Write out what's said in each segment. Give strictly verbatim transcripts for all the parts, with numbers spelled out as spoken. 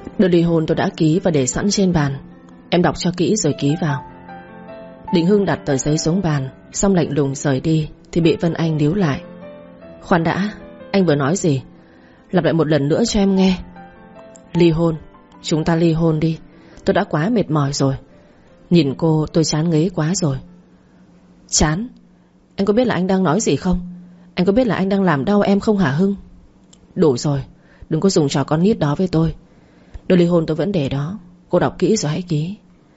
Đơn ly hôn tôi đã ký và để sẵn trên bàn. Em đọc cho kỹ rồi ký vào. Đình Hưng đặt tờ giấy xuống bàn, xong lạnh lùng rời đi thì bị Vân Anh níu lại. Khoan đã, anh vừa nói gì? Lặp lại một lần nữa cho em nghe. Ly hôn. Chúng ta ly hôn đi. Tôi đã quá mệt mỏi rồi. Nhìn cô tôi chán ngấy quá rồi. Chán? Anh có biết là anh đang nói gì không? Anh có biết là anh đang làm đau em không hả Hưng? Đủ rồi, đừng có dùng trò con nít đó với tôi. Đơn ly hôn tôi vẫn để đó. Cô đọc kỹ rồi hãy ký.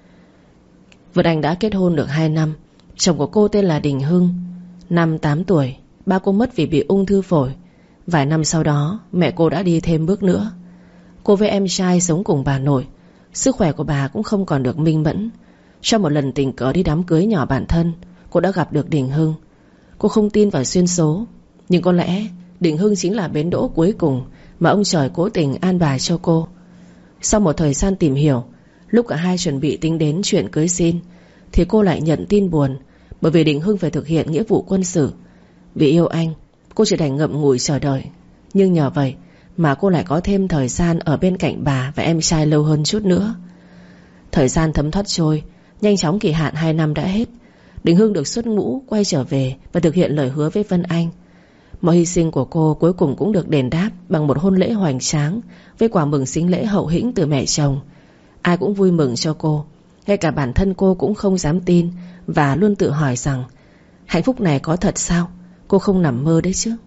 Vân Anh đã kết hôn được hai năm. Chồng của cô tên là Đình Hưng. Năm tám tuổi, ba cô mất vì bị ung thư phổi. Vài năm sau đó mẹ cô đã đi thêm bước nữa. Cô với em trai sống cùng bà nội. Sức khỏe của bà cũng không còn được minh mẫn. Trong một lần tình cờ đi đám cưới nhỏ bản thân, cô đã gặp được Đình Hưng. Cô không tin vào xuyên số, nhưng có lẽ Đình Hưng chính là bến đỗ cuối cùng mà ông trời cố tình an bài cho cô. Sau một thời gian tìm hiểu, lúc cả hai chuẩn bị tính đến chuyện cưới xin, thì cô lại nhận tin buồn. Bởi vì Đình Hưng phải thực hiện nghĩa vụ quân sự. Vì yêu anh, cô chỉ đành ngậm ngùi chờ đợi. Nhưng nhờ vậy mà cô lại có thêm thời gian ở bên cạnh bà và em trai lâu hơn chút nữa. Thời gian thấm thoát trôi, nhanh chóng kỳ hạn hai năm đã hết. Đình Hưng được xuất ngũ quay trở về và thực hiện lời hứa với Vân Anh. Mọi hy sinh của cô cuối cùng cũng được đền đáp bằng một hôn lễ hoành tráng, với quà mừng sính lễ hậu hĩnh từ mẹ chồng. Ai cũng vui mừng cho cô. Ngay cả bản thân cô cũng không dám tin, và luôn tự hỏi rằng hạnh phúc này có thật sao? Cô không nằm mơ đấy chứ.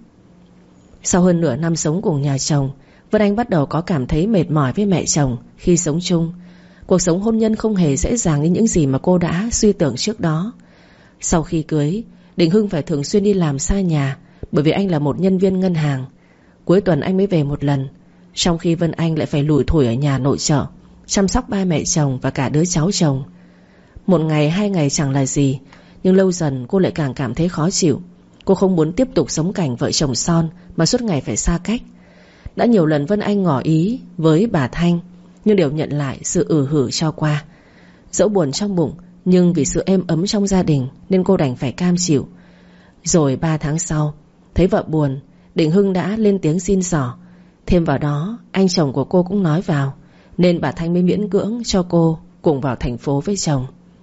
Sau hơn nửa năm sống cùng nhà chồng, Vân Anh bắt đầu có cảm thấy mệt mỏi với mẹ chồng khi sống chung. Cuộc sống hôn nhân không hề dễ dàng như những gì mà cô đã suy tưởng trước đó. Sau khi cưới, Đình Hưng phải thường xuyên đi làm xa nhà, bởi vì anh là một nhân viên ngân hàng. Cuối tuần anh mới về một lần, trong khi Vân Anh lại phải lủi thủi ở nhà nội trợ, chăm sóc ba mẹ chồng và cả đứa cháu chồng. Một ngày hai ngày chẳng là gì, nhưng lâu dần cô lại càng cảm thấy khó chịu. Cô không muốn tiếp tục sống cảnh vợ chồng son mà suốt ngày phải xa cách. Đã nhiều lần Vân Anh ngỏ ý với bà Thanh, nhưng đều nhận lại sự ử hử cho qua. Dẫu buồn trong bụng, nhưng vì sự êm ấm trong gia đình nên cô đành phải cam chịu. Rồi ba tháng sau, thấy vợ buồn, Đình Hưng đã lên tiếng xin xỏ. Thêm vào đó, anh chồng của cô cũng nói vào, nên bà Thanh mới miễn cưỡng cho cô cùng vào thành phố với chồng.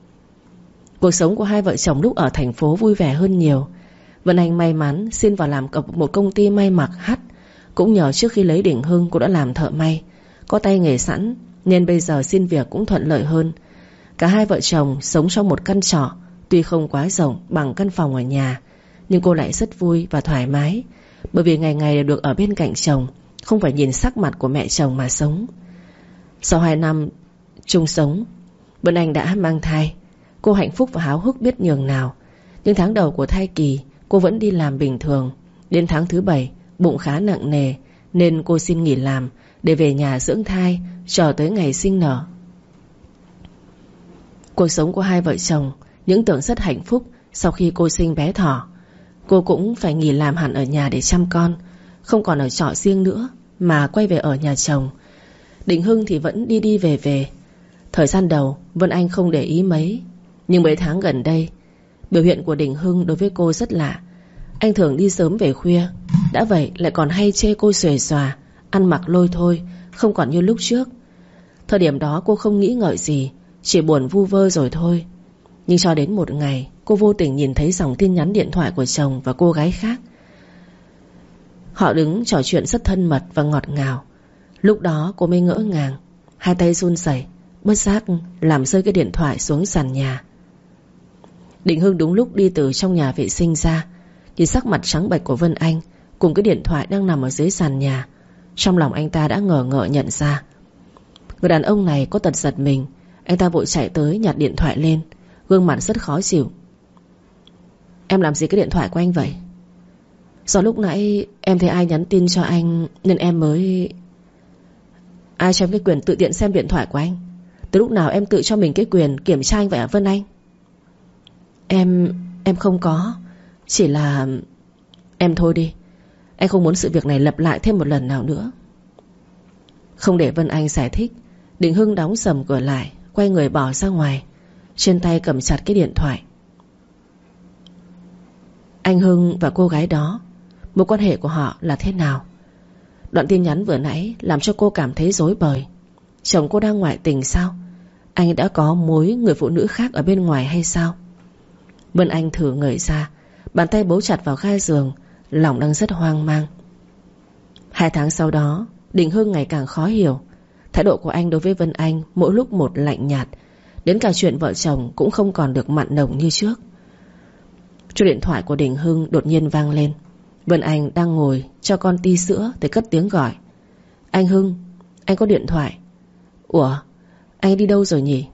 Cuộc sống của hai vợ chồng lúc ở thành phố vui vẻ hơn nhiều. Vân Anh may mắn xin vào làm ở một công ty may mặc hắt. Cũng nhờ trước khi lấy Đình Hưng cô đã làm thợ may, có tay nghề sẵn, nên bây giờ xin việc cũng thuận lợi hơn. Cả hai vợ chồng sống trong một căn trọ, tuy không quá rộng bằng căn phòng ở nhà, nhưng cô lại rất vui và thoải mái, bởi vì ngày ngày đều được ở bên cạnh chồng, không phải nhìn sắc mặt của mẹ chồng mà sống. Sau hai năm chung sống, Vân Anh đã mang thai. Cô hạnh phúc và háo hức biết nhường nào. Nhưng tháng đầu của thai kỳ, cô vẫn đi làm bình thường. Đến tháng thứ bảy, bụng khá nặng nề, nên cô xin nghỉ làm để về nhà dưỡng thai, chờ tới ngày sinh nở. Cuộc sống của hai vợ chồng những tưởng rất hạnh phúc. Sau khi cô sinh bé Thỏ, cô cũng phải nghỉ làm hẳn ở nhà để chăm con, không còn ở trọ riêng nữa, mà quay về ở nhà chồng. Đình Hưng thì vẫn đi đi về về. Thời gian đầu Vân Anh không để ý mấy, nhưng mấy tháng gần đây, biểu hiện của Đình Hưng đối với cô rất lạ. Anh thường đi sớm về khuya, đã vậy lại còn hay chê cô xuề xòa, ăn mặc lôi thôi, không còn như lúc trước. Thời điểm đó cô không nghĩ ngợi gì, chỉ buồn vu vơ rồi thôi. Nhưng cho đến một ngày, cô vô tình nhìn thấy dòng tin nhắn điện thoại của chồng và cô gái khác. Họ đứng trò chuyện rất thân mật và ngọt ngào. Lúc đó cô mới ngỡ ngàng, hai tay run rẩy, bất giác làm rơi cái điện thoại xuống sàn nhà. Đình Hưng đúng lúc đi từ trong nhà vệ sinh ra, nhìn sắc mặt trắng bệch của Vân Anh cùng cái điện thoại đang nằm ở dưới sàn nhà. Trong lòng anh ta đã ngờ ngợ nhận ra người đàn ông này có tật giật mình. Anh ta vội chạy tới nhặt điện thoại lên, gương mặt rất khó chịu. Em làm gì cái điện thoại của anh vậy? Do lúc nãy em thấy ai nhắn tin cho anh nên em mới... Ai cho em cái quyền tự tiện xem điện thoại của anh? Từ lúc nào em tự cho mình cái quyền kiểm tra anh vậy hả Vân Anh? Em... em không có. Chỉ là... Em thôi đi, anh không muốn sự việc này lặp lại thêm một lần nào nữa. Không để Vân Anh giải thích, Đình Hưng đóng sầm cửa lại, quay người bỏ ra ngoài, trên tay cầm chặt cái điện thoại. Anh Hưng và cô gái đó, mối quan hệ của họ là thế nào? Đoạn tin nhắn vừa nãy làm cho cô cảm thấy rối bời. chồng cô đang ngoại tình sao? Anh đã có mối người phụ nữ khác ở bên ngoài hay sao? Vân Anh thử ngẩng ra, bàn tay bấu chặt vào gai giường, lòng đang rất hoang mang. Hai tháng sau đó, Đình Hưng ngày càng khó hiểu. Thái độ của anh đối với Vân Anh mỗi lúc một lạnh nhạt, đến cả chuyện vợ chồng cũng không còn được mặn nồng như trước. Chuông điện thoại của Đình Hưng đột nhiên vang lên. Vân Anh đang ngồi cho con ti sữa thì cất tiếng gọi. Anh Hưng, anh có điện thoại. Ủa, anh đi đâu rồi nhỉ?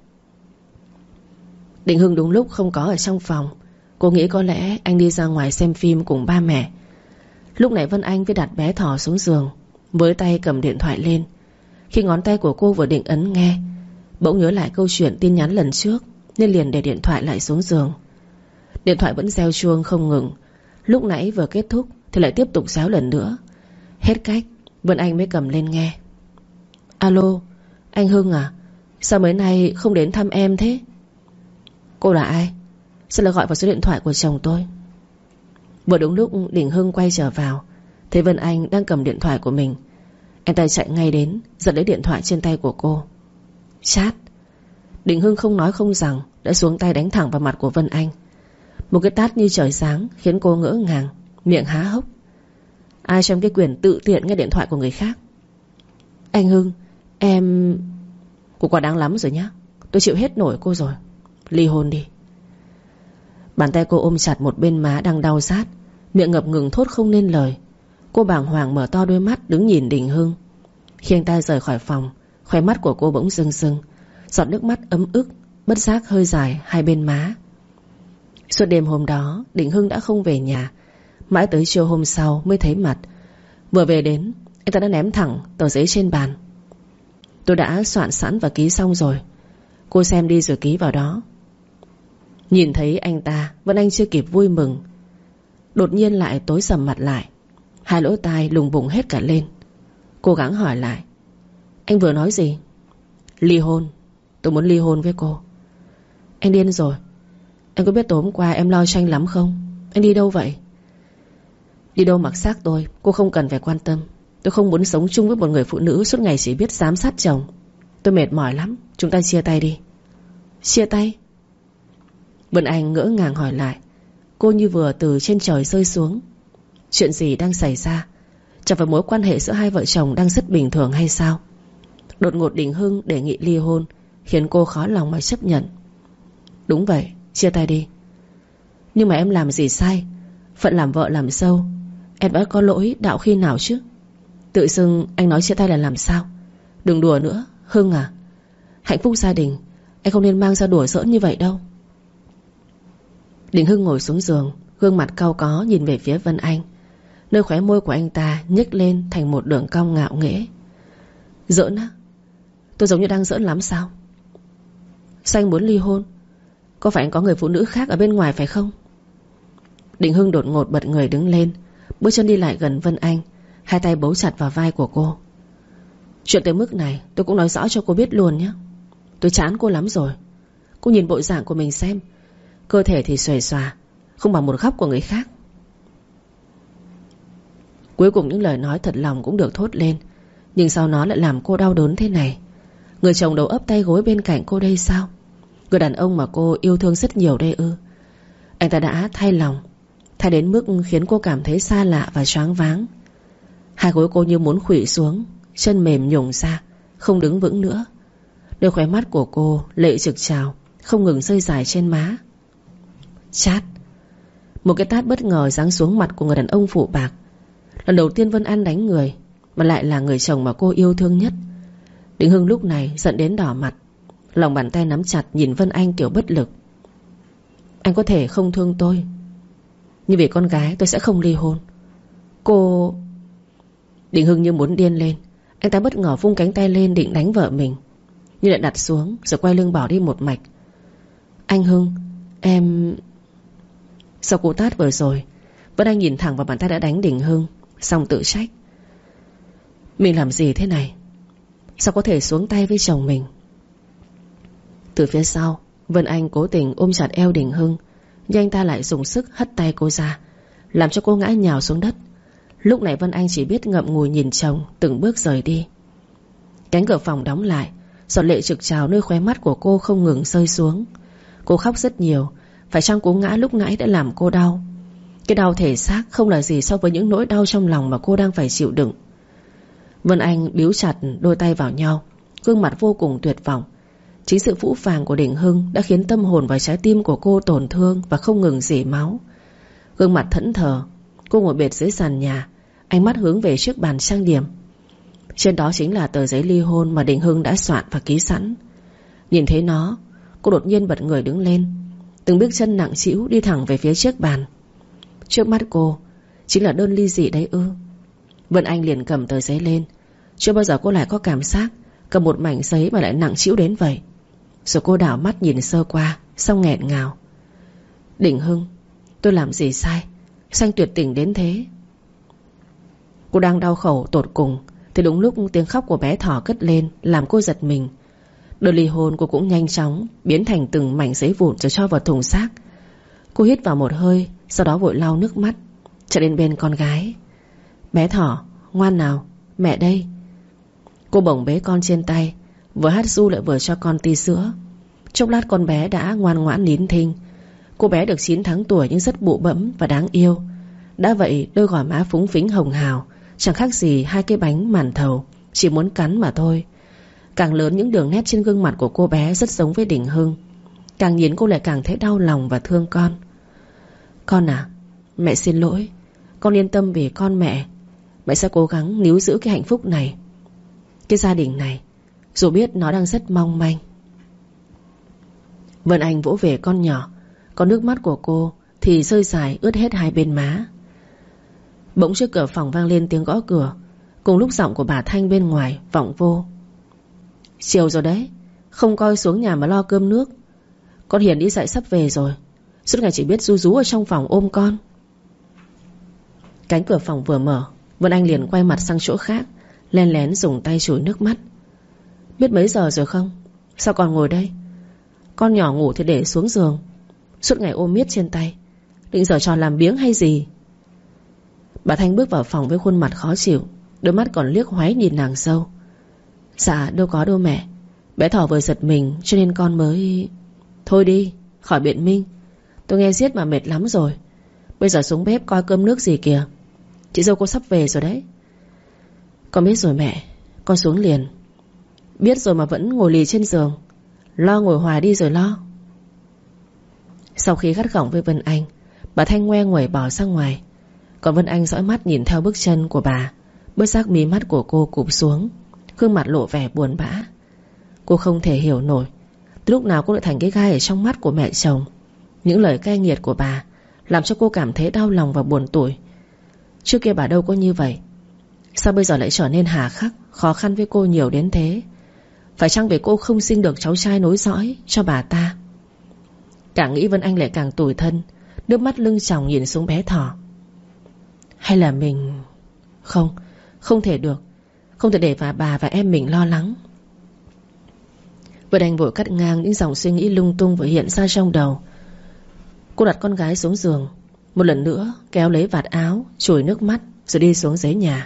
Đình Hưng đúng lúc không có ở trong phòng. Cô nghĩ có lẽ anh đi ra ngoài xem phim cùng ba mẹ. Lúc này Vân Anh mới đặt bé thỏ xuống giường, với tay cầm điện thoại lên. Khi ngón tay của cô vừa định ấn nghe, bỗng nhớ lại câu chuyện tin nhắn lần trước, nên liền để điện thoại lại xuống giường. Điện thoại vẫn reo chuông không ngừng. Lúc nãy vừa kết thúc thì lại tiếp tục réo lần nữa. Hết cách, Vân Anh mới cầm lên nghe. Alo, anh Hưng à? Sao mấy nay không đến thăm em thế? Cô là ai? Sao lại gọi vào số điện thoại của chồng tôi? Vừa đúng lúc Đình Hưng quay trở vào, thấy Vân Anh đang cầm điện thoại của mình. Anh ta chạy ngay đến, giật lấy điện thoại trên tay của cô. Chat. Đình Hưng không nói không rằng đã xuống tay đánh thẳng vào mặt của Vân Anh. Một cái tát như trời giáng khiến cô ngỡ ngàng, miệng há hốc. Ai cho em cái quyền tự tiện nghe điện thoại của người khác? Anh Hưng, em... Cô quá đáng lắm rồi nhá. Tôi chịu hết nổi cô rồi. Ly hôn đi. Bàn tay cô ôm chặt một bên má đang đau rát, miệng ngập ngừng thốt không nên lời. Cô bàng hoàng mở to đôi mắt đứng nhìn Đình Hưng. Khi anh ta rời khỏi phòng, khóe mắt của cô bỗng rưng rưng, giọt nước mắt ấm ức bất giác hơi dài hai bên má. Suốt đêm hôm đó Đình Hưng đã không về nhà. Mãi tới chiều hôm sau mới thấy mặt. Vừa về đến, anh ta đã ném thẳng tờ giấy trên bàn. Tôi đã soạn sẵn và ký xong rồi. Cô xem đi rồi ký vào đó. Nhìn thấy anh ta, Vân Anh chưa kịp vui mừng, đột nhiên lại tối sầm mặt lại. Hai lỗ tai lùng bùng hết cả lên. Cố gắng hỏi lại. Anh vừa nói gì? Ly hôn. Tôi muốn ly hôn với cô. Anh điên rồi. Anh có biết tối hôm qua em lo cho anh lắm không? Anh đi đâu vậy? Đi đâu mặc xác tôi, cô không cần phải quan tâm. Tôi không muốn sống chung với một người phụ nữ suốt ngày chỉ biết giám sát chồng. Tôi mệt mỏi lắm. Chúng ta chia tay đi. Chia tay? Vân Anh ngỡ ngàng hỏi lại. Cô như vừa từ trên trời rơi xuống. Chuyện gì đang xảy ra? Chẳng phải mối quan hệ giữa hai vợ chồng đang rất bình thường hay sao? Đột ngột Đình Hưng đề nghị ly hôn khiến cô khó lòng mà chấp nhận. Đúng vậy, chia tay đi. Nhưng mà em làm gì sai? Phận làm vợ làm dâu, em đã có lỗi đạo khi nào chứ? Tự dưng anh nói chia tay là làm sao? Đừng đùa nữa, Hưng à. Hạnh phúc gia đình anh không nên mang ra đùa giỡn như vậy đâu. Đình Hưng ngồi xuống giường, gương mặt cau có nhìn về phía Vân Anh. Nơi khóe môi của anh ta nhếch lên thành một đường cong ngạo nghễ. Giỡn á? Tôi giống như đang giỡn lắm sao? Sao anh muốn ly hôn? Có phải anh có người phụ nữ khác ở bên ngoài phải không? Đình Hưng đột ngột bật người đứng lên, bước chân đi lại gần Vân Anh, hai tay bấu chặt vào vai của cô. Chuyện tới mức này tôi cũng nói rõ cho cô biết luôn nhé. Tôi chán cô lắm rồi. Cô nhìn bộ dạng của mình xem, cơ thể thì xuề xòa, không bằng một góc của người khác. Cuối cùng những lời nói thật lòng cũng được thốt lên, nhưng sau nó lại làm cô đau đớn thế này. Người chồng đầu ấp tay gối bên cạnh cô đây sao? Người đàn ông mà cô yêu thương rất nhiều đây ư? Anh ta đã thay lòng, thay đến mức khiến cô cảm thấy xa lạ và choáng váng. Hai gối cô như muốn khuỵu xuống, chân mềm nhũn ra, không đứng vững nữa. Đôi khóe mắt của cô lệ trực trào, không ngừng rơi dài trên má. Chát. Một cái tát bất ngờ giáng xuống mặt của người đàn ông phụ bạc. Lần đầu tiên Vân Anh đánh người, mà lại là người chồng mà cô yêu thương nhất. Đình Hưng lúc này giận đến đỏ mặt, lòng bàn tay nắm chặt nhìn Vân Anh kiểu bất lực. Anh có thể không thương tôi, nhưng vì con gái tôi sẽ không ly hôn. Cô... Đình Hưng như muốn điên lên. Anh ta bất ngờ vung cánh tay lên định đánh vợ mình, nhưng lại đặt xuống rồi quay lưng bỏ đi một mạch. Anh Hưng, em... Sau cú tát vừa rồi, Vân Anh nhìn thẳng vào bàn tay đã đánh Đình Hưng, xong tự trách. Mình làm gì thế này? Sao có thể xuống tay với chồng mình? Từ phía sau, Vân Anh cố tình ôm chặt eo Đình Hưng, nhưng anh ta lại dùng sức hất tay cô ra, làm cho cô ngã nhào xuống đất. Lúc này Vân Anh chỉ biết ngậm ngùi nhìn chồng từng bước rời đi. Cánh cửa phòng đóng lại, Giọt lệ trực trào nơi khóe mắt của cô không ngừng rơi xuống. Cô khóc rất nhiều. Phải chăng cú ngã lúc nãy đã làm cô đau? Cái đau thể xác không là gì so với những nỗi đau trong lòng mà cô đang phải chịu đựng. Vân Anh bíu chặt đôi tay vào nhau, gương mặt vô cùng tuyệt vọng. Chính sự phũ phàng của Đình Hưng đã khiến tâm hồn và trái tim của cô tổn thương và không ngừng rỉ máu. Gương mặt thẫn thờ, cô ngồi bệt dưới sàn nhà, ánh mắt hướng về chiếc bàn trang điểm. Trên đó chính là tờ giấy ly hôn mà Đình Hưng đã soạn và ký sẵn. Nhìn thấy nó, cô đột nhiên bật người đứng lên, từng bước chân nặng trĩu đi thẳng về phía chiếc bàn. Trước mắt cô chính là đơn ly dị đấy ư? Vân Anh liền cầm tờ giấy lên. Chưa bao giờ cô lại có cảm giác cầm một mảnh giấy mà lại nặng trĩu đến vậy. Rồi cô đảo mắt nhìn sơ qua, xong nghẹn ngào. Đình Hưng, tôi làm gì sai? Sao anh tuyệt tình đến thế? Cô đang đau khổ tột cùng thì đúng lúc tiếng khóc của bé thỏ cất lên, làm cô giật mình. Đơn ly hôn cô cũng nhanh chóng biến thành từng mảnh giấy vụn rồi cho vào thùng xác. Cô hít vào một hơi, sau đó vội lau nước mắt, chạy đến bên con gái. Bé thỏ, ngoan nào, mẹ đây. Cô bồng bế con trên tay, vừa hát ru lại vừa cho con ti sữa. Chốc lát con bé đã ngoan ngoãn nín thinh. Cô bé được chín tháng tuổi nhưng rất bụ bẫm và đáng yêu. Đã vậy đôi gò má phúng phính hồng hào, chẳng khác gì hai cái bánh màn thầu, chỉ muốn cắn mà thôi. Càng lớn những đường nét trên gương mặt của cô bé rất giống với Đình Hưng. Càng nhìn cô lại càng thấy đau lòng và thương con. Con à, mẹ xin lỗi. Con yên tâm vì con mẹ. Mẹ sẽ cố gắng níu giữ cái hạnh phúc này, cái gia đình này, dù biết nó đang rất mong manh. Vân Anh vỗ về con nhỏ, còn nước mắt của cô thì rơi dài ướt hết hai bên má. Bỗng trước cửa phòng vang lên tiếng gõ cửa, cùng lúc giọng của bà Thanh bên ngoài vọng vô. Chiều rồi đấy, không coi xuống nhà mà lo cơm nước. Con Hiền đi dạy sắp về rồi, suốt ngày chỉ biết ru rú ở trong phòng ôm con. Cánh cửa phòng vừa mở, Vân Anh liền quay mặt sang chỗ khác, len lén dùng tay chùi nước mắt. Biết mấy giờ rồi không? Sao còn ngồi đây? Con nhỏ ngủ thì để xuống giường, suốt ngày ôm miết trên tay, định giở trò làm biếng hay gì? Bà Thanh bước vào phòng với khuôn mặt khó chịu, đôi mắt còn liếc hoáy nhìn nàng dâu. Dạ đâu có đâu mẹ, bé thỏ vừa giật mình cho nên con mới... Thôi đi, khỏi biện minh. Tôi nghe giết mà mệt lắm rồi. Bây giờ xuống bếp coi cơm nước gì kìa. Chị dâu cô sắp về rồi đấy. Con biết rồi mẹ, con xuống liền. Biết rồi mà vẫn ngồi lì trên giường. Lo ngồi hoài đi rồi lo. Sau khi gắt gỏng với Vân Anh, bà Thanh ngoe nguẩy bỏ ra ngoài. Còn Vân Anh dõi mắt nhìn theo bước chân của bà. Bất giác mí mắt của cô cụp xuống, gương mặt lộ vẻ buồn bã. Cô không thể hiểu nổi từ lúc nào cô lại thành cái gai ở trong mắt của mẹ chồng. Những lời cay nghiệt của bà làm cho cô cảm thấy đau lòng và buồn tủi. Trước kia bà đâu có như vậy, sao bây giờ lại trở nên hà khắc, khó khăn với cô nhiều đến thế? Phải chăng vì cô không sinh được cháu trai nối dõi cho bà ta? Càng nghĩ Vân Anh lại càng tủi thân, nước mắt lưng tròng nhìn xuống bé thỏ. Hay là mình... Không, không thể được. Không thể để bà, bà và em mình lo lắng. Vân Anh vội cắt ngang những dòng suy nghĩ lung tung vừa hiện ra trong đầu. Cô đặt con gái xuống giường, một lần nữa kéo lấy vạt áo, chùi nước mắt rồi đi xuống dưới nhà.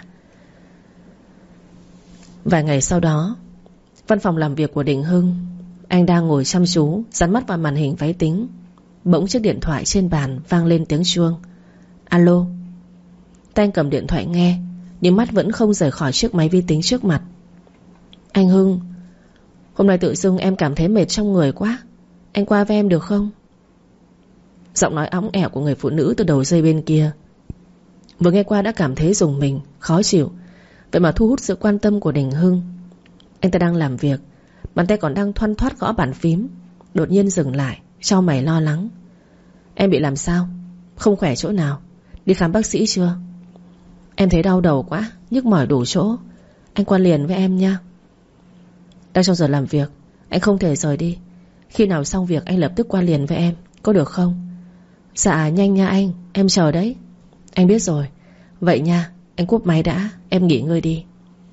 Vài ngày sau đó, văn phòng làm việc của Đình Hưng. Anh đang ngồi chăm chú dán mắt vào màn hình máy tính. Bỗng chiếc điện thoại trên bàn vang lên tiếng chuông. Alo. Tay anh cầm điện thoại nghe, nhưng mắt vẫn không rời khỏi chiếc máy vi tính trước mặt. Anh Hưng, hôm nay tự dưng em cảm thấy mệt trong người quá. Anh qua với em được không? Giọng nói óng ẻo của người phụ nữ từ đầu dây bên kia. Vừa nghe qua đã cảm thấy rùng mình, khó chịu. Vậy mà thu hút sự quan tâm của Đình Hưng. Anh ta đang làm việc, bàn tay còn đang thoăn thoắt gõ bàn phím, đột nhiên dừng lại, chau mày lo lắng. Em bị làm sao? Không khỏe chỗ nào? Đi khám bác sĩ chưa? Em thấy đau đầu quá, nhức mỏi đủ chỗ. Anh qua liền với em nha. Đang trong giờ làm việc, anh không thể rời đi. Khi nào xong việc anh lập tức qua liền với em, có được không? Dạ nhanh nha anh, em chờ đấy. Anh biết rồi. Vậy nha, anh cúp máy đã, em nghỉ ngơi đi.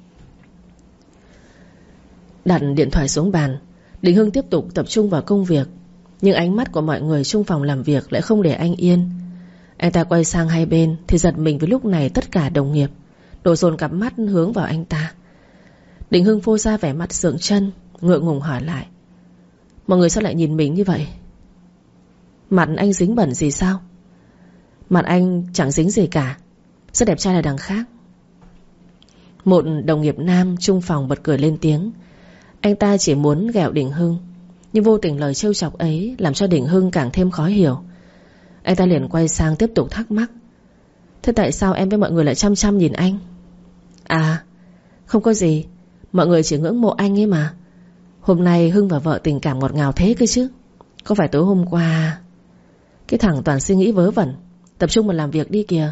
Đặt điện thoại xuống bàn, Đình Hưng tiếp tục tập trung vào công việc. Nhưng ánh mắt của mọi người trong phòng làm việc lại không để anh yên. Anh ta quay sang hai bên thì giật mình vì lúc này tất cả đồng nghiệp đổ dồn cặp mắt hướng vào anh ta. Đình Hưng phô ra vẻ mặt sượng chân, ngượng ngùng hỏi lại: Mọi người sao lại nhìn mình như vậy? Mặt anh dính bẩn gì sao? Mặt anh chẳng dính gì cả, rất đẹp trai là đằng khác. Một đồng nghiệp nam chung phòng bật cười lên tiếng. Anh ta chỉ muốn ghẹo Đình Hưng, nhưng vô tình lời trêu chọc ấy làm cho Đình Hưng càng thêm khó hiểu. Anh ta liền quay sang tiếp tục thắc mắc: Thế tại sao em với mọi người lại chăm chăm nhìn anh? À, không có gì, mọi người chỉ ngưỡng mộ anh ấy mà. Hôm nay Hưng và vợ tình cảm ngọt ngào thế cơ chứ. Có phải tối hôm qua... Cái thằng toàn suy nghĩ vớ vẩn, tập trung mà làm việc đi kìa.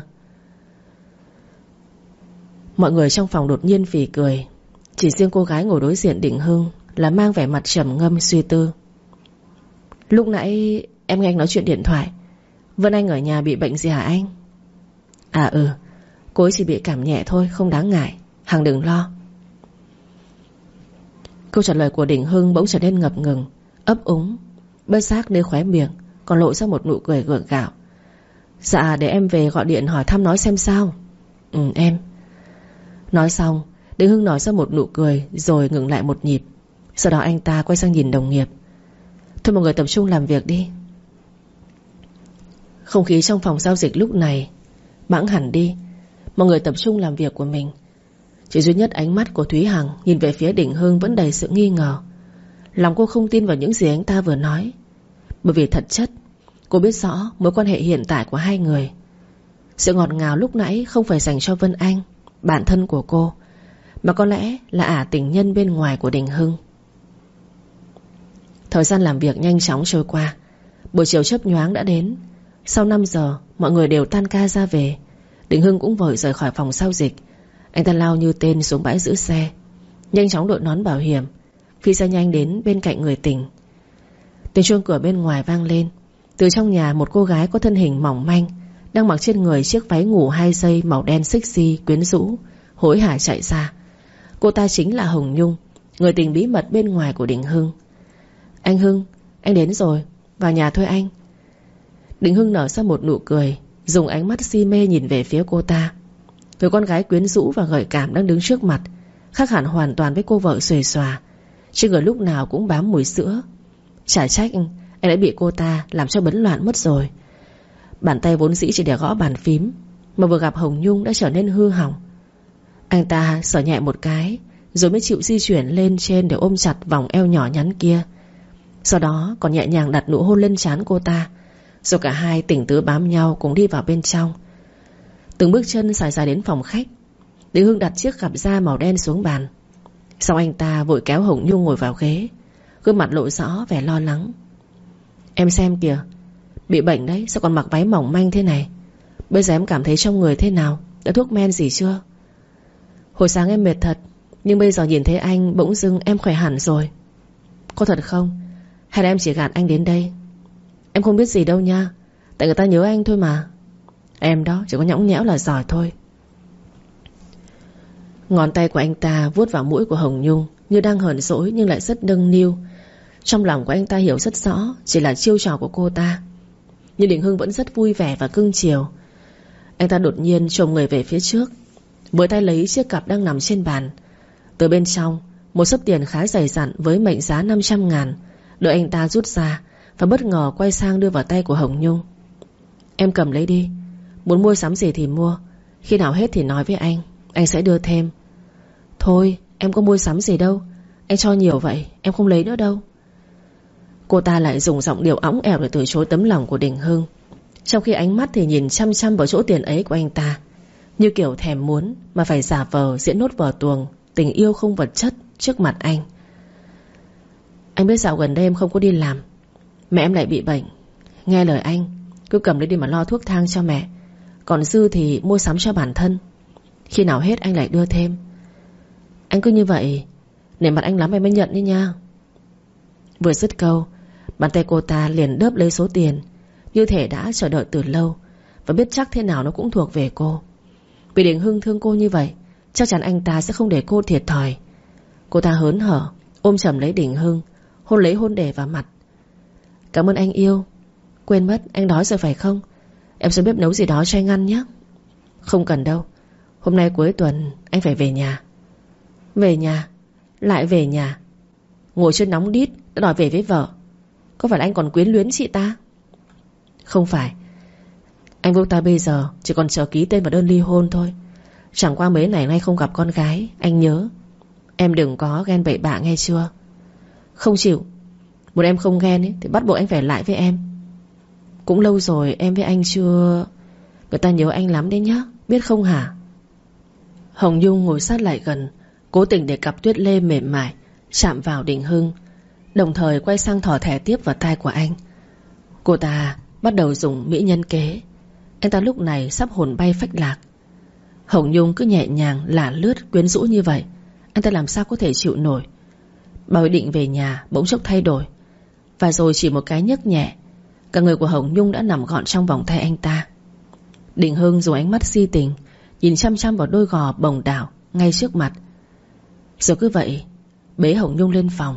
Mọi người trong phòng đột nhiên phì cười. Chỉ riêng cô gái ngồi đối diện Đình Hưng là mang vẻ mặt trầm ngâm suy tư. Lúc nãy em nghe anh nói chuyện điện thoại, Vân Anh ở nhà bị bệnh gì hả anh? À ừ, cô ấy chỉ bị cảm nhẹ thôi, không đáng ngại, Hằng đừng lo. Câu trả lời của Đình Hưng bỗng trở nên ngập ngừng, ấp úng. Bất giác nơi khóe miệng còn lộ ra một nụ cười gượng gạo. Dạ để em về gọi điện hỏi thăm nói xem sao. Ừ em. Nói xong Đình Hưng nói ra một nụ cười rồi ngừng lại một nhịp. Sau đó anh ta quay sang nhìn đồng nghiệp: Thôi mọi người tập trung làm việc đi. Không khí trong phòng giao dịch lúc này bẵng hẳn đi. Mọi người tập trung làm việc của mình. Chỉ duy nhất ánh mắt của Thúy Hằng nhìn về phía Đình Hưng vẫn đầy sự nghi ngờ. Lòng cô không tin vào những gì anh ta vừa nói, bởi vì thật chất cô biết rõ mối quan hệ hiện tại của hai người. Sự ngọt ngào lúc nãy không phải dành cho Vân Anh, bạn thân của cô, mà có lẽ là ả tình nhân bên ngoài của Đình Hưng. Thời gian làm việc nhanh chóng trôi qua. Buổi chiều chớp nhoáng đã đến. Sau năm giờ mọi người đều tan ca ra về. Đình Hưng cũng vội rời khỏi phòng giao dịch. Anh ta lao như tên xuống bãi giữ xe, nhanh chóng đội nón bảo hiểm, phi xe nhanh đến bên cạnh người tình. Tiếng chuông cửa bên ngoài vang lên. Từ trong nhà một cô gái có thân hình mỏng manh, đang mặc trên người chiếc váy ngủ hai dây màu đen sexy quyến rũ, hối hả chạy ra. Cô ta chính là Hồng Nhung, người tình bí mật bên ngoài của Đình Hưng. Anh Hưng, anh đến rồi, vào nhà thôi anh. Đình Hưng nở ra một nụ cười, dùng ánh mắt si mê nhìn về phía cô ta. Người con gái quyến rũ và gợi cảm đang đứng trước mặt khác hẳn hoàn toàn với cô vợ xuề xòa, trên người lúc nào cũng bám mùi sữa. Chả trách anh đã bị cô ta làm cho bấn loạn mất rồi. Bàn tay vốn dĩ chỉ để gõ bàn phím, mà vừa gặp Hồng Nhung đã trở nên hư hỏng. Anh ta sờ nhẹ một cái, rồi mới chịu di chuyển lên trên để ôm chặt vòng eo nhỏ nhắn kia. Sau đó còn nhẹ nhàng đặt nụ hôn lên trán cô ta. Rồi cả hai tình tứ bám nhau cùng đi vào bên trong. Từng bước chân xài dài đến phòng khách. Đình Hưng đặt chiếc cặp da màu đen xuống bàn. Sau anh ta vội kéo Hồng Nhung ngồi vào ghế, gương mặt lộ rõ vẻ lo lắng. Em xem kìa, bị bệnh đấy, sao còn mặc váy mỏng manh thế này? Bây giờ em cảm thấy trong người thế nào? Đã thuốc men gì chưa? Hồi sáng em mệt thật, nhưng bây giờ nhìn thấy anh bỗng dưng em khỏe hẳn rồi. Có thật không? Hay là em chỉ gạt anh đến đây? Em không biết gì đâu nha, tại người ta nhớ anh thôi mà. Em đó chỉ có nhõng nhẽo là giỏi thôi. Ngón tay của anh ta vuốt vào mũi của Hồng Nhung, như đang hờn dỗi nhưng lại rất nâng niu. Trong lòng của anh ta hiểu rất rõ chỉ là chiêu trò của cô ta, nhưng Đình Hưng vẫn rất vui vẻ và cưng chiều. Anh ta đột nhiên chồm người về phía trước, với tay lấy chiếc cặp đang nằm trên bàn. Từ bên trong, một xấp tiền khá dày dặn với mệnh giá năm trăm ngàn đợi anh ta rút ra, và bất ngờ quay sang đưa vào tay của Hồng Nhung. Em cầm lấy đi, muốn mua sắm gì thì mua, khi nào hết thì nói với anh, anh sẽ đưa thêm. Thôi em có mua sắm gì đâu, anh cho nhiều vậy, em không lấy nữa đâu. Cô ta lại dùng giọng điệu õng ẻo để từ chối tấm lòng của Đình Hưng, trong khi ánh mắt thì nhìn chăm chăm vào chỗ tiền ấy của anh ta, như kiểu thèm muốn mà phải giả vờ diễn nốt vở tuồng tình yêu không vật chất trước mặt anh. Anh biết dạo gần đây em không có đi làm, mẹ em lại bị bệnh. Nghe lời anh, cứ cầm lấy đi mà lo thuốc thang cho mẹ, còn dư thì mua sắm cho bản thân, khi nào hết anh lại đưa thêm. Anh cứ như vậy, nể mặt anh lắm em mới nhận đi nha. Vừa dứt câu, bàn tay cô ta liền đớp lấy số tiền, như thể đã chờ đợi từ lâu, và biết chắc thế nào nó cũng thuộc về cô. Vì Đình Hưng thương cô như vậy, chắc chắn anh ta sẽ không để cô thiệt thòi. Cô ta hớn hở ôm chầm lấy Đình Hưng, hôn lấy hôn để vào mặt. Cảm ơn anh yêu. Quên mất anh đói rồi phải không? Em sẽ bếp nấu gì đó cho anh ăn nhé. Không cần đâu, hôm nay cuối tuần anh phải về nhà. Về nhà? Lại về nhà? Ngồi chưa nóng đít đã đòi về với vợ. Có phải là anh còn quyến luyến chị ta? Không phải. Anh với ta bây giờ chỉ còn chờ ký tên vào đơn ly hôn thôi. Chẳng qua mấy ngày nay không gặp con gái, anh nhớ. Em đừng có ghen bậy bạ nghe chưa? Không chịu. Một em không ghen ấy, thì bắt buộc anh phải lại với em. Cũng lâu rồi em với anh chưa. Người ta nhớ anh lắm đấy nhá, biết không hả? Hồng Nhung ngồi sát lại gần, cố tình để cặp tuyết lê mềm mại chạm vào Đình Hưng, đồng thời quay sang thò thẻ tiếp vào tai của anh. Cô ta bắt đầu dùng mỹ nhân kế. Anh ta lúc này sắp hồn bay phách lạc. Hồng Nhung cứ nhẹ nhàng lả lướt quyến rũ như vậy, anh ta làm sao có thể chịu nổi. Bao ý định về nhà bỗng chốc thay đổi. Và rồi chỉ một cái nhấc nhẹ, cả người của Hồng Nhung đã nằm gọn trong vòng tay anh ta. Đình Hưng dùng ánh mắt si tình nhìn chăm chăm vào đôi gò bồng đảo ngay trước mặt, rồi cứ vậy bế Hồng Nhung lên phòng.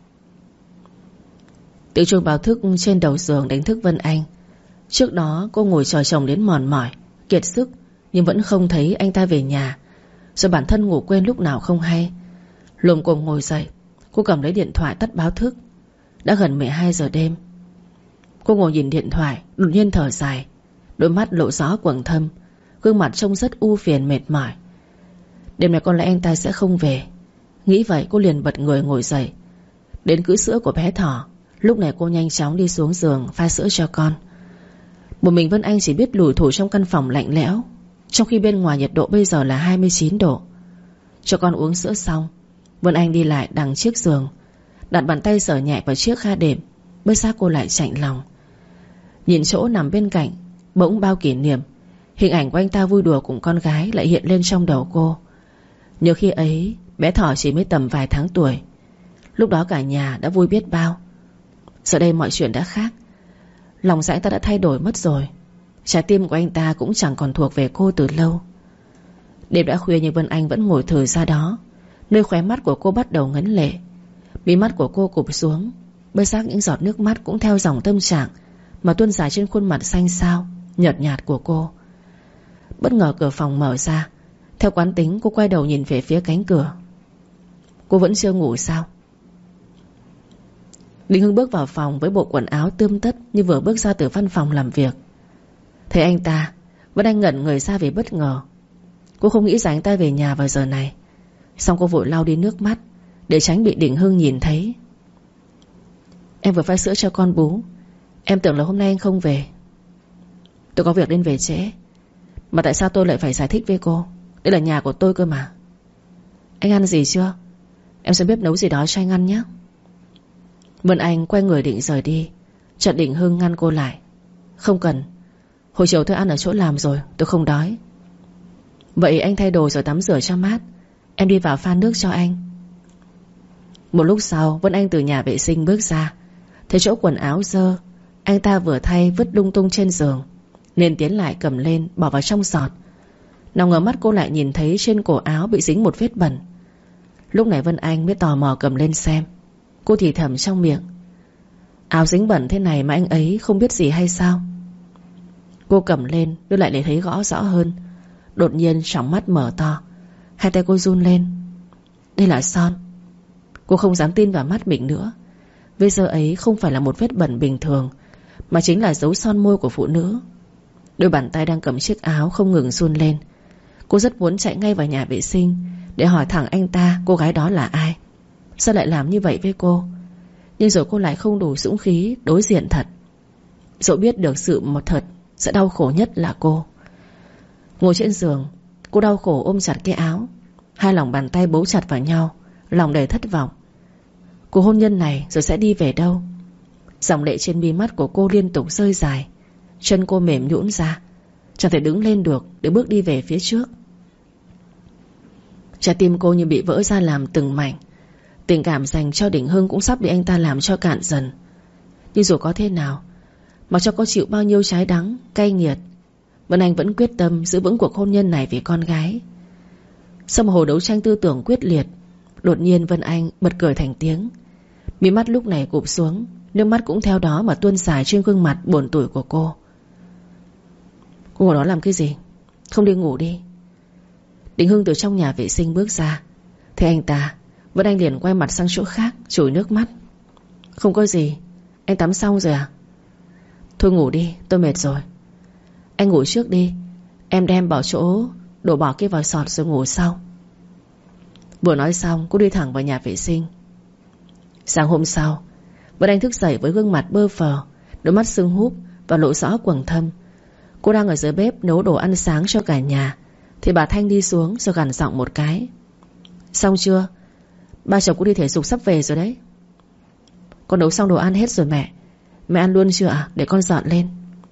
Tiếng chuông báo thức trên đầu giường đánh thức Vân Anh. Trước đó cô ngồi chờ chồng đến mòn mỏi kiệt sức, nhưng vẫn không thấy anh ta về nhà. Rồi bản thân ngủ quên lúc nào không hay. Lồm cồm ngồi dậy, cô cầm lấy điện thoại tắt báo thức. Đã gần mười hai giờ đêm. Cô ngồi nhìn điện thoại, đột nhiên thở dài, đôi mắt lộ rõ quầng thâm, gương mặt trông rất u phiền mệt mỏi. Đêm nay có lẽ anh ta sẽ không về. Nghĩ vậy cô liền bật người ngồi dậy. Đến cữ sữa của bé Thỏ, lúc này cô nhanh chóng đi xuống giường pha sữa cho con. Một mình Vân Anh chỉ biết lủi thủi trong căn phòng lạnh lẽo, trong khi bên ngoài nhiệt độ bây giờ là hai mươi chín độ. Cho con uống sữa xong, Vân Anh đi lại đằng chiếc giường, đặt bàn tay sờ nhẹ vào chiếc kha đệm. Bất giác cô lại chạnh lòng. Nhìn chỗ nằm bên cạnh, bỗng bao kỷ niệm, hình ảnh của anh ta vui đùa cùng con gái lại hiện lên trong đầu cô. Nhớ khi ấy bé Thỏ chỉ mới tầm vài tháng tuổi. Lúc đó cả nhà đã vui biết bao. Giờ đây mọi chuyện đã khác. Lòng dạ anh ta đã thay đổi mất rồi. Trái tim của anh ta cũng chẳng còn thuộc về cô từ lâu. Đêm đã khuya nhưng Vân Anh vẫn ngồi thừ ra đó. Nơi khóe mắt của cô bắt đầu ngấn lệ. Mí mắt của cô cụp xuống. Bất giác những giọt nước mắt cũng theo dòng tâm trạng mà tuôn dài trên khuôn mặt xanh xao nhợt nhạt của cô. Bất ngờ cửa phòng mở ra. Theo quán tính cô quay đầu nhìn về phía cánh cửa. Cô vẫn chưa ngủ sao? Đình Hưng bước vào phòng với bộ quần áo tươm tất như vừa bước ra từ văn phòng làm việc. Thấy anh ta, Vân Anh ngẩn người ra vì bất ngờ. Cô không nghĩ rằng anh ta về nhà vào giờ này. Xong cô vội lau đi nước mắt để tránh bị Đình Hưng nhìn thấy. Em vừa pha sữa cho con bú. Em tưởng là hôm nay anh không về. Tôi có việc nên về trễ. Mà tại sao tôi lại phải giải thích với cô? Đây là nhà của tôi cơ mà. Anh ăn gì chưa? Em sẽ bếp nấu gì đó cho anh ăn nhé. Vân Anh quay người định rời đi, chợt Đình Hưng ngăn cô lại. Không cần. Hồi chiều tôi ăn ở chỗ làm rồi, tôi không đói. Vậy anh thay đồ rồi tắm rửa cho mát. Em đi vào pha nước cho anh. Một lúc sau Vân Anh từ nhà vệ sinh bước ra. Thấy chỗ quần áo dơ, anh ta vừa thay vứt lung tung trên giường, nên tiến lại cầm lên bỏ vào trong giọt. Nào ngờ mắt cô lại nhìn thấy trên cổ áo bị dính một vết bẩn. Lúc này Vân Anh mới tò mò cầm lên xem. Cô thì thầm trong miệng. Áo dính bẩn thế này mà anh ấy không biết gì hay sao? Cô cầm lên đưa lại để thấy rõ rõ hơn. Đột nhiên tròng mắt mở to, hai tay cô run lên. Đây là son. Cô không dám tin vào mắt mình nữa. Vết dơ ấy không phải là một vết bẩn bình thường, mà chính là dấu son môi của phụ nữ. Đôi bàn tay đang cầm chiếc áo không ngừng run lên. Cô rất muốn chạy ngay vào nhà vệ sinh để hỏi thẳng anh ta cô gái đó là ai, sao lại làm như vậy với cô. Nhưng rồi cô lại không đủ dũng khí đối diện thật. Dẫu biết được sự một thật sẽ đau khổ nhất là cô. Ngồi trên giường, cô đau khổ ôm chặt cái áo. Hai lòng bàn tay bấu chặt vào nhau, lòng đầy thất vọng. Cuộc hôn nhân này rồi sẽ đi về đâu? Dòng lệ trên mi mắt của cô liên tục rơi dài. Chân cô mềm nhũn ra, chẳng thể đứng lên được để bước đi về phía trước. Trái tim cô như bị vỡ ra làm từng mảnh. Tình cảm dành cho Đình Hưng cũng sắp bị anh ta làm cho cạn dần. Nhưng dù có thế nào, mặc cho có chịu bao nhiêu trái đắng, cay nghiệt, Vân Anh vẫn quyết tâm giữ vững cuộc hôn nhân này vì con gái. Sau một hồi đấu tranh tư tưởng quyết liệt, đột nhiên Vân Anh bật cười thành tiếng. Mí mắt lúc này cụp xuống, nước mắt cũng theo đó mà tuôn dài trên gương mặt buồn tủi của cô. Cô ngồi đó làm cái gì? Không đi ngủ đi? Đình Hưng từ trong nhà vệ sinh bước ra. Thấy anh ta, Vân Anh liền quay mặt sang chỗ khác, chùi nước mắt. Không có gì. Anh tắm xong rồi à? Thôi ngủ đi, tôi mệt rồi. Anh ngủ trước đi. Em đem bỏ chỗ đổ bỏ cái vòi sọt rồi ngủ sau. Vừa nói xong cô đi thẳng vào nhà vệ sinh. Sáng hôm sau, Vân Anh thức dậy với gương mặt bơ phờ, đôi mắt sưng húp và lộ rõ quầng thâm. Cô đang ở dưới bếp nấu đồ ăn sáng cho cả nhà thì bà Thanh đi xuống rồi gằn giọng một cái. Xong chưa? Ba chồng cô đi thể dục sắp về rồi đấy. Con nấu xong đồ ăn hết rồi mẹ. Mẹ ăn luôn chưa ạ? Để con dọn lên.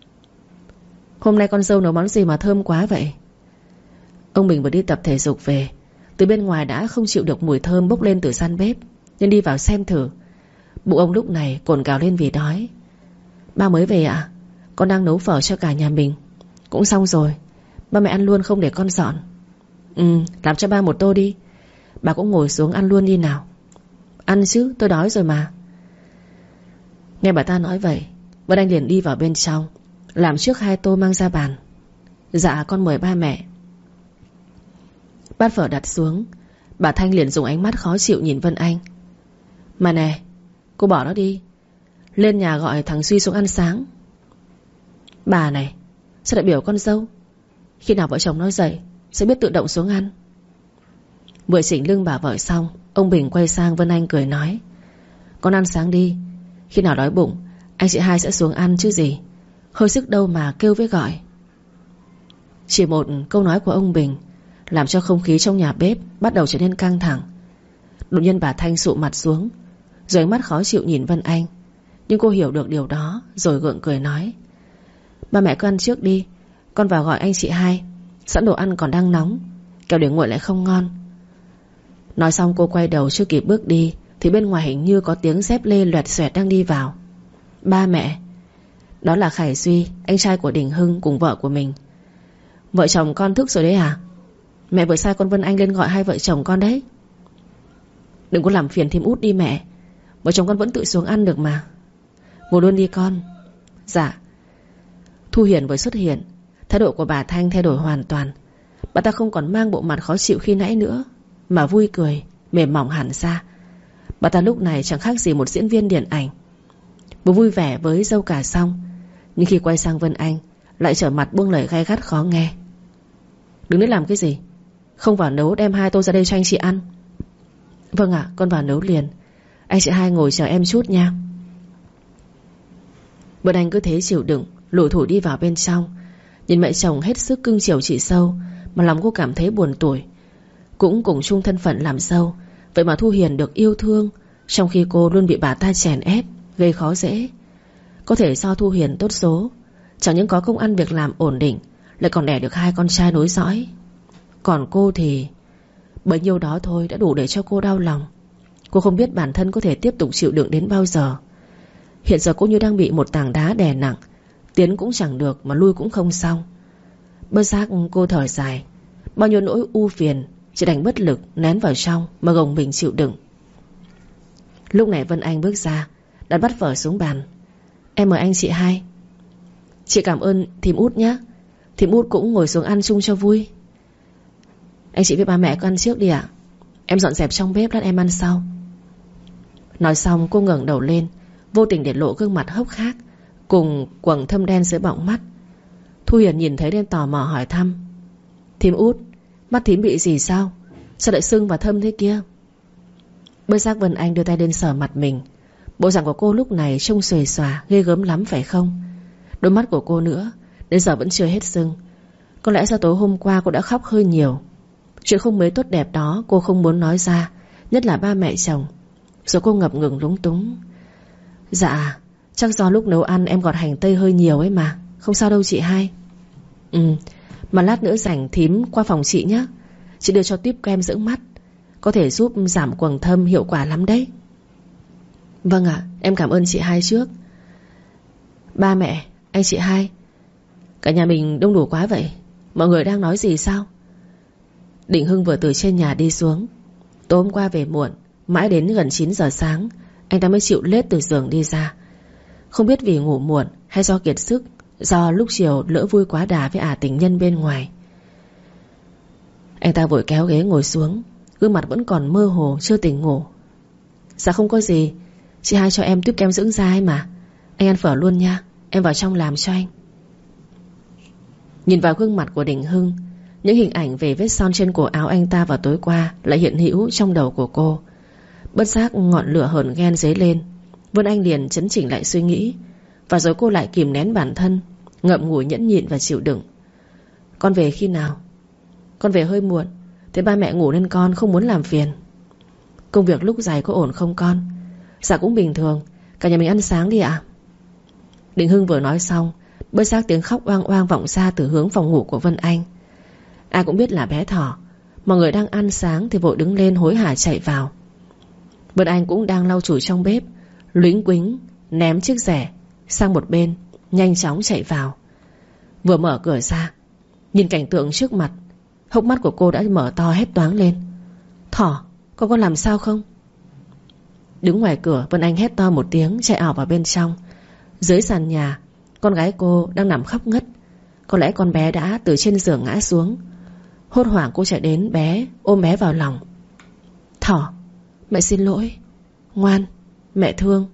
Hôm nay con dâu nấu món gì mà thơm quá vậy? Ông Bình vừa đi tập thể dục về. Từ bên ngoài đã không chịu được mùi thơm bốc lên từ gian bếp, nên đi vào xem thử. Bụng ông lúc này cồn cào lên vì đói. Ba mới về ạ? Con đang nấu phở cho cả nhà mình. Cũng xong rồi. Ba mẹ ăn luôn không để con dọn? Ừ, làm cho ba một tô đi. Bà cũng ngồi xuống ăn luôn đi nào. Ăn chứ, tôi đói rồi mà. Nghe bà ta nói vậy, Vân Anh liền đi vào bên trong, làm trước hai tô mang ra bàn. Dạ con mời ba mẹ. Bát phở đặt xuống, bà Thanh liền dùng ánh mắt khó chịu nhìn Vân Anh. Mà nè, cô bỏ nó đi. Lên nhà gọi thằng Duy xuống ăn sáng. Bà này, sao lại biểu con dâu? Khi nào vợ chồng nó dậy sẽ biết tự động xuống ăn. Vừa chỉnh lưng bà vợ xong, ông Bình quay sang Vân Anh cười nói. Con ăn sáng đi. Khi nào đói bụng anh chị hai sẽ xuống ăn chứ gì. Hơi sức đâu mà kêu với gọi. Chỉ một câu nói của ông Bình làm cho không khí trong nhà bếp bắt đầu trở nên căng thẳng. Đột nhiên bà Thanh sụ mặt xuống, rồi ánh mắt khó chịu nhìn Vân Anh. Nhưng cô hiểu được điều đó, rồi gượng cười nói. Ba mẹ cứ ăn trước đi, con vào gọi anh chị hai. Sẵn đồ ăn còn đang nóng, kẻo để nguội lại không ngon. Nói xong cô quay đầu chưa kịp bước đi thì bên ngoài hình như có tiếng dép lê loẹt xoẹt đang đi vào. Ba mẹ. Đó là Khải Duy, anh trai của Đình Hưng cùng vợ của mình. Vợ chồng con thức rồi đấy à? Mẹ vừa sai con Vân Anh lên gọi hai vợ chồng con đấy. Đừng có làm phiền thêm Út đi mẹ. Vợ chồng con vẫn tự xuống ăn được mà. Ngồi luôn đi con. Dạ. Thu Hiền vừa xuất hiện, thái độ của bà Thanh thay đổi hoàn toàn. Bà ta không còn mang bộ mặt khó chịu khi nãy nữa, mà vui cười, mềm mỏng hẳn ra. Bà ta lúc này chẳng khác gì một diễn viên điện ảnh. Vừa vui vẻ với dâu cả xong, nhưng khi quay sang Vân Anh lại trở mặt buông lời gay gắt khó nghe. Đứng đấy làm cái gì? Không vào nấu đem hai tô ra đây cho anh chị ăn. Vâng ạ, con vào nấu liền. Anh chị hai ngồi chờ em chút nha. Vân Anh cứ thế chịu đựng, lủi thủi đi vào bên trong. Nhìn mẹ chồng hết sức cưng chiều chị dâu mà lòng cô cảm thấy buồn tủi. Cũng cùng chung thân phận làm dâu, vậy mà Thu Hiền được yêu thương, trong khi cô luôn bị bà ta chèn ép, gây khó dễ. Có thể do Thu Hiền tốt số, chẳng những có công ăn việc làm ổn định, lại còn đẻ được hai con trai nối dõi. Còn cô thì bấy nhiêu đó thôi đã đủ để cho cô đau lòng. Cô không biết bản thân có thể tiếp tục chịu đựng đến bao giờ. Hiện giờ cô như đang bị một tảng đá đè nặng, tiến cũng chẳng được mà lui cũng không xong. Bất giác cô thở dài, bao nhiêu nỗi u phiền chỉ đành bất lực nén vào trong mà gồng mình chịu đựng. Lúc này Vân Anh bước ra, đặt bát phở xuống bàn. Em mời anh chị hai. Chị cảm ơn thím Út nhé. Thím Út cũng ngồi xuống ăn chung cho vui. Anh chị với ba mẹ cứ ăn trước đi ạ. Em dọn dẹp trong bếp lát em ăn sau. Nói xong cô ngẩng đầu lên, vô tình để lộ gương mặt hốc hác cùng quầng thâm đen dưới bọng mắt. Thu Hiền nhìn thấy nên tò mò hỏi thăm. Thím Út, mắt thím bị gì sao? Sao lại sưng và thâm thế kia? Bất giác Vân Anh đưa tay lên sờ mặt mình. Bộ dạng của cô lúc này trông xuề xòa, ghê gớm lắm phải không? Đôi mắt của cô nữa, đến giờ vẫn chưa hết sưng. Có lẽ do tối hôm qua cô đã khóc hơi nhiều. Chuyện không mấy tốt đẹp đó cô không muốn nói ra, nhất là ba mẹ chồng. Rồi cô ngập ngừng lúng túng. Dạ, chắc do lúc nấu ăn em gọt hành tây hơi nhiều ấy mà. Không sao đâu chị hai. Ừ, mà lát nữa rảnh thím qua phòng chị nhé. Chị đưa cho tiếp kem dưỡng mắt, có thể giúp giảm quầng thâm hiệu quả lắm đấy. Vâng ạ, em cảm ơn chị hai trước. Ba mẹ, anh chị hai, cả nhà mình đông đủ quá vậy. Mọi người đang nói gì sao? Định Hưng vừa từ trên nhà đi xuống. Tối hôm qua về muộn, mãi đến gần chín giờ sáng anh ta mới chịu lết từ giường đi ra. Không biết vì ngủ muộn hay do kiệt sức, do lúc chiều lỡ vui quá đà với ả tình nhân bên ngoài. Anh ta vội kéo ghế ngồi xuống, gương mặt vẫn còn mơ hồ, chưa tỉnh ngủ. Dạ không có gì, chị hai cho em tiếp kem dưỡng da ấy mà. Anh ăn phở luôn nha, em vào trong làm cho anh. Nhìn vào gương mặt của Đình Hưng, những hình ảnh về vết son trên cổ áo anh ta vào tối qua lại hiện hữu trong đầu của cô. Bất giác ngọn lửa hờn ghen dấy lên. Vân Anh liền chấn chỉnh lại suy nghĩ, và rồi cô lại kìm nén bản thân, ngậm ngùi nhẫn nhịn và chịu đựng. Con về khi nào? Con về hơi muộn, thế ba mẹ ngủ nên con không muốn làm phiền. Công việc lúc dài có ổn không con? Dạ cũng bình thường, cả nhà mình ăn sáng đi ạ. Đình Hưng vừa nói xong, bất giác tiếng khóc oang oang vọng ra từ hướng phòng ngủ của Vân Anh. Ai cũng biết là bé Thỏ. Mọi người đang ăn sáng thì vội đứng lên hối hả chạy vào. Vân Anh cũng đang lau chùi trong bếp, lúnh quính ném chiếc rẻ sang một bên, nhanh chóng chạy vào. Vừa mở cửa ra, nhìn cảnh tượng trước mặt, hốc mắt của cô đã mở to hét toáng lên. Thỏ, con có làm sao không? Đứng ngoài cửa, Vân Anh hét to một tiếng, chạy ảo vào bên trong. Dưới sàn nhà, con gái cô đang nằm khóc ngất. Có lẽ con bé đã từ trên giường ngã xuống. Hốt hoảng cô chạy đến bé, ôm bé vào lòng. Thỏ, mẹ xin lỗi. Ngoan, mẹ thương.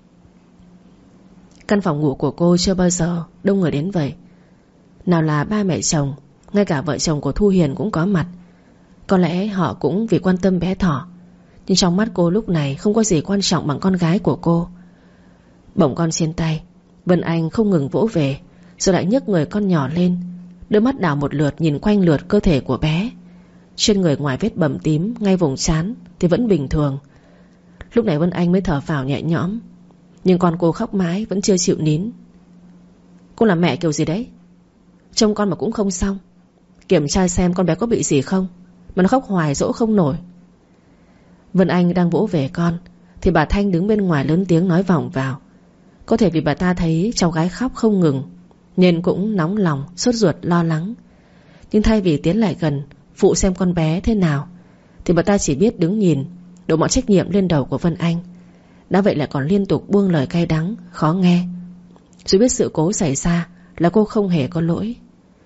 Căn phòng ngủ của cô chưa bao giờ đông người đến vậy. Nào là ba mẹ chồng, ngay cả vợ chồng của Thu Hiền cũng có mặt. Có lẽ họ cũng vì quan tâm bé Thỏ, nhưng trong mắt cô lúc này không có gì quan trọng bằng con gái của cô. Bổng con trên tay, Vân Anh không ngừng vỗ về, rồi lại nhấc người con nhỏ lên, đôi mắt đảo một lượt nhìn quanh lượt cơ thể của bé. Trên người ngoài vết bầm tím ngay vùng trán thì vẫn bình thường. Lúc này Vân Anh mới thở phào nhẹ nhõm, nhưng con cô khóc mãi vẫn chưa chịu nín. Cô làm mẹ kiểu gì đấy? Trông con mà cũng không xong. Kiểm tra xem con bé có bị gì không, mà nó khóc hoài dỗ không nổi. Vân Anh đang vỗ về con thì bà Thanh đứng bên ngoài lớn tiếng nói vọng vào. Có thể vì bà ta thấy cháu gái khóc không ngừng nên cũng nóng lòng, sốt ruột lo lắng. Nhưng thay vì tiến lại gần phụ xem con bé thế nào thì bà ta chỉ biết đứng nhìn, đổ mọi trách nhiệm lên đầu của Vân Anh. Đã vậy lại còn liên tục buông lời cay đắng, khó nghe. Dù biết sự cố xảy ra là cô không hề có lỗi.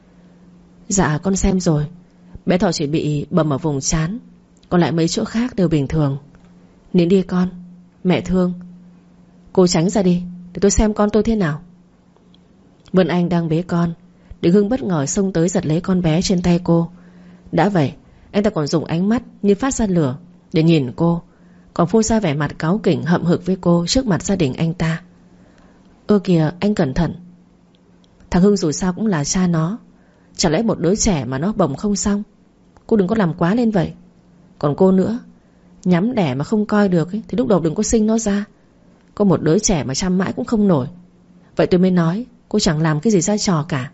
Dạ con xem rồi, bé Thỏ chỉ bị bầm ở vùng trán, còn lại mấy chỗ khác đều bình thường. Nín đi con, mẹ thương. Cô tránh ra đi, để tôi xem con tôi thế nào. Vân Anh đang bế con, Đình Hưng bất ngờ xông tới giật lấy con bé trên tay cô. Đã vậy, anh ta còn dùng ánh mắt như phát ra lửa để nhìn cô, còn phô ra vẻ mặt cáu kỉnh hậm hực với cô trước mặt gia đình anh ta. Ơ kìa, anh cẩn thận. Thằng Hưng dù sao cũng là cha nó, chẳng lẽ một đứa trẻ mà nó bồng không xong. Cô đừng có làm quá lên vậy. Còn cô nữa, nhắm đẻ mà không coi được ấy, thì lúc đầu đừng có sinh nó ra. Có một đứa trẻ mà chăm mãi cũng không nổi. Vậy tôi mới nói cô chẳng làm cái gì ra trò cả.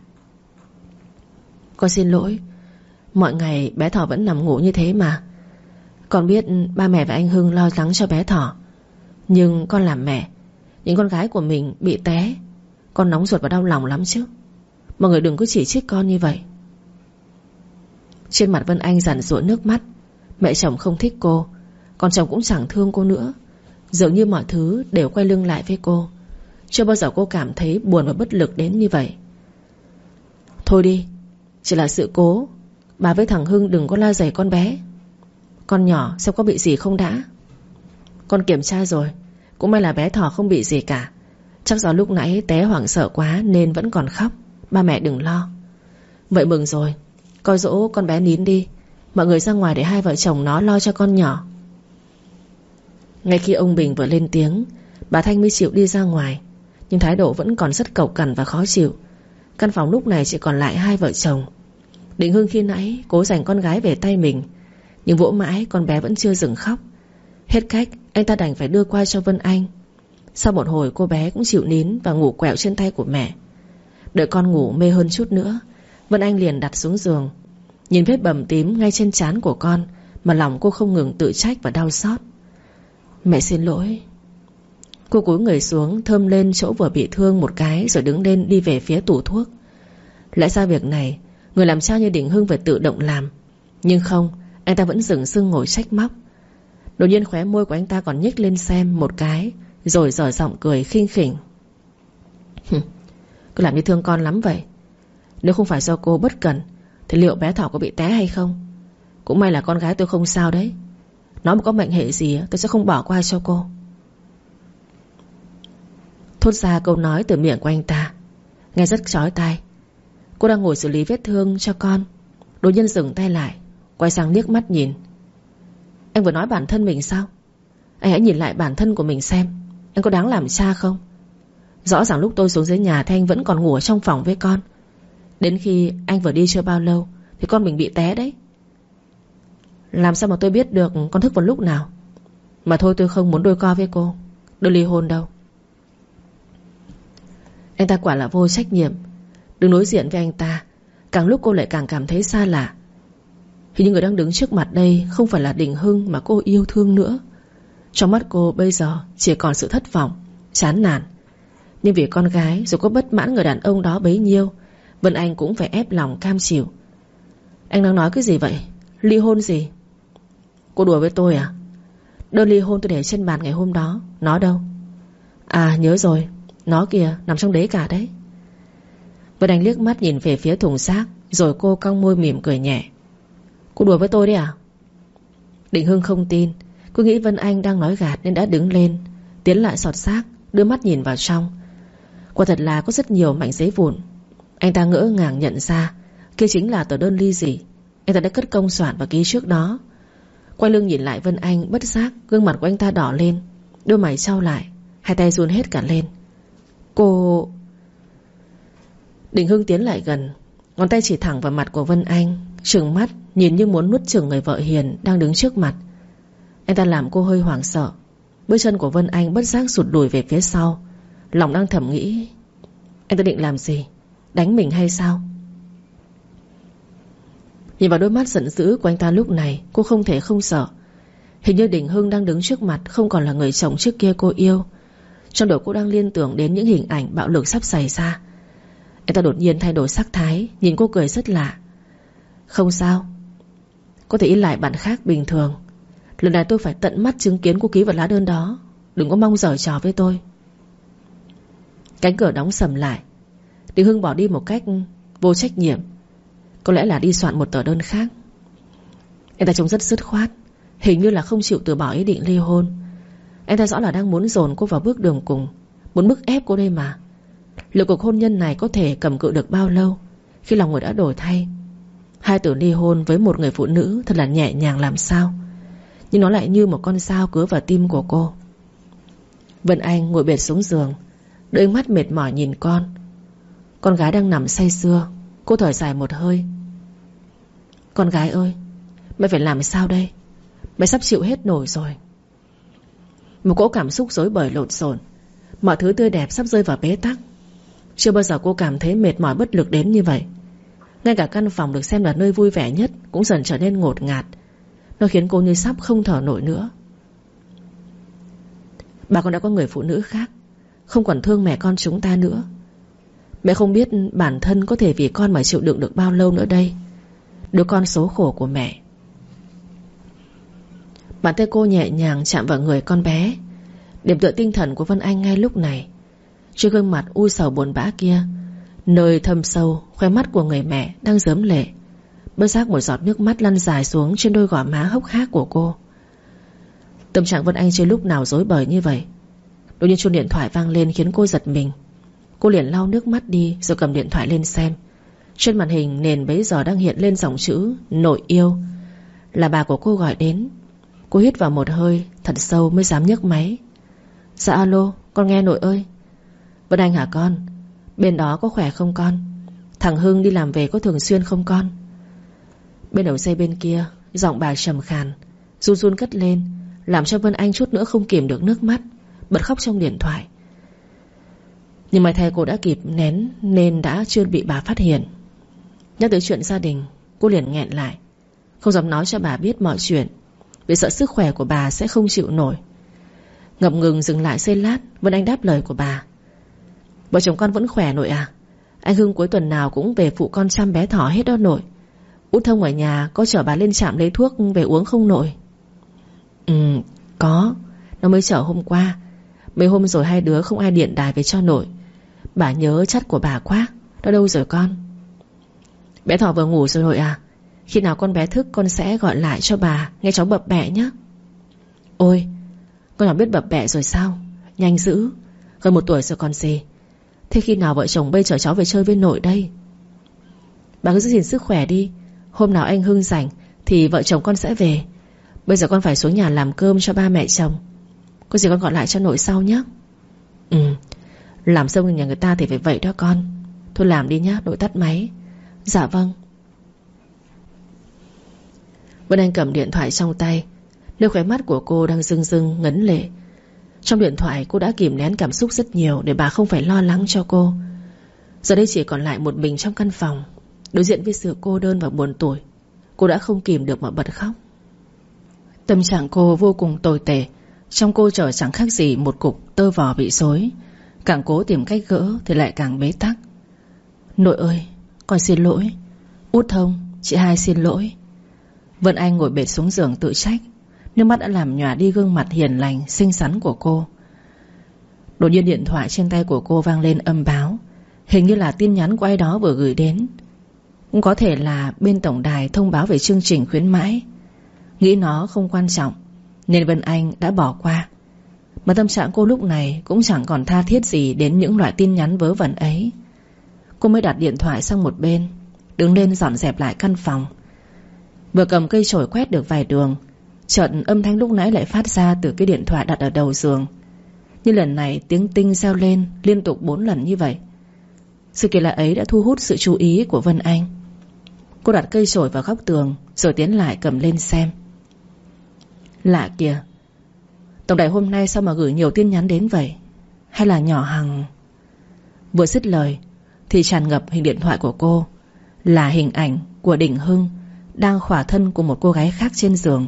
Con xin lỗi. Mọi ngày bé Thỏ vẫn nằm ngủ như thế mà. Con biết ba mẹ và anh Hưng lo lắng cho bé Thỏ, nhưng con làm mẹ, những con gái của mình bị té, con nóng ruột và đau lòng lắm chứ. Mọi người đừng có chỉ trích con như vậy. Trên mặt Vân Anh giàn giụa nước mắt. Mẹ chồng không thích cô, con chồng cũng chẳng thương cô nữa. Dường như mọi thứ đều quay lưng lại với cô. Chưa bao giờ cô cảm thấy buồn và bất lực đến như vậy. Thôi đi, chỉ là sự cố, bà với thằng Hưng đừng có la rầy con bé. Con nhỏ xem có bị gì không đã. Con kiểm tra rồi, cũng may là bé Thỏ không bị gì cả. Chắc do lúc nãy té hoảng sợ quá nên vẫn còn khóc. Ba mẹ đừng lo. Vậy mừng rồi, coi dỗ con bé nín đi. Mọi người ra ngoài để hai vợ chồng nó lo cho con nhỏ. Ngay khi ông Bình vừa lên tiếng, bà Thanh mới chịu đi ra ngoài, nhưng thái độ vẫn còn rất cộc cằn và khó chịu. Căn phòng lúc này chỉ còn lại hai vợ chồng. Định Hưng khi nãy cố giành con gái về tay mình, nhưng vỗ mãi con bé vẫn chưa dừng khóc. Hết cách, anh ta đành phải đưa qua cho Vân Anh. Sau một hồi cô bé cũng chịu nín và ngủ quẹo trên tay của mẹ. Đợi con ngủ mê hơn chút nữa, Vân Anh liền đặt xuống giường. Nhìn vết bầm tím ngay trên trán của con mà lòng cô không ngừng tự trách và đau xót. Mẹ xin lỗi. Cô cúi người xuống thơm lên chỗ vừa bị thương một cái, rồi đứng lên đi về phía tủ thuốc. Lẽ ra việc này người làm cha như Đình Hưng phải tự động làm, nhưng không, anh ta vẫn dừng sưng ngồi trách móc. Đột nhiên khóe môi của anh ta còn nhếch lên xem một cái, rồi dở giọng cười khinh khỉnh. Cứ làm như thương con lắm vậy. Nếu không phải do cô bất cẩn thì liệu bé Thỏ có bị té hay không? Cũng may là con gái tôi không sao đấy. Nó mà có mệnh hệ gì tôi sẽ không bỏ qua cho cô. Thốt ra câu nói từ miệng của anh ta nghe rất chói tai. Cô đang ngồi xử lý vết thương cho con, đột nhiên dừng tay lại, quay sang liếc mắt nhìn. Anh vừa nói bản thân mình sao? Anh hãy nhìn lại bản thân của mình xem, anh có đáng làm cha không? Rõ ràng lúc tôi xuống dưới nhà thì anh vẫn còn ngủ ở trong phòng với con. Đến khi anh vừa đi chưa bao lâu thì con mình bị té đấy. Làm sao mà tôi biết được con thức vào lúc nào? Mà thôi, tôi không muốn đôi co với cô, đưa ly hôn đâu. Anh ta quả là vô trách nhiệm. Đứng đối diện với anh ta, càng lúc cô lại càng cảm thấy xa lạ. Hình như người đang đứng trước mặt đây không phải là Đình Hưng mà cô yêu thương nữa. Trong mắt cô bây giờ chỉ còn sự thất vọng, chán nản. Nhưng vì con gái, dù có bất mãn người đàn ông đó bấy nhiêu, Vân Anh cũng phải ép lòng cam chịu. Anh đang nói cái gì vậy? Ly hôn gì? Cô đùa với tôi à? Đơn ly hôn tôi để trên bàn ngày hôm đó, nó đâu? À nhớ rồi, nó kìa, nằm trong đấy cả đấy. Vân Anh liếc mắt nhìn về phía thùng xác, rồi cô cong môi mỉm cười nhẹ. Cô đùa với tôi đấy à? Đình Hưng không tin. Cô nghĩ Vân Anh đang nói gạt nên đã đứng lên, tiến lại xọt xác, đưa mắt nhìn vào trong. Quả thật là có rất nhiều mảnh giấy vụn. Anh ta ngỡ ngàng nhận ra kia chính là tờ đơn ly dị anh ta đã cất công soạn và ký trước đó. Quay lưng nhìn lại Vân Anh, bất giác gương mặt của anh ta đỏ lên, đôi mày chau lại, hai tay run hết cả lên. Cô... Đình Hưng tiến lại gần, ngón tay chỉ thẳng vào mặt của Vân Anh, trừng mắt nhìn như muốn nuốt chửng người vợ hiền đang đứng trước mặt. Anh ta làm cô hơi hoảng sợ. Bước chân của Vân Anh bất giác sụt lùi về phía sau. Lòng đang thầm nghĩ, anh ta định làm gì? Đánh mình hay sao? Nhìn vào đôi mắt giận dữ của anh ta lúc này, cô không thể không sợ. Hình như Đình Hưng đang đứng trước mặt không còn là người chồng trước kia cô yêu. Trong đầu cô đang liên tưởng đến những hình ảnh bạo lực sắp xảy ra. Anh ta đột nhiên thay đổi sắc thái, nhìn cô cười rất lạ. Không sao, có thể in lại bản khác bình thường. Lần này tôi phải tận mắt chứng kiến cô ký vào lá đơn đó. Đừng có mong giở trò với tôi. Cánh cửa đóng sầm lại. Đình Hưng bỏ đi một cách vô trách nhiệm. Có lẽ là đi soạn một tờ đơn khác. Anh ta trông rất dứt khoát, hình như là không chịu từ bỏ ý định ly hôn. Anh ta rõ là đang muốn dồn cô vào bước đường cùng, muốn bức ép cô đây mà. Liệu cuộc hôn nhân này có thể cầm cự được bao lâu khi lòng người đã đổi thay? Hai từ ly hôn với một người phụ nữ thật là nhẹ nhàng làm sao, nhưng nó lại như một con dao cứa vào tim của cô. Vân Anh ngồi bệt xuống giường, đôi mắt mệt mỏi nhìn con. Con gái đang nằm say sưa. Cô thở dài một hơi. Con gái ơi, mẹ phải làm sao đây? Mẹ sắp chịu hết nổi rồi. Một cỗ cảm xúc rối bời lộn xộn, mọi thứ tươi đẹp sắp rơi vào bế tắc. Chưa bao giờ cô cảm thấy mệt mỏi bất lực đến như vậy. Ngay cả căn phòng được xem là nơi vui vẻ nhất cũng dần trở nên ngột ngạt. Nó khiến cô như sắp không thở nổi nữa. Bà con đã có người phụ nữ khác, không còn thương mẹ con chúng ta nữa. Mẹ không biết bản thân có thể vì con mà chịu đựng được bao lâu nữa đây. Đứa con số khổ của mẹ. Bàn tay cô nhẹ nhàng chạm vào người con bé, điểm tựa tinh thần của Vân Anh ngay lúc này. Trên gương mặt u sầu buồn bã kia, nơi thâm sâu khóe mắt của người mẹ đang rớm lệ. Bất giác một giọt nước mắt lăn dài xuống trên đôi gò má hốc hác của cô. Tâm trạng Vân Anh chưa lúc nào rối bời như vậy. Đột nhiên chuông điện thoại vang lên khiến cô giật mình. Cô liền lau nước mắt đi rồi cầm điện thoại lên xem. Trên màn hình nền bấy giờ đang hiện lên dòng chữ nội yêu. Là bà của cô gọi đến. Cô hít vào một hơi thật sâu mới dám nhấc máy. Dạ alo, con nghe nội ơi. Vân Anh hả con? Bên đó có khỏe không con? Thằng Hưng đi làm về có thường xuyên không con? Bên đầu dây bên kia, giọng bà trầm khàn, run run cất lên, làm cho Vân Anh chút nữa không kìm được nước mắt, bật khóc trong điện thoại. Nhưng may thay cô đã kịp nén nên đã chưa bị bà phát hiện. Nhắc tới chuyện gia đình, cô liền nghẹn lại, không dám nói cho bà biết mọi chuyện, vì sợ sức khỏe của bà sẽ không chịu nổi. Ngập ngừng dừng lại giây lát, Vân Anh đáp lời của bà. Vợ chồng con vẫn khỏe nội à? Anh Hưng cuối tuần nào cũng về phụ con chăm bé Thỏ hết đó nội. Út Thông ở nhà có chở bà lên trạm lấy thuốc về uống không nội? Ừ, có. Nó mới chở hôm qua. Mấy hôm rồi hai đứa không ai điện đài về cho nội. Bà nhớ chất của bà quá. Nó đâu rồi con? Bé Thỏ vừa ngủ rồi nội à? Khi nào con bé thức con sẽ gọi lại cho bà, nghe cháu bập bẹ nhé. Ôi, con nhỏ biết bập bẹ rồi sao? Nhanh dữ, gần một tuổi rồi còn gì. Thế khi nào vợ chồng bây chở cháu về chơi với nội đây? Bà cứ giữ gìn sức khỏe đi. Hôm nào anh Hưng rảnh thì vợ chồng con sẽ về. Bây giờ con phải xuống nhà làm cơm cho ba mẹ chồng. Có gì con gọi lại cho nội sau nhé. Ừ, làm xong nhà người ta thì phải vậy đó con. Thôi làm đi nhá, nội tắt máy. Dạ vâng. Vân Anh cầm điện thoại trong tay. Nơi khóe mắt của cô đang rưng rưng ngấn lệ. Trong điện thoại cô đã kìm nén cảm xúc rất nhiều để bà không phải lo lắng cho cô. Giờ đây chỉ còn lại một mình trong căn phòng. Đối diện với sự cô đơn và buồn tủi, cô đã không kìm được mà bật khóc. Tâm trạng cô vô cùng tồi tệ. Trong cô trở chẳng khác gì một cục tơ vò bị rối. Càng cố tìm cách gỡ thì lại càng bế tắc. Nội ơi, con xin lỗi. Út Thông, chị hai xin lỗi. Vân Anh ngồi bệt xuống giường tự trách. Nước mắt đã làm nhòa đi gương mặt hiền lành xinh xắn của cô. Đột nhiên điện thoại trên tay của cô vang lên âm báo. Hình như là tin nhắn của ai đó vừa gửi đến. Cũng có thể là bên tổng đài thông báo về chương trình khuyến mãi. Nghĩ nó không quan trọng nên Vân Anh đã bỏ qua. Mà tâm trạng cô lúc này cũng chẳng còn tha thiết gì đến những loại tin nhắn vớ vẩn ấy. Cô mới đặt điện thoại sang một bên, đứng lên dọn dẹp lại căn phòng. Vừa cầm cây chổi quét được vài đường, chợt âm thanh lúc nãy lại phát ra từ cái điện thoại đặt ở đầu giường. Nhưng lần này tiếng tinh reo lên liên tục bốn lần như vậy. Sự kỳ lạ ấy đã thu hút sự chú ý của Vân Anh. Cô đặt cây chổi vào góc tường rồi tiến lại cầm lên xem. Lạ kìa, tổng đài hôm nay sao mà gửi nhiều tin nhắn đến vậy? Hay là nhỏ Hằng? Vừa dứt lời thì tràn ngập hình điện thoại của cô là hình ảnh của Đình Hưng đang khỏa thân của một cô gái khác trên giường.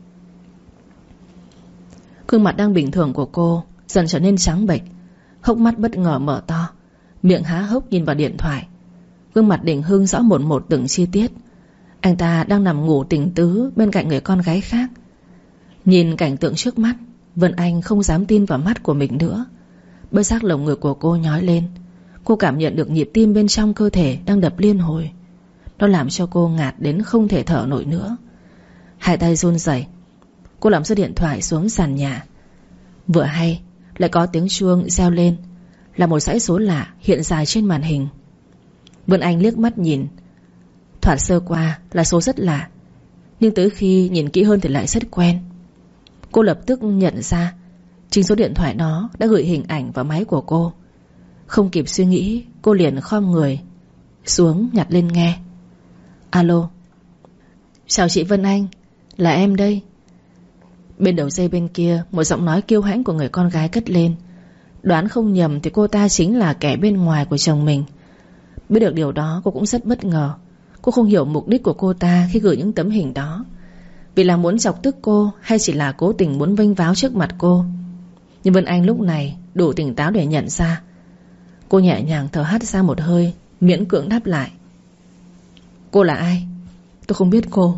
Gương mặt đang bình thường của cô dần trở nên trắng bệch, hốc mắt bất ngờ mở to, miệng há hốc nhìn vào điện thoại. Gương mặt Đình Hưng rõ một một từng chi tiết. Anh ta đang nằm ngủ tình tứ bên cạnh người con gái khác. Nhìn cảnh tượng trước mắt, Vân Anh không dám tin vào mắt của mình nữa. Bất giác lồng ngực của cô nhói lên. Cô cảm nhận được nhịp tim bên trong cơ thể đang đập liên hồi. Nó làm cho cô ngạt đến không thể thở nổi nữa. Hai tay run rẩy, cô làm rơi điện thoại xuống sàn nhà. Vừa hay lại có tiếng chuông reo lên, là một dãy số lạ hiện ra trên màn hình. Vân Anh liếc mắt nhìn. Thoạt sơ qua là số rất lạ, nhưng tới khi nhìn kỹ hơn thì lại rất quen. Cô lập tức nhận ra chính số điện thoại đó đã gửi hình ảnh vào máy của cô. Không kịp suy nghĩ, cô liền khom người xuống nhặt lên nghe. Alo. Chào chị Vân Anh, là em đây. Bên đầu dây bên kia, một giọng nói kiêu hãnh của người con gái cất lên. Đoán không nhầm thì cô ta chính là kẻ bên ngoài của chồng mình. Biết được điều đó cô cũng rất bất ngờ. Cô không hiểu mục đích của cô ta khi gửi những tấm hình đó. Vì là muốn chọc tức cô hay chỉ là cố tình muốn vênh váo trước mặt cô. Nhưng Vân Anh lúc này đủ tỉnh táo để nhận ra. Cô nhẹ nhàng thở hắt ra một hơi, miễn cưỡng đáp lại. Cô là ai? Tôi không biết cô.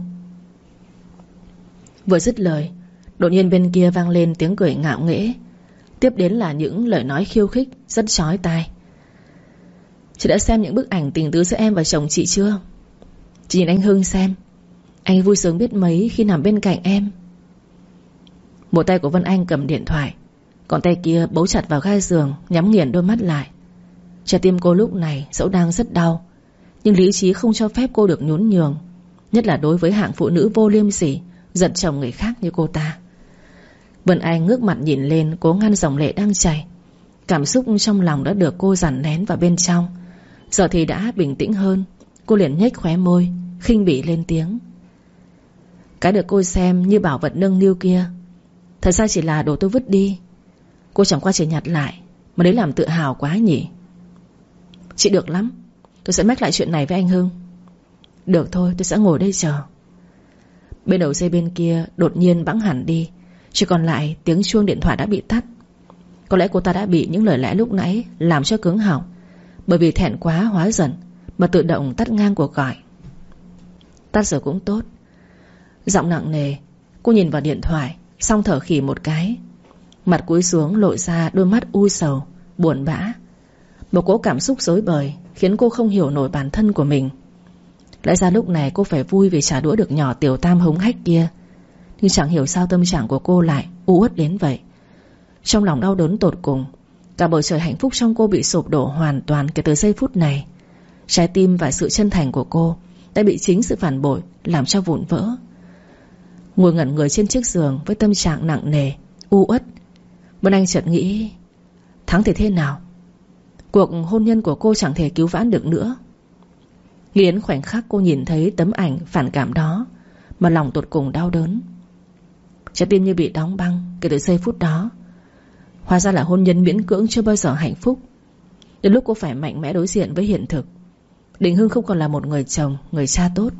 Vừa dứt lời, đột nhiên bên kia vang lên tiếng cười ngạo nghễ. Tiếp đến là những lời nói khiêu khích rất chói tai. Chị đã xem những bức ảnh tình tứ giữa em và chồng chị chưa? Chị nhìn anh Hưng xem, anh vui sướng biết mấy khi nằm bên cạnh em. Một tay của Vân Anh cầm điện thoại, còn tay kia bấu chặt vào gai giường, nhắm nghiền đôi mắt lại. Trái tim cô lúc này dẫu đang rất đau, nhưng lý trí không cho phép cô được nhún nhường, nhất là đối với hạng phụ nữ vô liêm sỉ giật chồng người khác như cô ta. Vân Anh ngước mặt nhìn lên, cố ngăn dòng lệ đang chảy. Cảm xúc trong lòng đã được cô dằn nén vào bên trong, giờ thì đã bình tĩnh hơn. Cô liền nhếch khóe môi, khinh bỉ lên tiếng. Cái được cô xem như bảo vật nâng niu kia thật ra chỉ là đồ tôi vứt đi. Cô chẳng qua chỉ nhặt lại, mà đấy làm tự hào quá nhỉ. Chị được lắm, tôi sẽ mách lại chuyện này với anh Hưng. Được thôi, tôi sẽ ngồi đây chờ. Bên đầu dây bên kia đột nhiên bẵng hẳn đi, chỉ còn lại tiếng chuông điện thoại đã bị tắt. Có lẽ cô ta đã bị những lời lẽ lúc nãy làm cho cứng họng, bởi vì thẹn quá hóa giận mà tự động tắt ngang cuộc gọi. Tắt rồi cũng tốt. Giọng nặng nề, cô nhìn vào điện thoại, xong thở khì một cái. Mặt cúi xuống lộ ra đôi mắt u sầu, buồn bã. Một cỗ cảm xúc rối bời khiến cô không hiểu nổi bản thân của mình. Lẽ ra lúc này cô phải vui vì trả đũa được nhỏ tiểu tam hống hách kia. Nhưng chẳng hiểu sao tâm trạng của cô lại u uất đến vậy. Trong lòng đau đớn tột cùng, cả bầu trời hạnh phúc trong cô bị sụp đổ hoàn toàn kể từ giây phút này. Trái tim và sự chân thành của cô đã bị chính sự phản bội làm cho vụn vỡ. Ngồi ngẩn người trên chiếc giường với tâm trạng nặng nề, u uất, Vân Anh chợt nghĩ, thắng thì thế nào? Cuộc hôn nhân của cô chẳng thể cứu vãn được nữa. Nghĩ đến khoảnh khắc cô nhìn thấy tấm ảnh phản cảm đó mà lòng tột cùng đau đớn. Trái tim như bị đóng băng kể từ giây phút đó. Hóa ra là hôn nhân miễn cưỡng chưa bao giờ hạnh phúc. Đến lúc cô phải mạnh mẽ đối diện với hiện thực. Đình Hưng không còn là một người chồng, người cha tốt.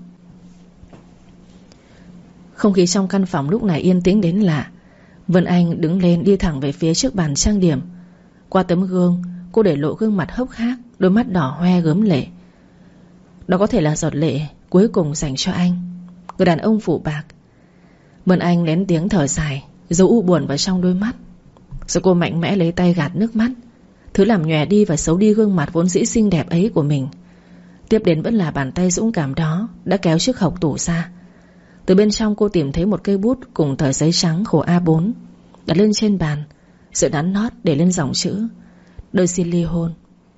Không khí trong căn phòng lúc này yên tĩnh đến lạ. Vân Anh đứng lên đi thẳng về phía trước bàn trang điểm. Qua tấm gương, cô để lộ gương mặt hốc hác, đôi mắt đỏ hoe gớm lệ. Đó có thể là giọt lệ cuối cùng dành cho anh, người đàn ông phụ bạc. Vân Anh lén tiếng thở dài, giấu u buồn vào trong đôi mắt. Rồi cô mạnh mẽ lấy tay gạt nước mắt, thứ làm nhòe đi và xấu đi gương mặt vốn dĩ xinh đẹp ấy của mình. Tiếp đến vẫn là bàn tay dũng cảm đó đã kéo chiếc hộc tủ ra. Từ bên trong cô tìm thấy một cây bút cùng tờ giấy trắng khổ A bốn, đặt lên trên bàn, rồi đắn nót để lên dòng chữ: Đơn xin ly hôn.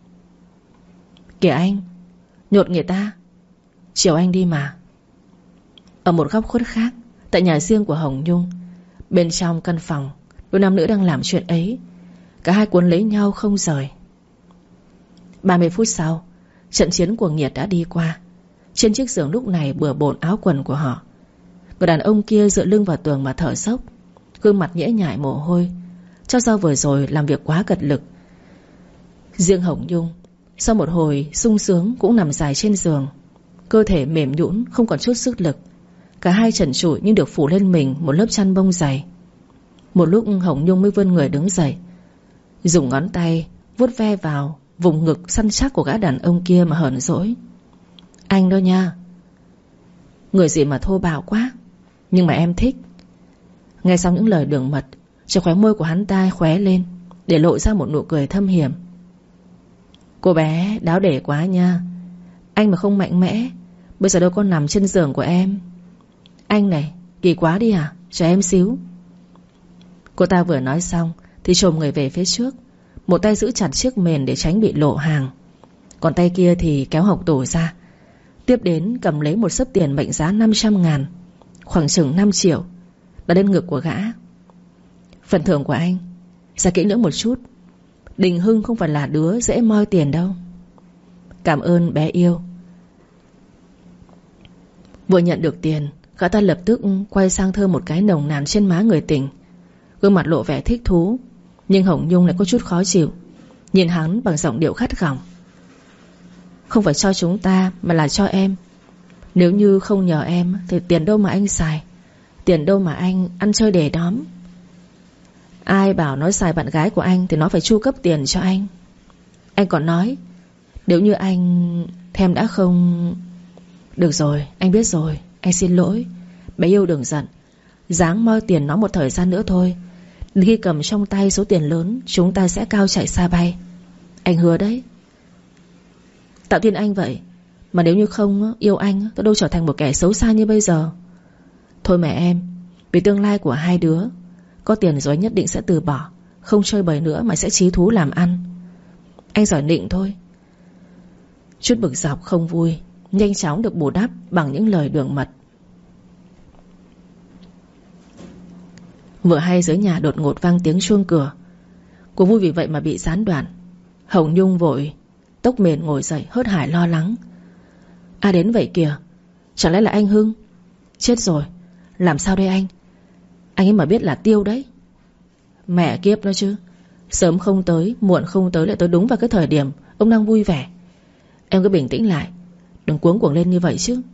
Kìa anh, nhột người ta, chiều anh đi mà. Ở một góc khuất khác, tại nhà riêng của Hồng Nhung, bên trong căn phòng, đôi nam nữ đang làm chuyện ấy. Cả hai cuốn lấy nhau không rời. Ba mươi phút sau, trận chiến cuồng nhiệt đã đi qua. Trên chiếc giường lúc này bừa bộn áo quần của họ. Người đàn ông kia dựa lưng vào tường mà thở dốc, gương mặt nhễ nhại mồ hôi, cho do vừa rồi làm việc quá cật lực. Riêng Hồng Nhung, sau một hồi sung sướng cũng nằm dài trên giường, cơ thể mềm nhũn không còn chút sức lực. Cả hai trần trụi nhưng được phủ lên mình một lớp chăn bông dày. Một lúc Hồng Nhung mới vươn người đứng dậy, dùng ngón tay vuốt ve vào vùng ngực săn chắc của gã đàn ông kia mà hờn dỗi. Anh đó nha. Người gì mà thô bạo quá, nhưng mà em thích. Nghe xong những lời đường mật, chiếc khóe môi của hắn ta khóe lên, để lộ ra một nụ cười thâm hiểm. Cô bé đáo để quá nha. Anh mà không mạnh mẽ, bây giờ đâu có nằm trên giường của em. Anh này, kỳ quá đi à, chờ em xíu. Cô ta vừa nói xong thì chồm người về phía trước, một tay giữ chặt chiếc mền để tránh bị lộ hàng, còn tay kia thì kéo hộc tủ ra. Tiếp đến cầm lấy một xấp tiền mệnh giá năm trăm ngàn, khoảng chừng năm triệu, đặt lên ngực của gã. Phần thưởng của anh, ra kỹ lưỡng một chút. Đình Hưng không phải là đứa dễ moi tiền đâu. Cảm ơn bé yêu. Vừa nhận được tiền, gã ta lập tức quay sang thơm một cái nồng nàn trên má người tình. Gương mặt lộ vẻ thích thú, nhưng Hồng Nhung lại có chút khó chịu, nhìn hắn bằng giọng điệu khát gỏng. Không phải cho chúng ta mà là cho em. Nếu như không nhờ em thì tiền đâu mà anh xài, tiền đâu mà anh ăn chơi để đóm. Ai bảo nó xài bạn gái của anh thì nó phải chu cấp tiền cho anh. Anh còn nói nếu như anh thèm đã không. Được rồi, anh biết rồi, anh xin lỗi. Bé yêu đừng giận, ráng moi tiền nó một thời gian nữa thôi. Đến khi cầm trong tay số tiền lớn, chúng ta sẽ cao chạy xa bay. Anh hứa đấy. Tạo tin anh vậy, mà nếu như không yêu anh, tôi đâu trở thành một kẻ xấu xa như bây giờ. Thôi mẹ em, vì tương lai của hai đứa, có tiền rồi nhất định sẽ từ bỏ, không chơi bời nữa mà sẽ chí thú làm ăn. Anh giỏi nịnh thôi. Chút bực dọc không vui nhanh chóng được bù đắp bằng những lời đường mật. Vừa hay dưới nhà đột ngột vang tiếng chuông cửa. Cô vui vì vậy mà bị gián đoạn. Hồng Nhung vội tốc mền ngồi dậy hớt hải lo lắng. Ai đến vậy kìa? Chẳng lẽ là anh Hưng? Chết rồi, làm sao đây anh? Anh ấy mà biết là Tiêu đấy. Mẹ kiếp đó chứ, sớm không tới, muộn không tới, lại tới đúng vào cái thời điểm ông đang vui vẻ. Em cứ bình tĩnh lại, đừng cuống cuồng lên như vậy chứ.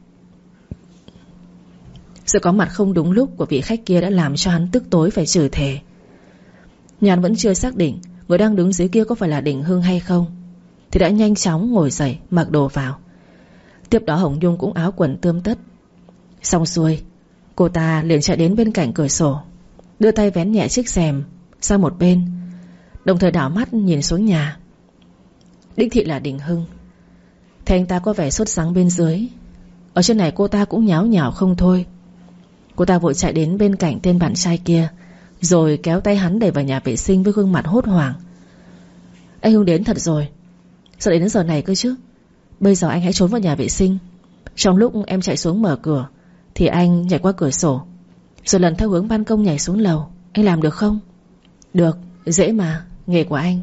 Sự có mặt không đúng lúc của vị khách kia đã làm cho hắn tức tối phải chửi thề. Nhàn vẫn chưa xác định người đang đứng dưới kia có phải là Đình Hưng hay không, thì đã nhanh chóng ngồi dậy mặc đồ vào. Tiếp đó Hồng Nhung cũng áo quần tươm tất. Xong xuôi, cô ta liền chạy đến bên cạnh cửa sổ, đưa tay vén nhẹ chiếc rèm sang một bên, đồng thời đảo mắt nhìn xuống nhà. Đích thị là Đình Hưng. Thấy anh ta có vẻ sốt sắng bên dưới, ở trên này cô ta cũng nháo nhào không thôi. Cô ta vội chạy đến bên cạnh tên bạn trai kia, rồi kéo tay hắn đẩy vào nhà vệ sinh với gương mặt hốt hoảng. Anh Hưng đến thật rồi. Sao đến giờ này cơ chứ? Bây giờ anh hãy trốn vào nhà vệ sinh. Trong lúc em chạy xuống mở cửa thì anh nhảy qua cửa sổ, rồi lần theo hướng ban công nhảy xuống lầu. Anh làm được không? Được, dễ mà, nghề của anh.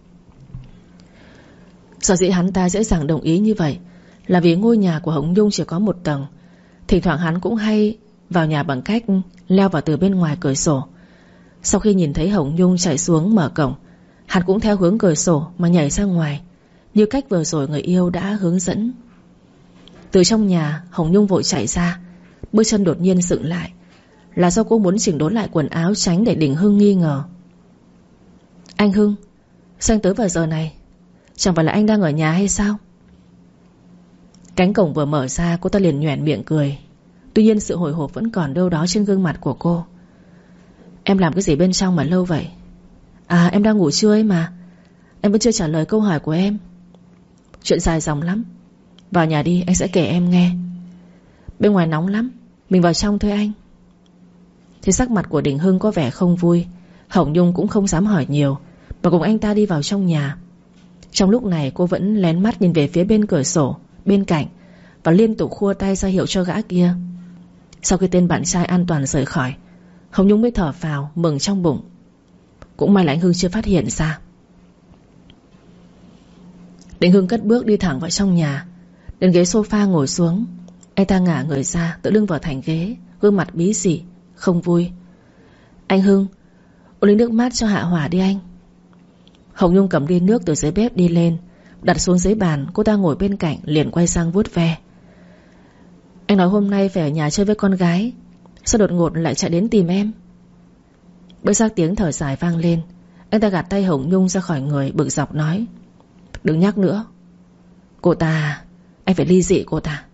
Sở dĩ hắn ta dễ dàng đồng ý như vậy là vì ngôi nhà của Hồng Nhung chỉ có một tầng. Thỉnh thoảng hắn cũng hay vào nhà bằng cách leo vào từ bên ngoài cửa sổ. Sau khi nhìn thấy Hồng Nhung chạy xuống mở cổng, hắn cũng theo hướng cửa sổ mà nhảy ra ngoài, như cách vừa rồi người yêu đã hướng dẫn. Từ trong nhà, Hồng Nhung vội chạy ra, bước chân đột nhiên dựng lại, là do cô muốn chỉnh đốn lại quần áo tránh để Đình Hưng nghi ngờ. Anh Hưng, sao anh tới vào giờ này? Chẳng phải là anh đang ở nhà hay sao? Cánh cổng vừa mở ra, cô ta liền nhoẻn miệng cười. Tuy nhiên sự hồi hộp vẫn còn đâu đó trên gương mặt của cô. Em làm cái gì bên trong mà lâu vậy? À, em đang ngủ trưa ấy mà. Em vẫn chưa trả lời câu hỏi của em. Chuyện dài dòng lắm. Vào nhà đi, anh sẽ kể em nghe. Bên ngoài nóng lắm, mình vào trong thôi anh. Thì sắc mặt của Đình Hưng có vẻ không vui. Hồng Nhung cũng không dám hỏi nhiều, mà cùng anh ta đi vào trong nhà. Trong lúc này cô vẫn lén mắt nhìn về phía bên cửa sổ bên cạnh và liên tục khua tay ra hiệu cho gã kia. Sau khi tên bạn trai an toàn rời khỏi, Hồng Nhung mới thở phào mừng trong bụng. Cũng may là anh Hưng chưa phát hiện ra. Đình Hưng cất bước đi thẳng vào trong nhà, đến ghế sofa ngồi xuống. Anh ta ngả người ra, tựa lưng vào thành ghế, gương mặt bí xỉ, không vui. Anh Hưng, uống ly nước mát cho hạ hỏa đi anh. Hồng Nhung cầm ly nước từ dưới bếp đi lên, đặt xuống dưới bàn. Cô ta ngồi bên cạnh liền quay sang vuốt ve. Anh nói hôm nay phải ở nhà chơi với con gái, sao đột ngột lại chạy đến tìm em? Bất giác tiếng thở dài vang lên. Anh ta gạt tay Hồng Nhung ra khỏi người, bực dọc nói: Đừng nhắc nữa. Cô ta, anh phải ly dị cô ta.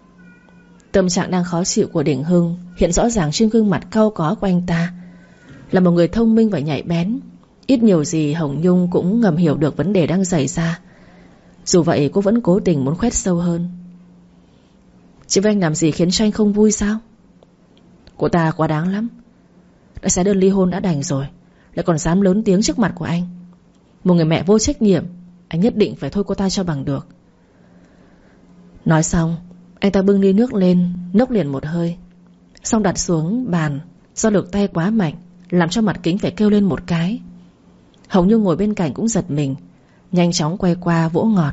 Tâm trạng đang khó chịu của Đình Hưng hiện rõ ràng trên gương mặt cau có của anh ta. Là một người thông minh và nhạy bén, ít nhiều gì Hồng Nhung cũng ngầm hiểu được vấn đề đang xảy ra. Dù vậy cô vẫn cố tình muốn khoét sâu hơn. Chị với anh làm gì khiến cho anh không vui sao? Cô ta quá đáng lắm. Đã xé đơn ly hôn đã đành rồi, lại còn dám lớn tiếng trước mặt của anh. Một người mẹ vô trách nhiệm, anh nhất định phải thôi cô ta cho bằng được. Nói xong, anh ta bưng ly nước lên, nốc liền một hơi, xong đặt xuống bàn. Do lực tay quá mạnh, làm cho mặt kính phải kêu lên một cái. Hồng Nhung ngồi bên cạnh cũng giật mình, nhanh chóng quay qua vỗ ngọt.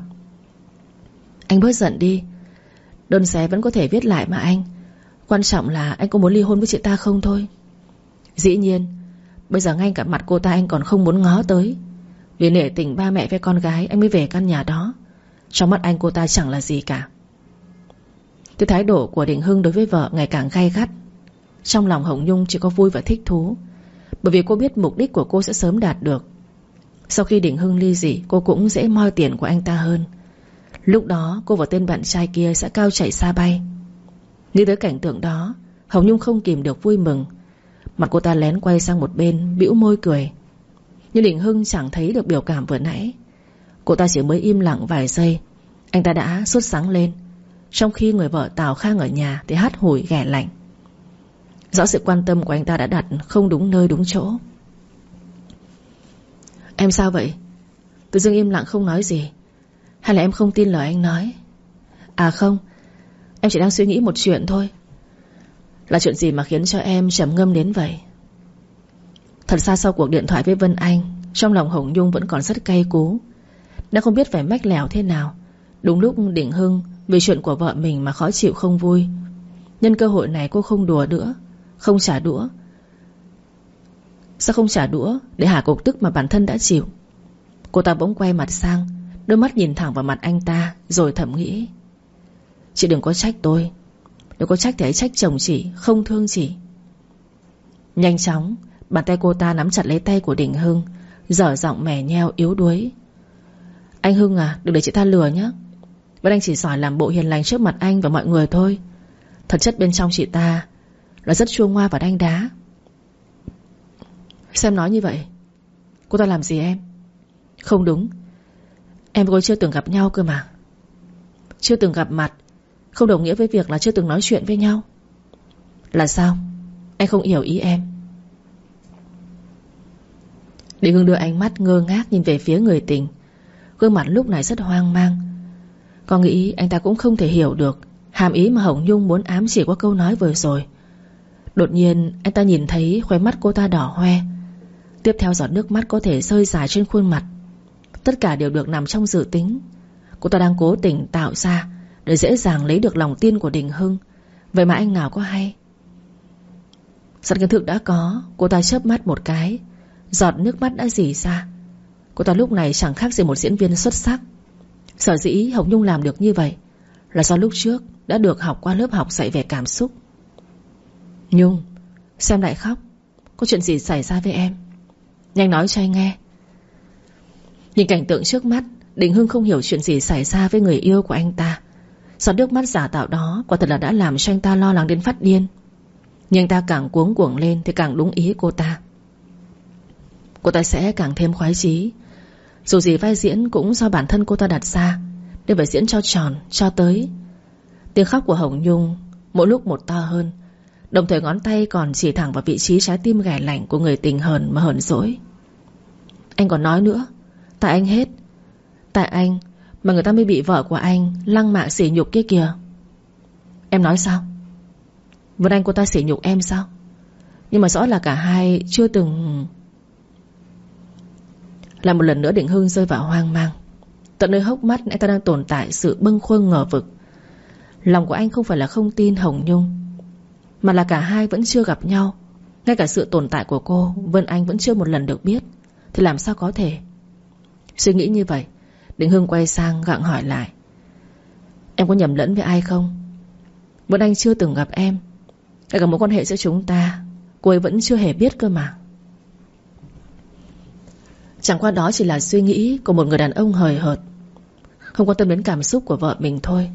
Anh bớt giận đi, đơn xé vẫn có thể viết lại mà anh. Quan trọng là anh có muốn ly hôn với chị ta không thôi. Dĩ nhiên, bây giờ ngay cả mặt cô ta anh còn không muốn ngó tới. Vì nể tình ba mẹ với con gái anh mới về căn nhà đó. Trong mắt anh cô ta chẳng là gì cả. Cái thái độ của Đình Hưng đối với vợ ngày càng gay gắt. Trong lòng Hồng Nhung chỉ có vui và thích thú, bởi vì cô biết mục đích của cô sẽ sớm đạt được. Sau khi Đình Hưng ly dị, cô cũng dễ moi tiền của anh ta hơn. Lúc đó cô và tên bạn trai kia sẽ cao chạy xa bay. Nghĩ tới cảnh tượng đó, Hồng Nhung không kìm được vui mừng. Mặt cô ta lén quay sang một bên, bĩu môi cười. Nhưng Đình Hưng chẳng thấy được biểu cảm vừa nãy. Cô ta chỉ mới im lặng vài giây, anh ta đã sốt sắng lên, trong khi người vợ Tào Khang ở nhà thì hắt hủi ghẻ lạnh. Rõ sự quan tâm của anh ta đã đặt không đúng nơi đúng chỗ. Em sao vậy? Tự dưng im lặng không nói gì, hay là em không tin lời anh nói? À không, em chỉ đang suy nghĩ một chuyện thôi. Là chuyện gì mà khiến cho em trầm ngâm đến vậy? Thật ra sau cuộc điện thoại với Vân Anh, trong lòng Hồng Nhung vẫn còn rất cay cú. Đã không biết phải mách lèo thế nào. Đúng lúc Đình Hưng vì chuyện của vợ mình mà khó chịu không vui. Nhân cơ hội này cô không đùa nữa, không trả đũa. Sao không trả đũa để hả cục tức mà bản thân đã chịu? Cô ta bỗng quay mặt sang, đôi mắt nhìn thẳng vào mặt anh ta, rồi thầm nghĩ: Chị đừng có trách tôi. Nếu có trách thì hãy trách chồng chị, không thương chị. Nhanh chóng, bàn tay cô ta nắm chặt lấy tay của Đình Hưng, dở giọng mè nheo yếu đuối: Anh Hưng à, đừng để chị ta lừa nhé. Vẫn anh chỉ giỏi làm bộ hiền lành trước mặt anh và mọi người thôi. Thật chất bên trong chị ta là rất chua ngoa và đanh đá. Sao em nói như vậy? Cô ta làm gì em? Không đúng, em và cô chưa từng gặp nhau cơ mà. Chưa từng gặp mặt không đồng nghĩa với việc là chưa từng nói chuyện với nhau. Là sao? Anh không hiểu ý em. Định Hưng đưa ánh mắt ngơ ngác nhìn về phía người tình. Gương mặt lúc này rất hoang mang. Có nghĩ anh ta cũng không thể hiểu được hàm ý mà Hồng Nhung muốn ám chỉ qua câu nói vừa rồi. Đột nhiên anh ta nhìn thấy khóe mắt cô ta đỏ hoe. Tiếp theo giọt nước mắt có thể rơi dài trên khuôn mặt. Tất cả đều được nằm trong dự tính. Cô ta đang cố tình tạo ra để dễ dàng lấy được lòng tin của Đình Hưng. Vậy mà anh nào có hay. Sẵn kiến thức đã có, cô ta chớp mắt một cái, giọt nước mắt đã rỉ ra. Cô ta lúc này chẳng khác gì một diễn viên xuất sắc. Sở dĩ Hồng Nhung làm được như vậy là do lúc trước đã được học qua lớp học dạy về cảm xúc. Nhung, xem lại khóc. Có chuyện gì xảy ra với em? Nhanh nói cho anh nghe. Nhìn cảnh tượng trước mắt, Đình Hưng không hiểu chuyện gì xảy ra với người yêu của anh ta. Giọt nước mắt giả tạo đó quả thật là đã làm cho anh ta lo lắng đến phát điên. Nhưng anh ta càng cuống cuồng lên thì càng đúng ý cô ta. Cô ta sẽ càng thêm khoái chí. Dù gì vai diễn cũng do bản thân cô ta đặt ra, nên phải diễn cho tròn, cho tới. Tiếng khóc của Hồng Nhung mỗi lúc một to hơn, đồng thời ngón tay còn chỉ thẳng vào vị trí trái tim ghẻ lạnh của người tình hờn mà hờn dỗi. Anh còn nói nữa, tại anh hết. Tại anh mà người ta mới bị vợ của anh lăng mạ sỉ nhục kia kìa. Em nói sao? Vân Anh cô ta sỉ nhục em sao? Nhưng mà rõ là cả hai chưa từng. Là một lần nữa Định Hưng rơi vào hoang mang. Tận nơi hốc mắt anh ta đang tồn tại sự bâng khuâng ngờ vực. Lòng của anh không phải là không tin Hồng Nhung, mà là cả hai vẫn chưa gặp nhau. Ngay cả sự tồn tại của cô Vân Anh vẫn chưa một lần được biết. Thì làm sao có thể? Suy nghĩ như vậy, Định Hưng quay sang gặng hỏi lại. Em có nhầm lẫn với ai không? Vân Anh chưa từng gặp em. Ngay cả mối quan hệ giữa chúng ta cô ấy vẫn chưa hề biết cơ mà. Chẳng qua đó chỉ là suy nghĩ của một người đàn ông hời hợt, không quan tâm đến cảm xúc của vợ mình thôi.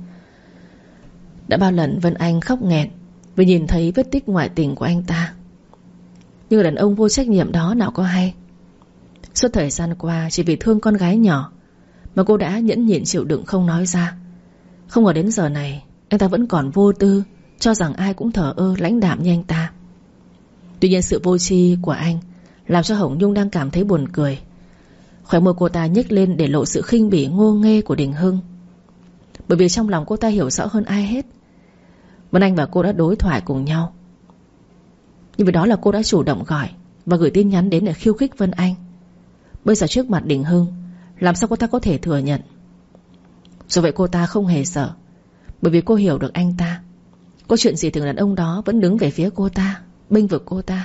Đã bao lần Vân Anh khóc nghẹn vì nhìn thấy vết tích ngoại tình của anh ta. Nhưng người đàn ông vô trách nhiệm đó nào có hay. Suốt thời gian qua chỉ vì thương con gái nhỏ mà cô đã nhẫn nhịn chịu đựng không nói ra. Không ngờ đến giờ này anh ta vẫn còn vô tư, cho rằng ai cũng thờ ơ lãnh đạm như anh ta. Tuy nhiên sự vô tri của anh làm cho Hồng Nhung đang cảm thấy buồn cười. Khóe môi cô ta nhếch lên để lộ sự khinh bỉ ngô nghê của Đình Hưng. Bởi vì trong lòng cô ta hiểu rõ hơn ai hết, Vân Anh và cô đã đối thoại cùng nhau. Nhưng vì đó là cô đã chủ động gọi và gửi tin nhắn đến để khiêu khích Vân Anh. Bây giờ trước mặt Đình Hưng, làm sao cô ta có thể thừa nhận? Dù vậy cô ta không hề sợ, bởi vì cô hiểu được anh ta. Có chuyện gì thì người đàn ông đó vẫn đứng về phía cô ta, bênh vực cô ta.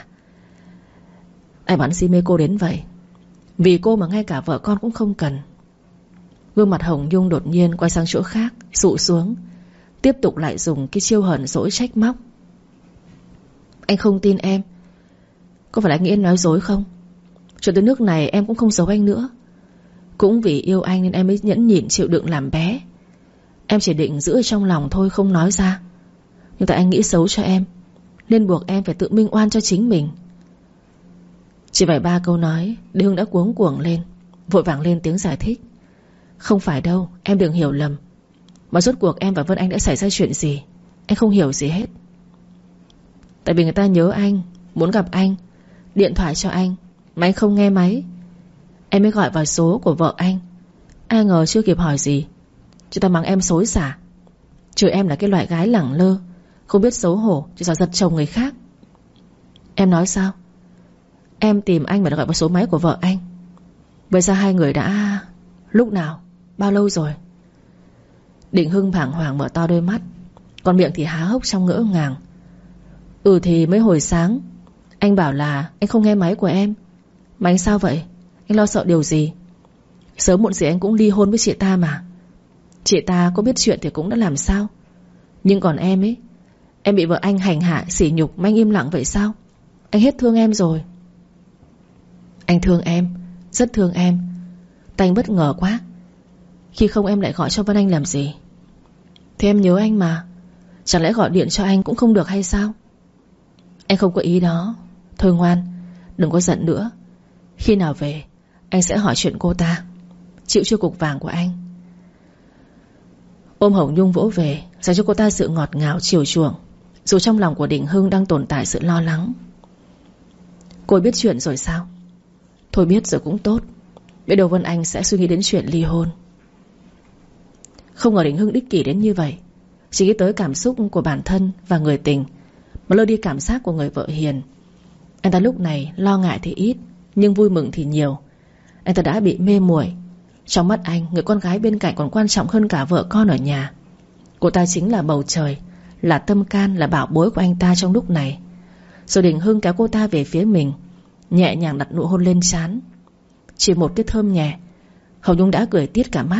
Ai bắn si mê cô đến vậy? Vì cô mà ngay cả vợ con cũng không cần. Gương mặt Hồng Nhung đột nhiên quay sang chỗ khác, sụ xuống, tiếp tục lại dùng cái chiêu hờn dỗi trách móc. Anh không tin em. Có phải là anh nghĩ em nói dối không? Chuyện tới nước này em cũng không giấu anh nữa. Cũng vì yêu anh nên em mới nhẫn nhịn chịu đựng làm bé. Em chỉ định giữ ở trong lòng thôi, không nói ra. Nhưng tại anh nghĩ xấu cho em, nên buộc em phải tự minh oan cho chính mình. Chỉ vài ba câu nói, Đế Hưng đã cuống cuồng lên, vội vàng lên tiếng giải thích. Không phải đâu, em đừng hiểu lầm. Mà rốt cuộc em và Vân Anh đã xảy ra chuyện gì, anh không hiểu gì hết. Tại vì người ta nhớ anh, muốn gặp anh, điện thoại cho anh mà anh không nghe máy. Em mới gọi vào số của vợ anh. Ai ngờ chưa kịp hỏi gì, chị ta mắng em xối xả, chửi em là cái loại gái lẳng lơ, không biết xấu hổ, chỉ sợ giật chồng người khác. Em nói sao? Em tìm anh mà đã gọi vào số máy của vợ anh. Vậy ra hai người đã... Lúc nào? Bao lâu rồi? Định Hưng bàng hoàng mở to đôi mắt, còn miệng thì há hốc trong ngỡ ngàng. Ừ thì mấy hồi sáng anh bảo là anh không nghe máy của em. Mà anh sao vậy? Anh lo sợ điều gì? Sớm muộn gì anh cũng ly hôn với chị ta mà. Chị ta có biết chuyện thì cũng đã làm sao. Nhưng còn em ấy, em bị vợ anh hành hạ sỉ nhục mà anh im lặng vậy sao? Anh hết thương em rồi. Anh thương em, rất thương em. Tại anh bất ngờ quá. Khi không em lại gọi cho Vân Anh làm gì? Thì em nhớ anh mà. Chẳng lẽ gọi điện cho anh cũng không được hay sao? Anh không có ý đó. Thôi ngoan, đừng có giận nữa. Khi nào về anh sẽ hỏi chuyện cô ta. Chịu chưa cục vàng của anh. Ôm Hồng Nhung vỗ về, dành cho cô ta sự ngọt ngào chiều chuộng. dù trong lòng của Đình Hưng đang tồn tại sự lo lắng. Cô biết chuyện rồi sao? Thôi biết rồi cũng tốt. Biết đâu Vân Anh sẽ suy nghĩ đến chuyện ly hôn. Không ngờ Đình Hưng đích kỷ đến như vậy. Chỉ nghĩ tới cảm xúc của bản thân và người tình mà lơ đi cảm giác của người vợ hiền. Anh ta lúc này lo ngại thì ít, nhưng vui mừng thì nhiều. Anh ta đã bị mê muội. Trong mắt anh, người con gái bên cạnh còn quan trọng hơn cả vợ con ở nhà. Cô ta chính là bầu trời, là tâm can, là bảo bối của anh ta trong lúc này. Rồi Đình Hưng kéo cô ta về phía mình, nhẹ nhàng đặt nụ hôn lên trán. Chỉ một cái thơm nhẹ, Hồng Nhung đã cười tít cả mắt.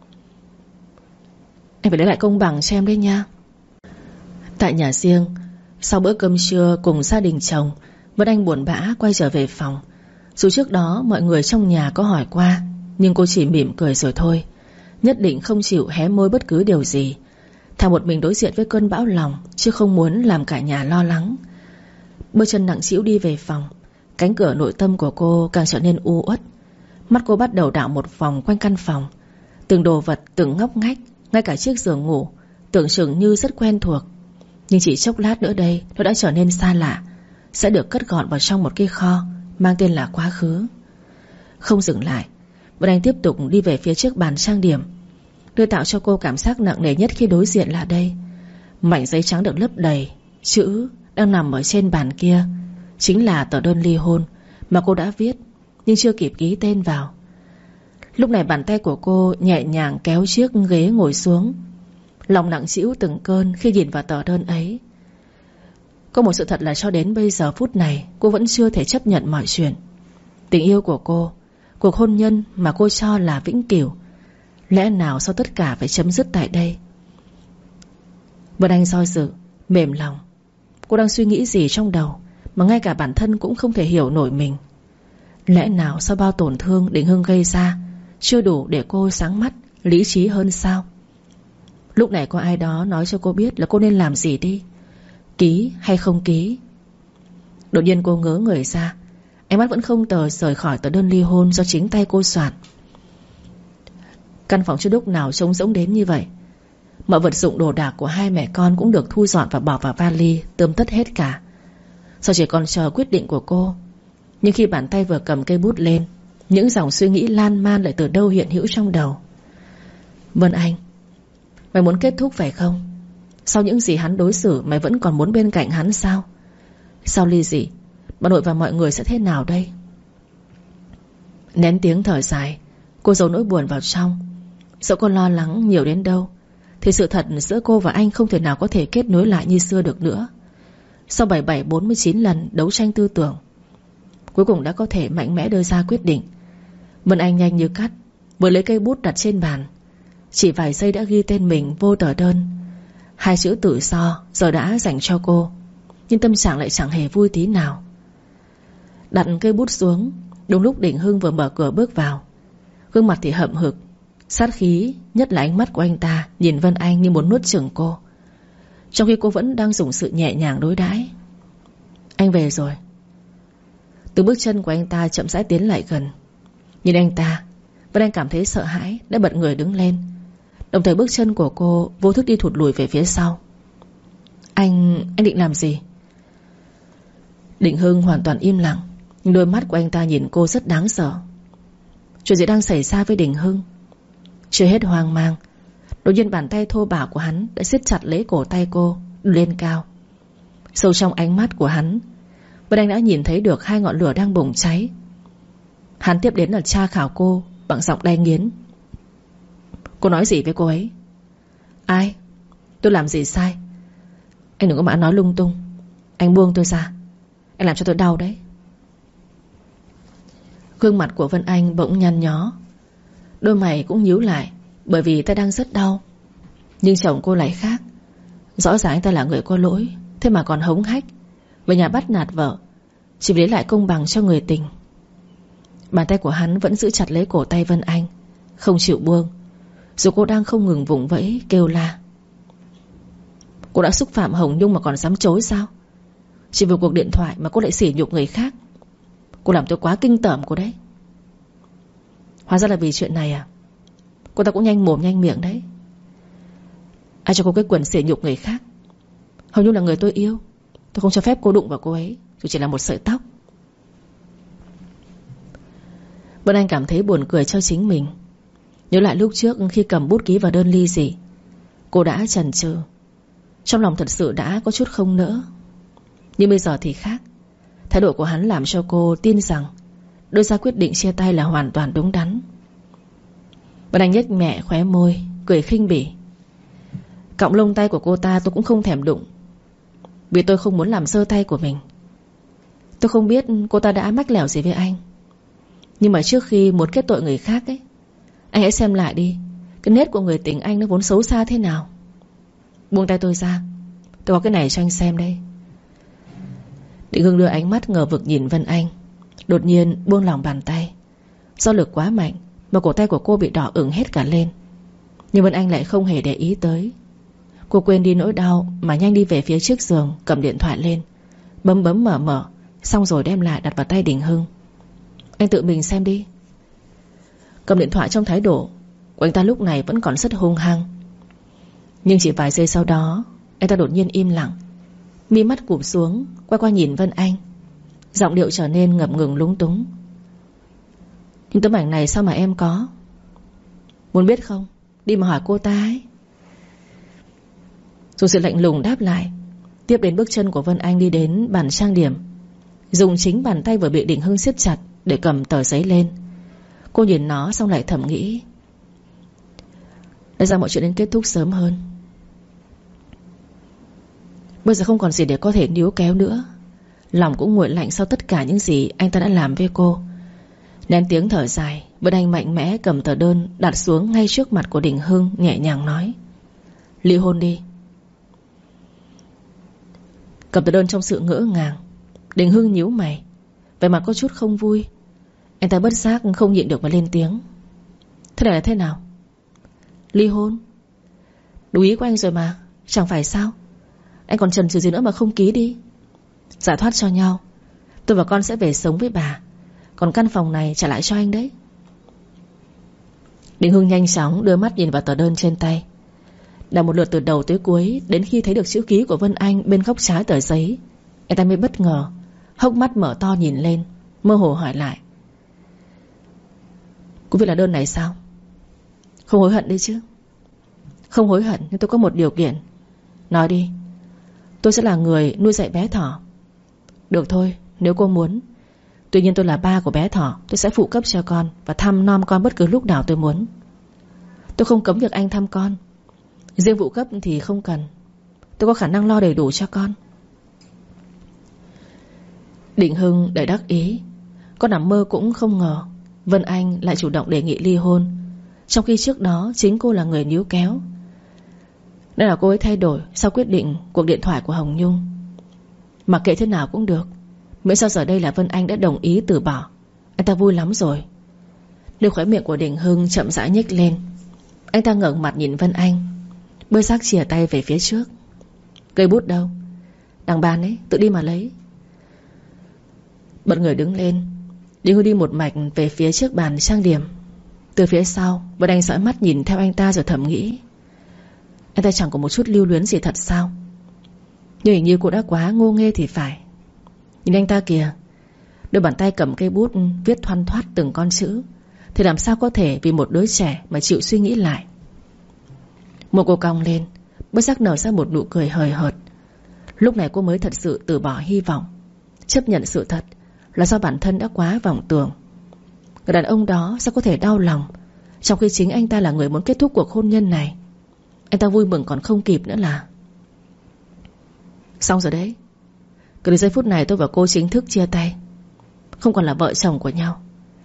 Anh phải lấy lại công bằng cho em đấy nha. Tại nhà riêng, sau bữa cơm trưa cùng gia đình chồng, Vân Anh buồn bã quay trở về phòng. Dù trước đó mọi người trong nhà có hỏi qua, nhưng cô chỉ mỉm cười rồi thôi. Nhất định không chịu hé môi bất cứ điều gì. Thà một mình đối diện với cơn bão lòng, chứ không muốn làm cả nhà lo lắng. Bước chân nặng trĩu đi về phòng, cánh cửa nội tâm của cô càng trở nên u uất. Mắt cô bắt đầu đảo một vòng quanh căn phòng. Từng đồ vật, từng ngóc ngách, ngay cả chiếc giường ngủ tưởng chừng như rất quen thuộc, nhưng chỉ chốc lát nữa đây nó đã trở nên xa lạ, sẽ được cất gọn vào trong một cái kho mang tên là quá khứ. Không dừng lại, Vân Anh tiếp tục đi về phía trước bàn trang điểm. Đưa tạo cho cô cảm giác nặng nề nhất khi đối diện là đây. Mảnh giấy trắng được lấp đầy, chữ đang nằm ở trên bàn kia chính là tờ đơn ly hôn mà cô đã viết nhưng chưa kịp ký tên vào. Lúc này bàn tay của cô nhẹ nhàng kéo chiếc ghế ngồi xuống, lòng nặng trĩu từng cơn khi nhìn vào tờ đơn ấy. Có một sự thật là cho đến bây giờ phút này cô vẫn chưa thể chấp nhận mọi chuyện. Tình yêu của cô, cuộc hôn nhân mà cô cho là vĩnh cửu, lẽ nào sau tất cả phải chấm dứt tại đây? Vân Anh do dự, mềm lòng. Cô đang suy nghĩ gì trong đầu mà ngay cả bản thân cũng không thể hiểu nổi mình. Lẽ nào sau bao tổn thương Đình Hưng gây ra chưa đủ để cô sáng mắt, lý trí hơn sao? Lúc này có ai đó nói cho cô biết là cô nên làm gì đi, ký hay không ký. Đột nhiên cô ngớ người ra, ánh mắt vẫn không tờ rời khỏi tờ đơn ly hôn do chính tay cô soạn. Căn phòng chưa lúc nào trống rỗng đến như vậy. Mọi vật dụng đồ đạc của hai mẹ con cũng được thu dọn và bỏ vào vali, tươm tất hết cả. Giờ chỉ còn chờ quyết định của cô. Nhưng khi bàn tay vừa cầm cây bút lên, những dòng suy nghĩ lan man lại từ đâu hiện hữu trong đầu. Vân Anh, mày muốn kết thúc phải không? Sau những gì hắn đối xử, mày vẫn còn muốn bên cạnh hắn sao? Sau ly dị, bà nội và mọi người sẽ thế nào đây? Nén tiếng thở dài, cô giấu nỗi buồn vào trong. Dẫu cô lo lắng nhiều đến đâu thì sự thật giữa cô và anh không thể nào có thể kết nối lại như xưa được nữa. Sau bảy bảy bốn mươi chín lần đấu tranh tư tưởng, cuối cùng đã có thể mạnh mẽ đưa ra quyết định. Vân Anh nhanh như cắt vừa lấy cây bút đặt trên bàn, chỉ vài giây đã ghi tên mình vô tờ đơn. Hai chữ tự do giờ đã dành cho cô, nhưng tâm trạng lại chẳng hề vui tí nào. Đặt cây bút xuống, đúng lúc Đình Hưng vừa mở cửa bước vào. Gương mặt thì hậm hực, sát khí, nhất là ánh mắt của anh ta nhìn Vân Anh như muốn nuốt chửng cô, trong khi cô vẫn đang dùng sự nhẹ nhàng đối đãi. Anh về rồi. Từ bước chân của anh ta chậm rãi tiến lại gần. Nhìn anh ta, Vân Anh cảm thấy sợ hãi, đã bật người đứng lên. Đồng thời bước chân của cô vô thức đi thụt lùi về phía sau. Anh... anh định làm gì? Đình Hưng hoàn toàn im lặng, nhưng đôi mắt của anh ta nhìn cô rất đáng sợ. Chuyện gì đang xảy ra với Đình Hưng? Chưa hết hoang mang, đột nhiên bàn tay thô bạo của hắn đã siết chặt lấy cổ tay cô, đưa lên cao. Sâu trong ánh mắt của hắn, Vân Anh đã nhìn thấy được hai ngọn lửa đang bùng cháy. Hắn tiếp đến là tra khảo cô bằng giọng đay nghiến. Cô nói gì với cô ấy? Ai? Tôi làm gì sai? Anh đừng có mà nói lung tung. Anh buông tôi ra, anh làm cho tôi đau đấy. Gương mặt của Vân Anh bỗng nhăn nhó, đôi mày cũng nhíu lại, bởi vì ta đang rất đau. Nhưng chồng cô lại khác. Rõ ràng anh ta là người có lỗi, thế mà còn hống hách về nhà bắt nạt vợ, chỉ vì lấy lại công bằng cho người tình. Bàn tay của hắn vẫn giữ chặt lấy cổ tay Vân Anh, không chịu buông, dù cô đang không ngừng vùng vẫy kêu la. Cô đã xúc phạm Hồng Nhung mà còn dám chối sao? Chỉ vì cuộc điện thoại mà cô lại sỉ nhục người khác. Cô làm tôi quá kinh tởm cô đấy. Hóa ra là vì chuyện này à? Cô ta cũng nhanh mồm nhanh miệng đấy. Ai cho cô cái quyền sỉ nhục người khác? Hồng Nhung là người tôi yêu. Tôi không cho phép cô đụng vào cô ấy, dù chỉ là một sợi tóc. Vân Anh cảm thấy buồn cười cho chính mình. Nhớ lại lúc trước khi cầm bút ký vào đơn ly dị, cô đã chần chừ, trong lòng thật sự đã có chút không nỡ. Nhưng bây giờ thì khác. Thái độ của hắn làm cho cô tin rằng đưa ra quyết định chia tay là hoàn toàn đúng đắn. Vân Anh nhếch mẹ khóe môi, cười khinh bỉ. Cọng lông tay của cô ta tôi cũng không thèm đụng, vì tôi không muốn làm sơ tay của mình. Tôi không biết cô ta đã mách lẻo gì với anh, nhưng mà trước khi muốn kết tội người khác ấy, anh hãy xem lại đi, cái nết của người tình anh nó vốn xấu xa thế nào. Buông tay tôi ra, tôi có cái này cho anh xem đây. Định Hưng đưa ánh mắt ngờ vực nhìn Vân Anh, đột nhiên buông lỏng bàn tay. Do lực quá mạnh mà cổ tay của cô bị đỏ ửng hết cả lên. Nhưng Vân Anh lại không hề để ý tới. Cô quên đi nỗi đau mà nhanh đi về phía trước giường, cầm điện thoại lên, bấm bấm mở mở, xong rồi đem lại đặt vào tay Định Hưng. Anh tự mình xem đi. Cầm điện thoại trong thái độ của anh ta lúc này vẫn còn rất hung hăng. Nhưng chỉ vài giây sau đó, anh ta đột nhiên im lặng, mi mắt cụp xuống, quay qua nhìn Vân Anh, giọng điệu trở nên ngập ngừng lúng túng. Nhưng tấm ảnh này sao mà em có? Muốn biết không? Đi mà hỏi cô ta ấy. Dùng sự lạnh lùng đáp lại. Tiếp đến bước chân của Vân Anh đi đến bàn trang điểm, dùng chính bàn tay vừa bị Định Hưng siết chặt để cầm tờ giấy lên. Cô nhìn nó xong lại thầm nghĩ, để ra mọi chuyện nên kết thúc sớm hơn. Bây giờ không còn gì để có thể níu kéo nữa. Lòng cũng nguội lạnh sau tất cả những gì anh ta đã làm với cô. Nén tiếng thở dài, Vân Anh mạnh mẽ cầm tờ đơn đặt xuống ngay trước mặt của Định Hưng, nhẹ nhàng nói, ly hôn đi. Cầm tờ đơn trong sự ngỡ ngàng, Định Hưng nhíu mày, vẻ mặt có chút không vui. Anh ta bất giác không nhịn được mà lên tiếng, thế này là thế nào? Ly hôn? Đủ ý của anh rồi mà, chẳng phải sao? Anh còn chần chừ gì nữa mà không ký đi. Giải thoát cho nhau, tôi và con sẽ về sống với bà, còn căn phòng này trả lại cho anh đấy. Định Hưng nhanh chóng đưa mắt nhìn vào tờ đơn trên tay, đọc một lượt từ đầu tới cuối. Đến khi thấy được chữ ký của Vân Anh bên góc trái tờ giấy, anh ta mới bất ngờ, hốc mắt mở to nhìn lên, mơ hồ hỏi lại, cô viết là đơn này sao? Không hối hận đấy chứ? Không hối hận, nhưng tôi có một điều kiện. Nói đi. Tôi sẽ là người nuôi dạy bé Thỏ. Được thôi, nếu cô muốn. Tuy nhiên tôi là ba của bé Thỏ, tôi sẽ phụ cấp cho con và thăm nom con bất cứ lúc nào tôi muốn. Tôi không cấm việc anh thăm con, riêng phụ cấp thì không cần. Tôi có khả năng lo đầy đủ cho con. Định Hưng đầy đắc ý. Con nằm mơ cũng không ngờ Vân Anh lại chủ động đề nghị ly hôn, trong khi trước đó chính cô là người níu kéo. Nên là cô ấy thay đổi sau quyết định cuộc điện thoại của Hồng Nhung. Mặc kệ thế nào cũng được, miễn sao giờ đây là Vân Anh đã đồng ý từ bỏ, anh ta vui lắm rồi. Đôi khóe miệng của Định Hưng chậm rãi nhếch lên. Anh ta ngẩng mặt nhìn Vân Anh, bơi xác chìa tay về phía trước. Cây bút đâu? Đằng bàn ấy, tự đi mà lấy. Bật người đứng lên, Định Hưng đi một mạch về phía trước bàn trang điểm. Từ phía sau, Vân Anh dõi mắt nhìn theo anh ta rồi thầm nghĩ, anh ta chẳng có một chút lưu luyến gì thật sao? Nhưng hình như cô đã quá ngô nghê thì phải. Nhìn anh ta kìa, đôi bàn tay cầm cây bút viết thoăn thoắt từng con chữ, thì làm sao có thể vì một đứa trẻ mà chịu suy nghĩ lại. Một cô cong lên, bất giác nở ra một nụ cười hời hợt. Lúc này cô mới thật sự từ bỏ hy vọng, chấp nhận sự thật là do bản thân đã quá vọng tưởng. Người đàn ông đó sao có thể đau lòng, trong khi chính anh ta là người muốn kết thúc cuộc hôn nhân này. Anh ta vui mừng còn không kịp nữa là. Xong rồi đấy. Cứ đến giây phút này tôi và cô chính thức chia tay, không còn là vợ chồng của nhau.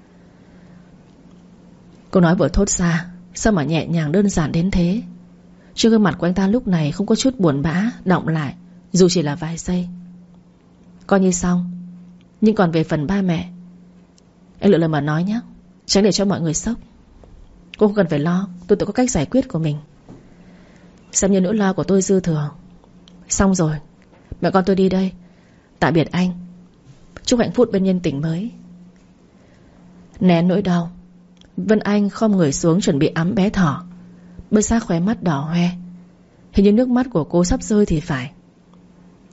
Cô nói vừa thốt ra, sao mà nhẹ nhàng đơn giản đến thế. Trên gương mặt của anh ta lúc này không có chút buồn bã đọng lại, dù chỉ là vài giây. Coi như xong. Nhưng còn về phần ba mẹ, anh lựa lời mà nói nhé, tránh để cho mọi người sốc. Cô không cần phải lo, tôi tự có cách giải quyết của mình. Xem như nỗi lo của tôi dư thừa. Xong rồi, mẹ con tôi đi đây. Tạm biệt anh. Chúc hạnh phúc bên nhân tình mới. Nén nỗi đau, Vân Anh khom người xuống chuẩn bị ẵm bé Thỏ. Bơi xa khóe mắt đỏ hoe, hình như nước mắt của cô sắp rơi thì phải.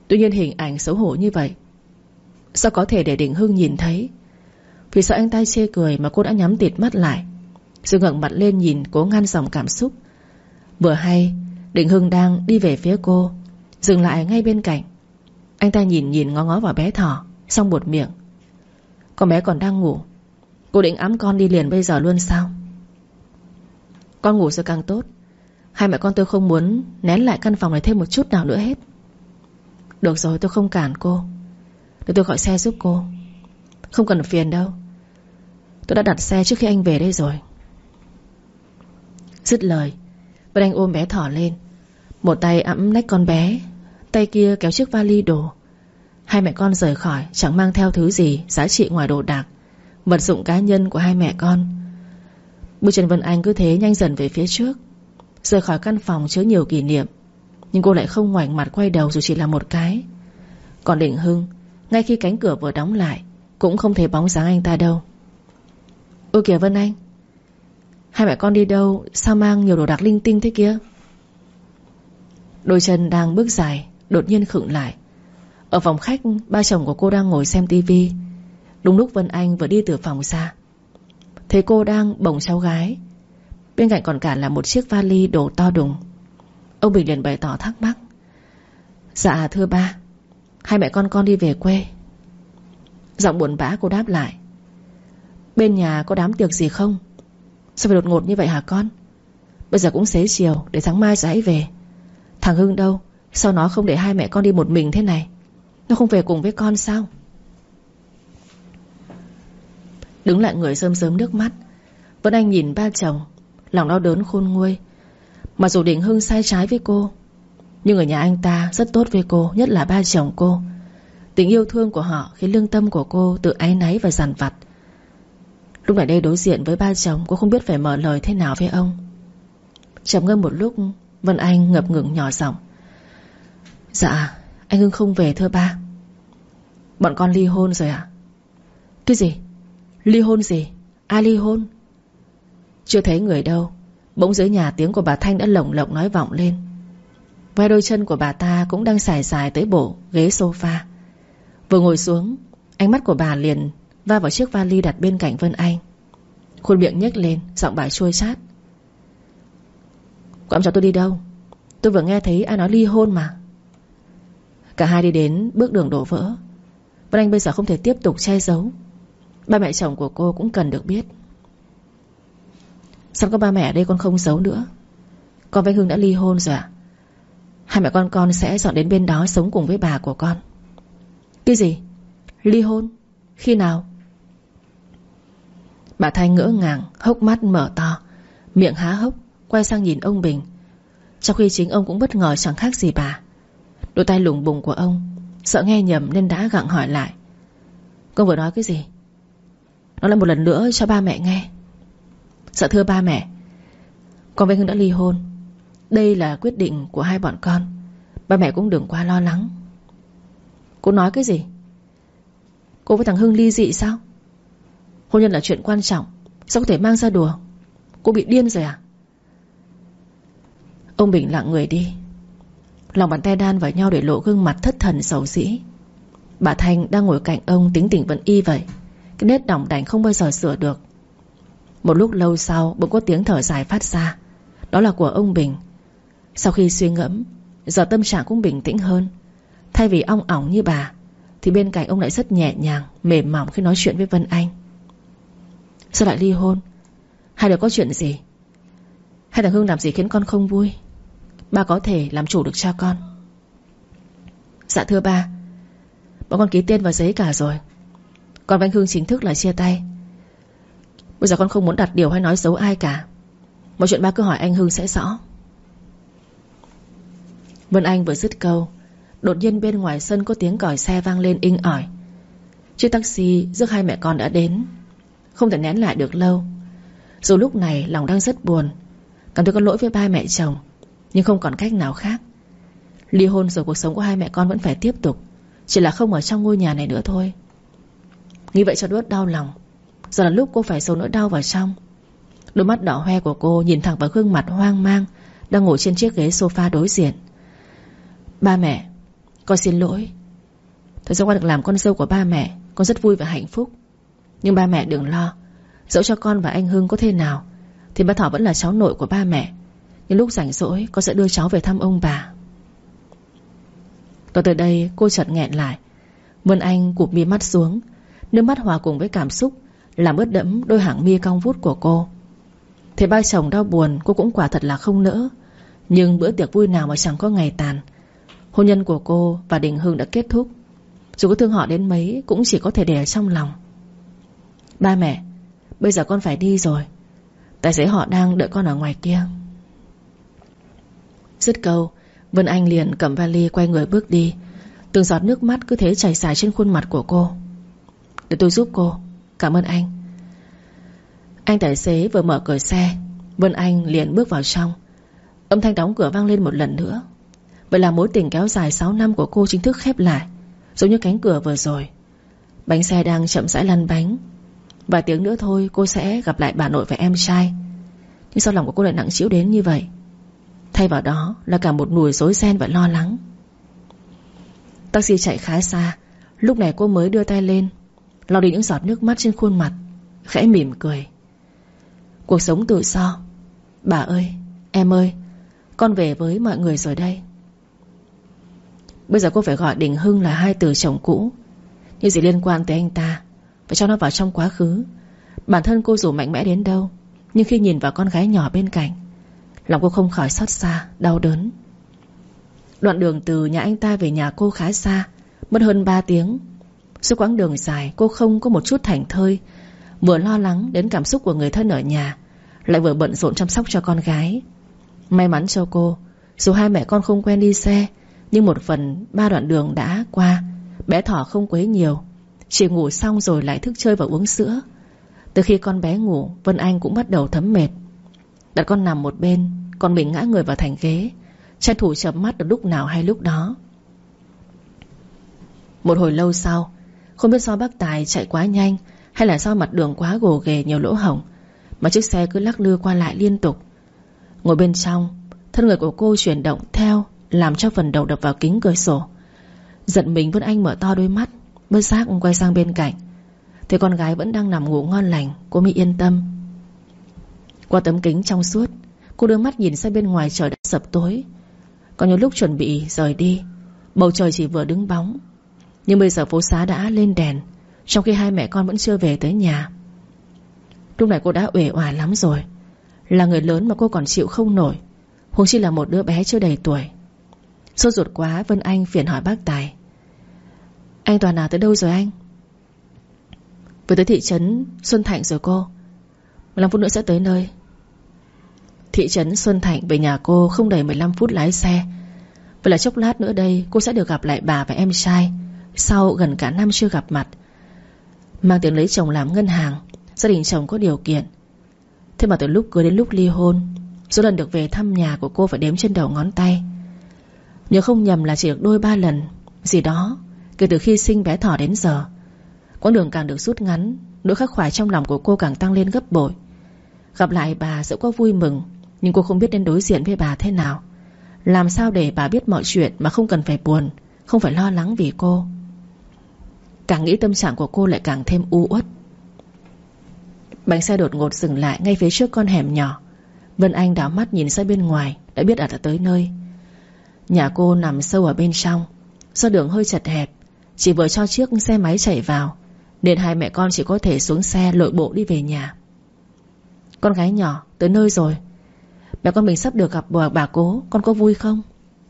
Tuy nhiên hình ảnh xấu hổ như vậy sao có thể để Đình Hưng nhìn thấy. Vì sợ anh ta chê cười mà cô đã nhắm tịt mắt lại, rồi ngẩng mặt lên nhìn, cố ngăn dòng cảm xúc. Vừa hay Đình Hưng đang đi về phía cô, dừng lại ngay bên cạnh. Anh ta nhìn nhìn ngó ngó vào bé Thỏ, xong buột miệng: con bé còn đang ngủ, cô định ẵm con đi liền bây giờ luôn sao? Con ngủ sẽ càng tốt. Hai mẹ con tôi không muốn nén lại căn phòng này thêm một chút nào nữa hết. Được rồi, tôi không cản cô. Để tôi gọi xe giúp cô. Không cần phiền đâu, tôi đã đặt xe trước khi anh về đây rồi. Dứt lời, Vân Anh ôm bé Thỏ lên, một tay ẵm nách con bé, tay kia kéo chiếc vali đồ. Hai mẹ con rời khỏi chẳng mang theo thứ gì giá trị ngoài đồ đạc, vật dụng cá nhân của hai mẹ con. Bước chân Vân Anh cứ thế nhanh dần về phía trước, rời khỏi căn phòng chứa nhiều kỷ niệm. Nhưng cô lại không ngoảnh mặt quay đầu dù chỉ là một cái. Còn Đình Hưng, ngay khi cánh cửa vừa đóng lại, cũng không thấy bóng dáng anh ta đâu. Ôi kìa Vân Anh, hai mẹ con đi đâu sao mang nhiều đồ đạc linh tinh thế kia? Đôi chân đang bước dài đột nhiên khựng lại. Ở phòng khách, ba chồng của cô đang ngồi xem tivi. Đúng lúc Vân Anh vừa đi từ phòng ra, thấy cô đang bồng cháu gái, bên cạnh còn cả là một chiếc vali đồ to đùng. Ông Bình liền bày tỏ thắc mắc: dạ thưa ba, hai mẹ con con đi về quê. Giọng buồn bã cô đáp lại: bên nhà có đám tiệc gì không? Sao phải đột ngột như vậy hả con? Bây giờ cũng xế chiều, để sáng mai rồi hãy về. Thằng Hưng đâu? Sao nó không để hai mẹ con đi một mình thế này? Nó không về cùng với con sao? Đứng lại người rơm rớm nước mắt, Vân Anh nhìn ba chồng, lòng đau đớn khôn nguôi. Mặc dù Đình Hưng sai trái với cô, nhưng ở nhà anh ta rất tốt với cô, nhất là ba chồng cô. Tình yêu thương của họ khiến lương tâm của cô tự áy náy và dằn vặt. Lúc này đây đối diện với ba chồng, cô không biết phải mở lời thế nào với ông. Trầm ngâm một lúc, Vân Anh ngập ngừng nhỏ giọng: dạ, anh Hưng không về thưa ba. Bọn con ly hôn rồi ạ. À? Cái gì? Ly hôn gì? Ai ly hôn? Chưa thấy người đâu, bỗng dưới nhà tiếng của bà Thanh đã lồng lộng nói vọng lên. Vai đôi chân của bà ta cũng đang sải sải tới bộ ghế sofa. Vừa ngồi xuống, ánh mắt của bà liền va vào chiếc vali đặt bên cạnh Vân Anh. Khuôn miệng nhếch lên, giọng bà chua chát: Cậu cho tôi đi đâu? Tôi vừa nghe thấy ai nói ly hôn mà. Cả hai đi đến bước đường đổ vỡ. Vân Anh bây giờ không thể tiếp tục che giấu. Ba mẹ chồng của cô cũng cần được biết. Sắp có ba mẹ ở đây con không giấu nữa. Con với Hưng đã ly hôn rồi ạ. Hai mẹ con con sẽ dọn đến bên đó sống cùng với bà của con. Cái gì? Ly hôn? Khi nào? Bà Thanh ngỡ ngàng, hốc mắt mở to, miệng há hốc, quay sang nhìn ông Bình, trong khi chính ông cũng bất ngờ chẳng khác gì bà. Đôi tay lủng bùng của ông, sợ nghe nhầm nên đã gặng hỏi lại: Con vừa nói cái gì? Nói lại một lần nữa cho ba mẹ nghe. Dạ thưa ba mẹ, con với Hưng đã ly hôn. Đây là quyết định của hai bọn con. Ba mẹ cũng đừng quá lo lắng. Cô nói cái gì? Cô với thằng Hưng ly dị sao? Hôn nhân là chuyện quan trọng, sao có thể mang ra đùa? Cô bị điên rồi à? Ông Bình lặng người đi, lòng bàn tay đan vào nhau để lộ gương mặt thất thần xấu xí. Bà Thanh đang ngồi cạnh ông tính tình vẫn y vậy, cái nét đỏng đảnh không bao giờ sửa được. Một lúc lâu sau bỗng có tiếng thở dài phát ra. Đó là của ông Bình. Sau khi suy ngẫm, giờ tâm trạng cũng bình tĩnh hơn. Thay vì ong ỏng như bà, thì bên cạnh ông lại rất nhẹ nhàng, mềm mỏng khi nói chuyện với Vân Anh. Sao lại ly hôn? Hai đứa có chuyện gì? Hay thằng Hưng làm gì khiến con không vui? Ba có thể làm chủ được cho con. Dạ thưa ba, bọn con ký tên vào giấy cả rồi. Con và anh Hưng chính thức là chia tay. Bây giờ con không muốn đặt điều hay nói xấu ai cả. Mọi chuyện ba cứ hỏi anh Hưng sẽ rõ. Vân Anh vừa dứt câu, đột nhiên bên ngoài sân có tiếng còi xe vang lên inh ỏi. Chiếc taxi rước hai mẹ con đã đến. Không thể nén lại được lâu. Dù lúc này lòng đang rất buồn, cảm thấy có lỗi với ba mẹ chồng, nhưng không còn cách nào khác. Ly hôn rồi cuộc sống của hai mẹ con vẫn phải tiếp tục, chỉ là không ở trong ngôi nhà này nữa thôi. Nghĩ vậy cho đốt đau lòng. Giờ là lúc cô phải giấu nỗi đau vào trong. Đôi mắt đỏ hoe của cô nhìn thẳng vào gương mặt hoang mang đang ngồi trên chiếc ghế sofa đối diện. Ba mẹ, Con xin lỗi. Thật ra con được làm con dâu của ba mẹ, con rất vui và hạnh phúc. Nhưng ba mẹ đừng lo, dẫu cho con và anh Hưng có thế nào thì ba Thỏ vẫn là cháu nội của ba mẹ. Nhưng lúc rảnh rỗi con sẽ đưa cháu về thăm ông bà. Nói tới đây cô chợt nghẹn lại. Vân Anh cụp mi mắt xuống, nước mắt hòa cùng với cảm xúc làm ướt đẫm đôi hàng mi cong vút của cô. Thế ba chồng đau buồn cô cũng quả thật là không nỡ. Nhưng bữa tiệc vui nào mà chẳng có ngày tàn. Hôn nhân của cô và Đình Hưng đã kết thúc. Dù có thương họ đến mấy cũng chỉ có thể để ở trong lòng. Ba mẹ, bây giờ con phải đi rồi. Tài xế họ đang đợi con ở ngoài kia. Dứt câu, Vân Anh liền cầm vali quay người bước đi. Từng giọt nước mắt cứ thế chảy dài trên khuôn mặt của cô. Để tôi giúp cô. Cảm ơn anh. Anh tài xế vừa mở cửa xe, Vân Anh liền bước vào trong. Âm thanh đóng cửa vang lên một lần nữa. Vậy là mối tình kéo dài sáu năm của cô chính thức khép lại, giống như cánh cửa vừa rồi. Bánh xe đang chậm rãi lăn bánh. Vài tiếng nữa thôi cô sẽ gặp lại bà nội và em trai. Nhưng sao lòng của cô lại nặng trĩu đến như vậy? Thay vào đó là cả một nùi rối ren và lo lắng. Taxi chạy khá xa. Lúc này cô mới đưa tay lên lau đi những giọt nước mắt trên khuôn mặt, khẽ mỉm cười. Cuộc sống tự do. Bà ơi, em ơi, con về với mọi người rồi đây. Bây giờ cô phải gọi Đình Hưng là hai từ chồng cũ. Nhưng gì liên quan tới anh ta, phải cho nó vào trong quá khứ. Bản thân cô dù mạnh mẽ đến đâu, nhưng khi nhìn vào con gái nhỏ bên cạnh, lòng cô không khỏi xót xa, đau đớn. Đoạn đường từ nhà anh ta về nhà cô khá xa, mất hơn ba tiếng. Suốt quãng đường dài cô không có một chút thảnh thơi, vừa lo lắng đến cảm xúc của người thân ở nhà, lại vừa bận rộn chăm sóc cho con gái. May mắn cho cô, dù hai mẹ con không quen đi xe, nhưng một phần ba đoạn đường đã qua, bé Thỏ không quấy nhiều, chỉ ngủ xong rồi lại thức chơi và uống sữa. Từ khi con bé ngủ, Vân Anh cũng bắt đầu thấm mệt. Đặt con nằm một bên, còn mình ngã người vào thành ghế, tranh thủ chợp mắt được lúc nào hay lúc đó. Một hồi lâu sau, không biết do bác Tài chạy quá nhanh hay là do mặt đường quá gồ ghề nhiều lỗ hổng mà chiếc xe cứ lắc lư qua lại liên tục. Ngồi bên trong, thân người của cô chuyển động theo, làm cho phần đầu đập vào kính cửa sổ. Giận mình, Vân Anh mở to đôi mắt, bất giác quay sang bên cạnh. Thấy con gái vẫn đang nằm ngủ ngon lành, cô mới yên tâm. Qua tấm kính trong suốt, cô đưa mắt nhìn sang bên ngoài trời đã sập tối. Có nhiều lúc chuẩn bị rời đi, bầu trời chỉ vừa đứng bóng. Nhưng bây giờ phố xá đã lên đèn, trong khi hai mẹ con vẫn chưa về tới nhà. Lúc này cô đã uể oải lắm rồi. Là người lớn mà cô còn chịu không nổi, huống chi là một đứa bé chưa đầy tuổi. Sốt ruột quá, Vân Anh phiền hỏi bác Tài. Anh Toàn à, tới đâu rồi anh? Vừa tới thị trấn Xuân Thạnh rồi cô, mười lăm phút nữa sẽ tới nơi. Thị trấn Xuân Thạnh về nhà cô không đầy mười lăm phút lái xe. Vậy là chốc lát nữa đây cô sẽ được gặp lại bà và em trai sau gần cả năm chưa gặp mặt. Mang tiếng lấy chồng làm ngân hàng, gia đình chồng có điều kiện. Thế mà từ lúc cưới đến lúc ly hôn, số lần được về thăm nhà của cô phải đếm trên đầu ngón tay. Nhớ không nhầm là chỉ được đôi ba lần gì đó kể từ khi sinh bé Thỏ đến giờ. Quãng đường càng được rút ngắn, nỗi khắc khoải trong lòng của cô càng tăng lên gấp bội. Gặp lại bà dẫu có vui mừng, nhưng cô không biết nên đối diện với bà thế nào. Làm sao để bà biết mọi chuyện mà không cần phải buồn, không phải lo lắng vì cô. Càng nghĩ tâm trạng của cô lại càng thêm u uất. Bánh xe đột ngột dừng lại ngay phía trước con hẻm nhỏ. Vân Anh đảo mắt nhìn ra bên ngoài, đã biết đã tới nơi. Nhà cô nằm sâu ở bên trong, do đường hơi chật hẹp, chỉ vừa cho chiếc xe máy chạy vào, nên hai mẹ con chỉ có thể xuống xe lội bộ đi về nhà. Con gái nhỏ, tới nơi rồi. Mẹ con mình sắp được gặp bà, bà cố, con có vui không?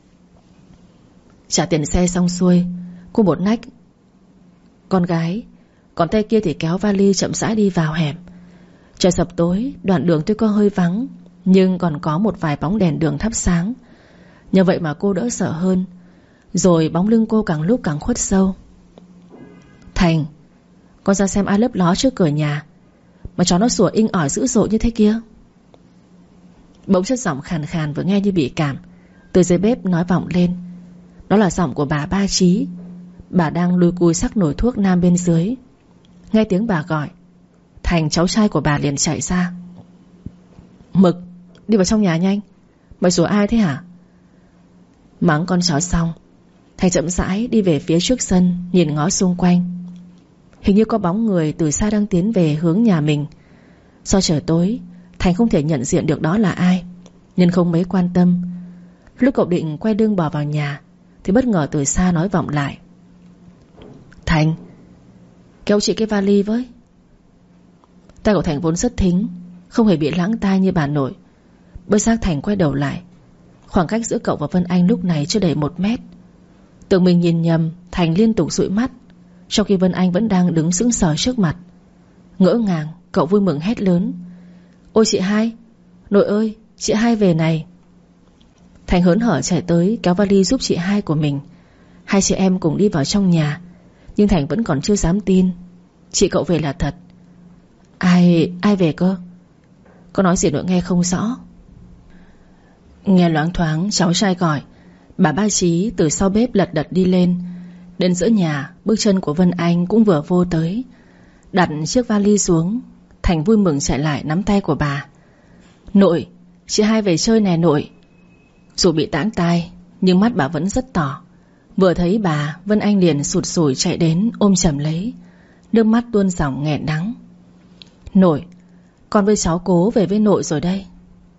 Trả tiền xe xong xuôi, cô một nách con gái, còn tay kia thì kéo vali chậm rãi đi vào hẻm. Trời sập tối, đoạn đường tuy có hơi vắng, nhưng còn có một vài bóng đèn đường thắp sáng. Nhờ vậy mà cô đỡ sợ hơn. Rồi bóng lưng cô càng lúc càng khuất sâu. Thành, con ra xem ai lấp ló trước cửa nhà mà chó nó sủa inh ỏi dữ dội như thế kia. Bỗng chất giọng khàn khàn vừa nghe như bị cảm từ dưới bếp nói vọng lên. Đó là giọng của bà Ba Trí. Bà đang lùi cùi sắc nồi thuốc nam bên dưới. Nghe tiếng bà gọi, Thành cháu trai của bà liền chạy ra. Mực, đi vào trong nhà nhanh. Mày sủa ai thế hả? Mắng con chó xong, Thành chậm rãi đi về phía trước sân, nhìn ngó xung quanh. Hình như có bóng người từ xa đang tiến về hướng nhà mình. Do trời tối, Thành không thể nhận diện được đó là ai, nên không mấy quan tâm. Lúc cậu định quay lưng bỏ vào nhà thì bất ngờ từ xa nói vọng lại: Thành, kéo chị cái vali với. Tay của Thành vốn rất thính, không hề bị lãng tai như bà nội. Bất giác Thành quay đầu lại. Khoảng cách giữa cậu và Vân Anh lúc này chưa đầy một mét. Tưởng mình nhìn nhầm, Thành liên tục dụi mắt, trong khi Vân Anh vẫn đang đứng sững sờ trước mặt. Ngỡ ngàng, cậu vui mừng hét lớn: Ôi chị hai, nội ơi, chị hai về này. Thành hớn hở chạy tới kéo vali giúp chị hai của mình. Hai chị em cùng đi vào trong nhà. Nhưng Thành vẫn còn chưa dám tin chị cậu về là thật. Ai, ai về cơ? Có nói gì nội nghe không rõ. Nghe loáng thoáng cháu trai gọi, bà Ba Chí từ sau bếp lật đật đi lên. Đến giữa nhà, bước chân của Vân Anh cũng vừa vô tới. Đặt chiếc vali xuống, Thành vui mừng chạy lại nắm tay của bà. Nội, chị hai về chơi nè nội. Dù bị tãng tai, nhưng mắt bà vẫn rất tỏ. Vừa thấy bà, Vân Anh liền sụt sùi chạy đến ôm chầm lấy, nước mắt tuôn dòng nghẹn đắng. Nội, con với cháu cố về với nội rồi đây.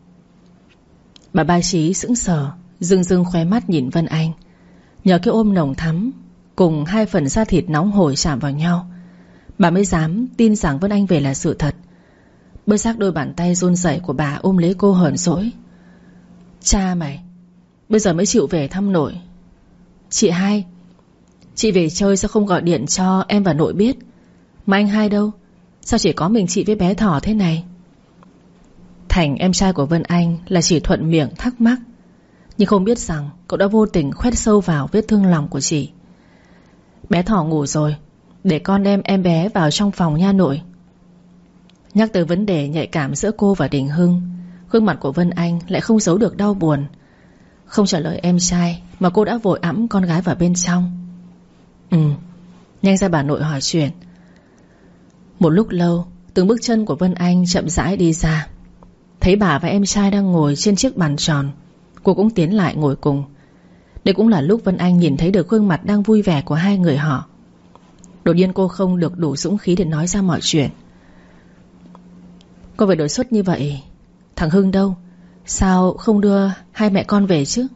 Bà Ba Chí sững sờ, rưng rưng khóe mắt nhìn Vân Anh. Nhờ cái ôm nồng thắm cùng hai phần da thịt nóng hổi chạm vào nhau, bà mới dám tin rằng Vân Anh về là sự thật. Bất giác đôi bàn tay run rẩy của bà ôm lấy cô hờn dỗi. Cha mày, bây giờ mới chịu về thăm nội. Chị hai, chị về chơi sao không gọi điện cho em và nội biết? Mà anh hai đâu? Sao chỉ có mình chị với bé Thỏ thế này? Thành, em trai của Vân Anh, là chỉ thuận miệng thắc mắc, nhưng không biết rằng cậu đã vô tình khoét sâu vào vết thương lòng của chị. Bé Thỏ ngủ rồi, để con đem em bé vào trong phòng nha nội. Nhắc tới vấn đề nhạy cảm giữa cô và Đình Hưng, gương mặt của Vân Anh lại không giấu được đau buồn. Không trả lời em trai mà cô đã vội ẵm con gái vào bên trong. Ừ, nhanh ra bà nội hỏi chuyện. Một lúc lâu, từng bước chân của Vân Anh chậm rãi đi ra. Thấy bà và em trai đang ngồi trên chiếc bàn tròn, cô cũng tiến lại ngồi cùng. Đây cũng là lúc Vân Anh nhìn thấy được gương mặt đang vui vẻ của hai người họ. Đột nhiên cô không được đủ dũng khí để nói ra mọi chuyện. Cô phải đột xuất như vậy. Thằng Hưng đâu? Sao không đưa hai mẹ con về chứ?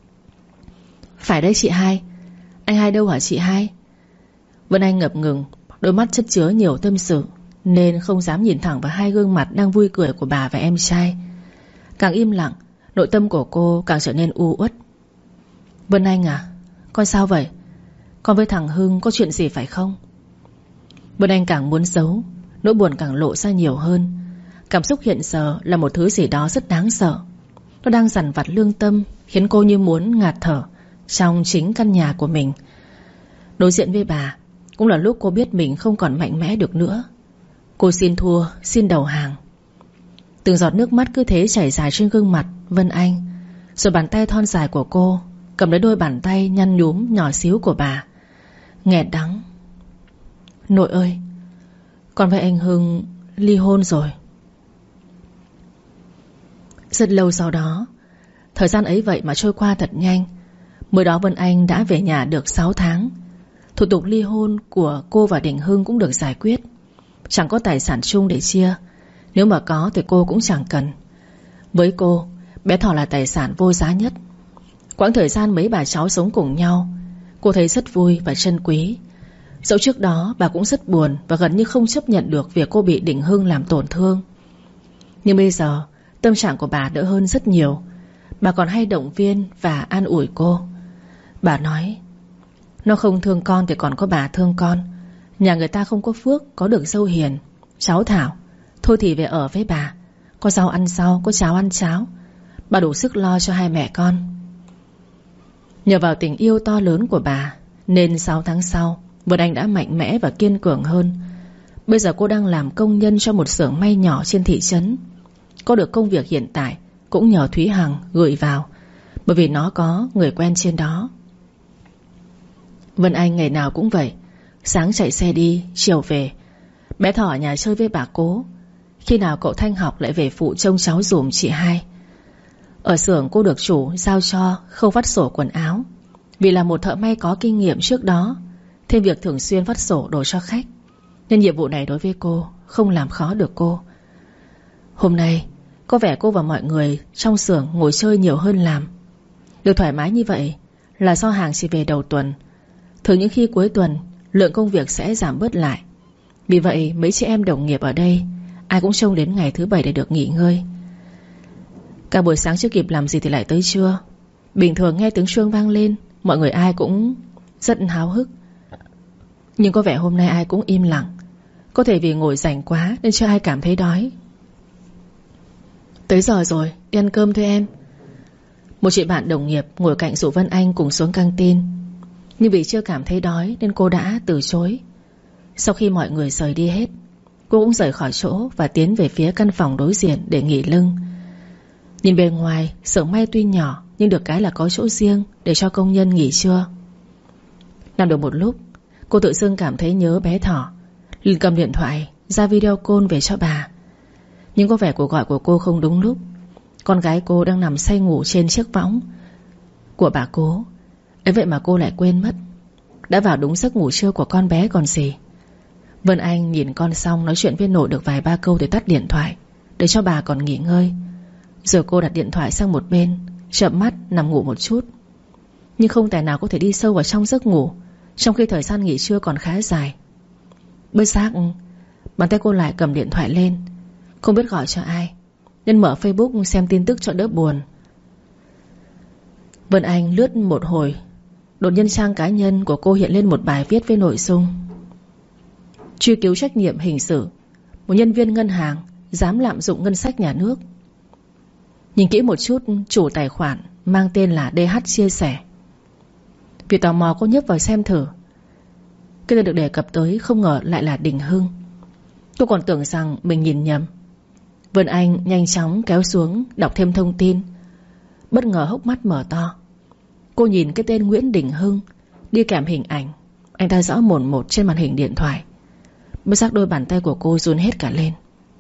Phải đấy chị hai. Anh hai đâu hả chị hai? Vân Anh ngập ngừng, đôi mắt chất chứa nhiều tâm sự, nên không dám nhìn thẳng vào hai gương mặt đang vui cười của bà và em trai. Càng im lặng, nội tâm của cô càng trở nên u uất. Vân Anh à, con sao vậy? Con với thằng Hưng có chuyện gì phải không? Vân Anh càng muốn giấu, nỗi buồn càng lộ ra nhiều hơn. Cảm xúc hiện giờ là một thứ gì đó rất đáng sợ. Nó đang dằn vặt lương tâm, khiến cô như muốn ngạt thở trong chính căn nhà của mình. Đối diện với bà cũng là lúc cô biết mình không còn mạnh mẽ được nữa. Cô xin thua, xin đầu hàng. Từng giọt nước mắt cứ thế chảy dài trên gương mặt Vân Anh. Rồi bàn tay thon dài của cô cầm lấy đôi bàn tay nhăn nhúm nhỏ xíu của bà, nghẹt đắng. Nội ơi, con với anh Hưng ly hôn rồi. Rất lâu sau đó, thời gian ấy vậy mà trôi qua thật nhanh. Mới đó Vân Anh đã về nhà được sáu tháng. Thủ tục ly hôn của cô và Đình Hưng cũng được giải quyết. Chẳng có tài sản chung để chia. Nếu mà có thì cô cũng chẳng cần. Với cô, bé Thỏ là tài sản vô giá nhất. Quãng thời gian mấy bà cháu sống cùng nhau, cô thấy rất vui và trân quý. Dẫu trước đó bà cũng rất buồn và gần như không chấp nhận được việc cô bị Đình Hưng làm tổn thương. Nhưng bây giờ tâm trạng của bà đỡ hơn rất nhiều. Bà còn hay động viên và an ủi cô. Bà nói, nó không thương con thì còn có bà thương con. Nhà người ta không có phước có được dâu hiền, cháu Thảo. Thôi thì về ở với bà. Có rau ăn rau, có cháo ăn cháo. Bà đủ sức lo cho hai mẹ con. Nhờ vào tình yêu to lớn của bà, nên sáu tháng sau Vân Anh đã mạnh mẽ và kiên cường hơn. Bây giờ cô đang làm công nhân cho một xưởng may nhỏ trên thị trấn. Có được công việc hiện tại cũng nhờ Thúy Hằng gửi vào, bởi vì nó có người quen trên đó. Vân Anh ngày nào cũng vậy. Sáng chạy xe đi, chiều về. Bé Thỏ ở nhà chơi với bà Cố. Khi nào cậu Thanh học lại về phụ trông cháu dùm chị hai. Ở xưởng cô được chủ giao cho khâu vắt sổ quần áo. Vì là một thợ may có kinh nghiệm trước đó, thêm việc thường xuyên phát sổ đồ cho khách, nên nhiệm vụ này đối với cô không làm khó được cô. Hôm nay có vẻ cô và mọi người trong xưởng ngồi chơi nhiều hơn làm. Được thoải mái như vậy là do hàng chỉ về đầu tuần. Thường những khi cuối tuần lượng công việc sẽ giảm bớt lại. Vì vậy mấy chị em đồng nghiệp ở đây ai cũng trông đến ngày thứ bảy để được nghỉ ngơi. Cả buổi sáng chưa kịp làm gì thì lại tới trưa. Bình thường nghe tiếng chuông vang lên, mọi người ai cũng rất háo hức. Nhưng có vẻ hôm nay ai cũng im lặng. Có thể vì ngồi rảnh quá nên chưa ai cảm thấy đói. Tới giờ rồi, đi ăn cơm thôi em. Một chị bạn đồng nghiệp ngồi cạnh rủ Vân Anh cùng xuống căng tin. Nhưng vì chưa cảm thấy đói nên cô đã từ chối. Sau khi mọi người rời đi hết, cô cũng rời khỏi chỗ và tiến về phía căn phòng đối diện để nghỉ lưng. Nhìn bề ngoài, xưởng may tuy nhỏ nhưng được cái là có chỗ riêng để cho công nhân nghỉ trưa. Làm được một lúc, cô tự dưng cảm thấy nhớ bé Thỏ, liền cầm điện thoại ra video call về cho bà. Nhưng có vẻ cuộc gọi của cô không đúng lúc. Con gái cô đang nằm say ngủ trên chiếc võng của bà cố. Ấy vậy mà cô lại quên mất. Đã vào đúng giấc ngủ trưa của con bé còn gì. Vân Anh nhìn con xong nói chuyện với nội được vài ba câu thì tắt điện thoại để cho bà còn nghỉ ngơi. Rồi cô đặt điện thoại sang một bên, chợp mắt nằm ngủ một chút. Nhưng không tài nào có thể đi sâu vào trong giấc ngủ, trong khi thời gian nghỉ trưa còn khá dài. Bất giác bàn tay cô lại cầm điện thoại lên, không biết gọi cho ai, nên mở Facebook xem tin tức cho đỡ buồn. Vân Anh lướt một hồi, đột nhiên trang cá nhân của cô hiện lên một bài viết với nội dung: truy cứu trách nhiệm hình sự, một nhân viên ngân hàng dám lạm dụng ngân sách nhà nước. Nhìn kỹ một chút, chủ tài khoản mang tên là đê hát chia sẻ. Vì tò mò cô nhấp vào xem thử. Cái tên được đề cập tới không ngờ lại là Đình Hưng. Cô còn tưởng rằng mình nhìn nhầm. Vân Anh nhanh chóng kéo xuống đọc thêm thông tin. Bất ngờ hốc mắt mở to. Cô nhìn cái tên Nguyễn Đình Hưng đi kèm hình ảnh anh ta rõ mồn một trên màn hình điện thoại. Bất giác đôi bàn tay của cô run hết cả lên.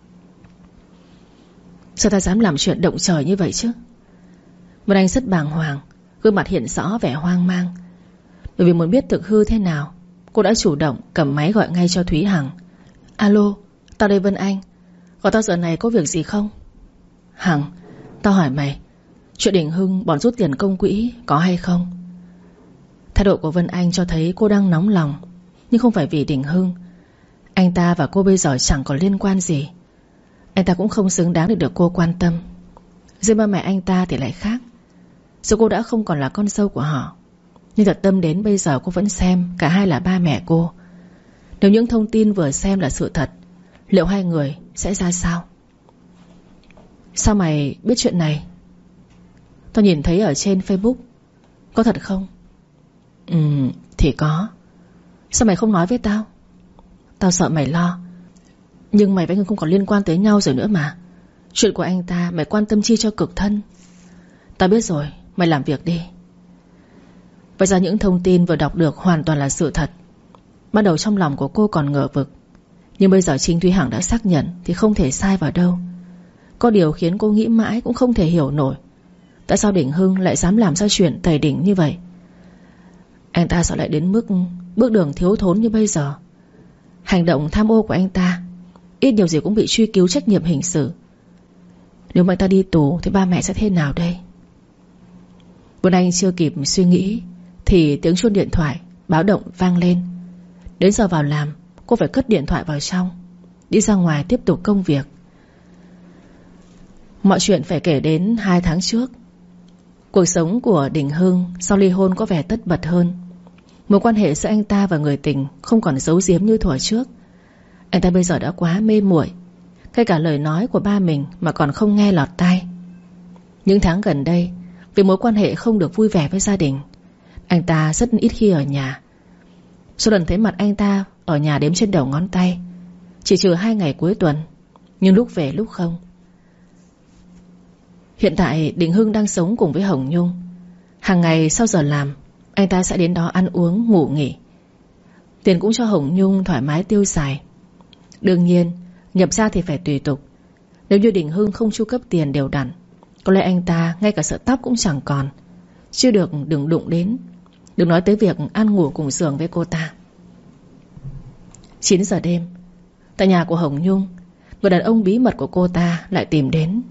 Sao ta dám làm chuyện động trời như vậy chứ? Vân Anh rất bàng hoàng, gương mặt hiện rõ vẻ hoang mang. Bởi vì muốn biết thực hư thế nào, cô đã chủ động cầm máy gọi ngay cho Thúy Hằng. Alo, tao đây Vân Anh. Gọi tao giờ này có việc gì không? Hằng, tao hỏi mày, chuyện Đình Hưng bọn rút tiền công quỹ có hay không? Thái độ của Vân Anh cho thấy cô đang nóng lòng. Nhưng không phải vì Đình Hưng. Anh ta và cô bây giờ chẳng có liên quan gì. Anh ta cũng không xứng đáng để được cô quan tâm. Riêng ba mẹ anh ta thì lại khác. Dù cô đã không còn là con dâu của họ, nhưng thật tâm đến bây giờ cô vẫn xem cả hai là ba mẹ cô. Nếu những thông tin vừa xem là sự thật, liệu hai người sẽ ra sao? Sao mày biết chuyện này? Tao nhìn thấy ở trên Facebook. Có thật không? Ừ, thì có. Sao mày không nói với tao? Tao sợ mày lo. Nhưng mày với anh không còn liên quan tới nhau rồi nữa mà. Chuyện của anh ta mày quan tâm chi cho cực thân. Tao biết rồi, mày làm việc đi. Vậy ra những thông tin vừa đọc được hoàn toàn là sự thật. Ban đầu trong lòng của cô còn ngờ vực, nhưng bây giờ chính Thúy Hằng đã xác nhận thì không thể sai vào đâu. Có điều khiến cô nghĩ mãi cũng không thể hiểu nổi. Tại sao Đình Hưng lại dám làm ra chuyện tày đỉnh như vậy? Anh ta sao lại đến mức bước đường thiếu thốn như bây giờ? Hành động tham ô của anh ta ít nhiều gì cũng bị truy cứu trách nhiệm hình sự. Nếu mà anh ta đi tù thì ba mẹ sẽ thế nào đây? Vân Anh chưa kịp suy nghĩ thì tiếng chuông điện thoại báo động vang lên. Đến giờ vào làm, cô phải cất điện thoại vào trong, đi ra ngoài tiếp tục công việc. Mọi chuyện phải kể đến hai tháng trước. Cuộc sống của Đình Hưng sau ly hôn có vẻ tất bật hơn. Mối quan hệ giữa anh ta và người tình không còn giấu giếm như thuở trước. Anh ta bây giờ đã quá mê muội, ngay cả lời nói của ba mình mà còn không nghe lọt tai. Những tháng gần đây, vì mối quan hệ không được vui vẻ với gia đình, anh ta rất ít khi ở nhà. Số lần thấy mặt anh ta ở nhà đếm trên đầu ngón tay, chỉ trừ hai ngày cuối tuần, nhưng lúc về lúc không. Hiện tại Đình Hưng đang sống cùng với Hồng Nhung. Hàng ngày sau giờ làm, anh ta sẽ đến đó ăn uống, ngủ nghỉ. Tiền cũng cho Hồng Nhung thoải mái tiêu xài. Đương nhiên, nhập ra thì phải tùy tục. Nếu như Đình Hưng không chu cấp tiền đều đặn, có lẽ anh ta ngay cả sợi tóc cũng chẳng còn. Chưa được đừng đụng đến. đừng nói tới việc ăn ngủ cùng giường với cô ta. Chín giờ đêm, tại nhà của Hồng Nhung, người đàn ông bí mật của cô ta lại tìm đến.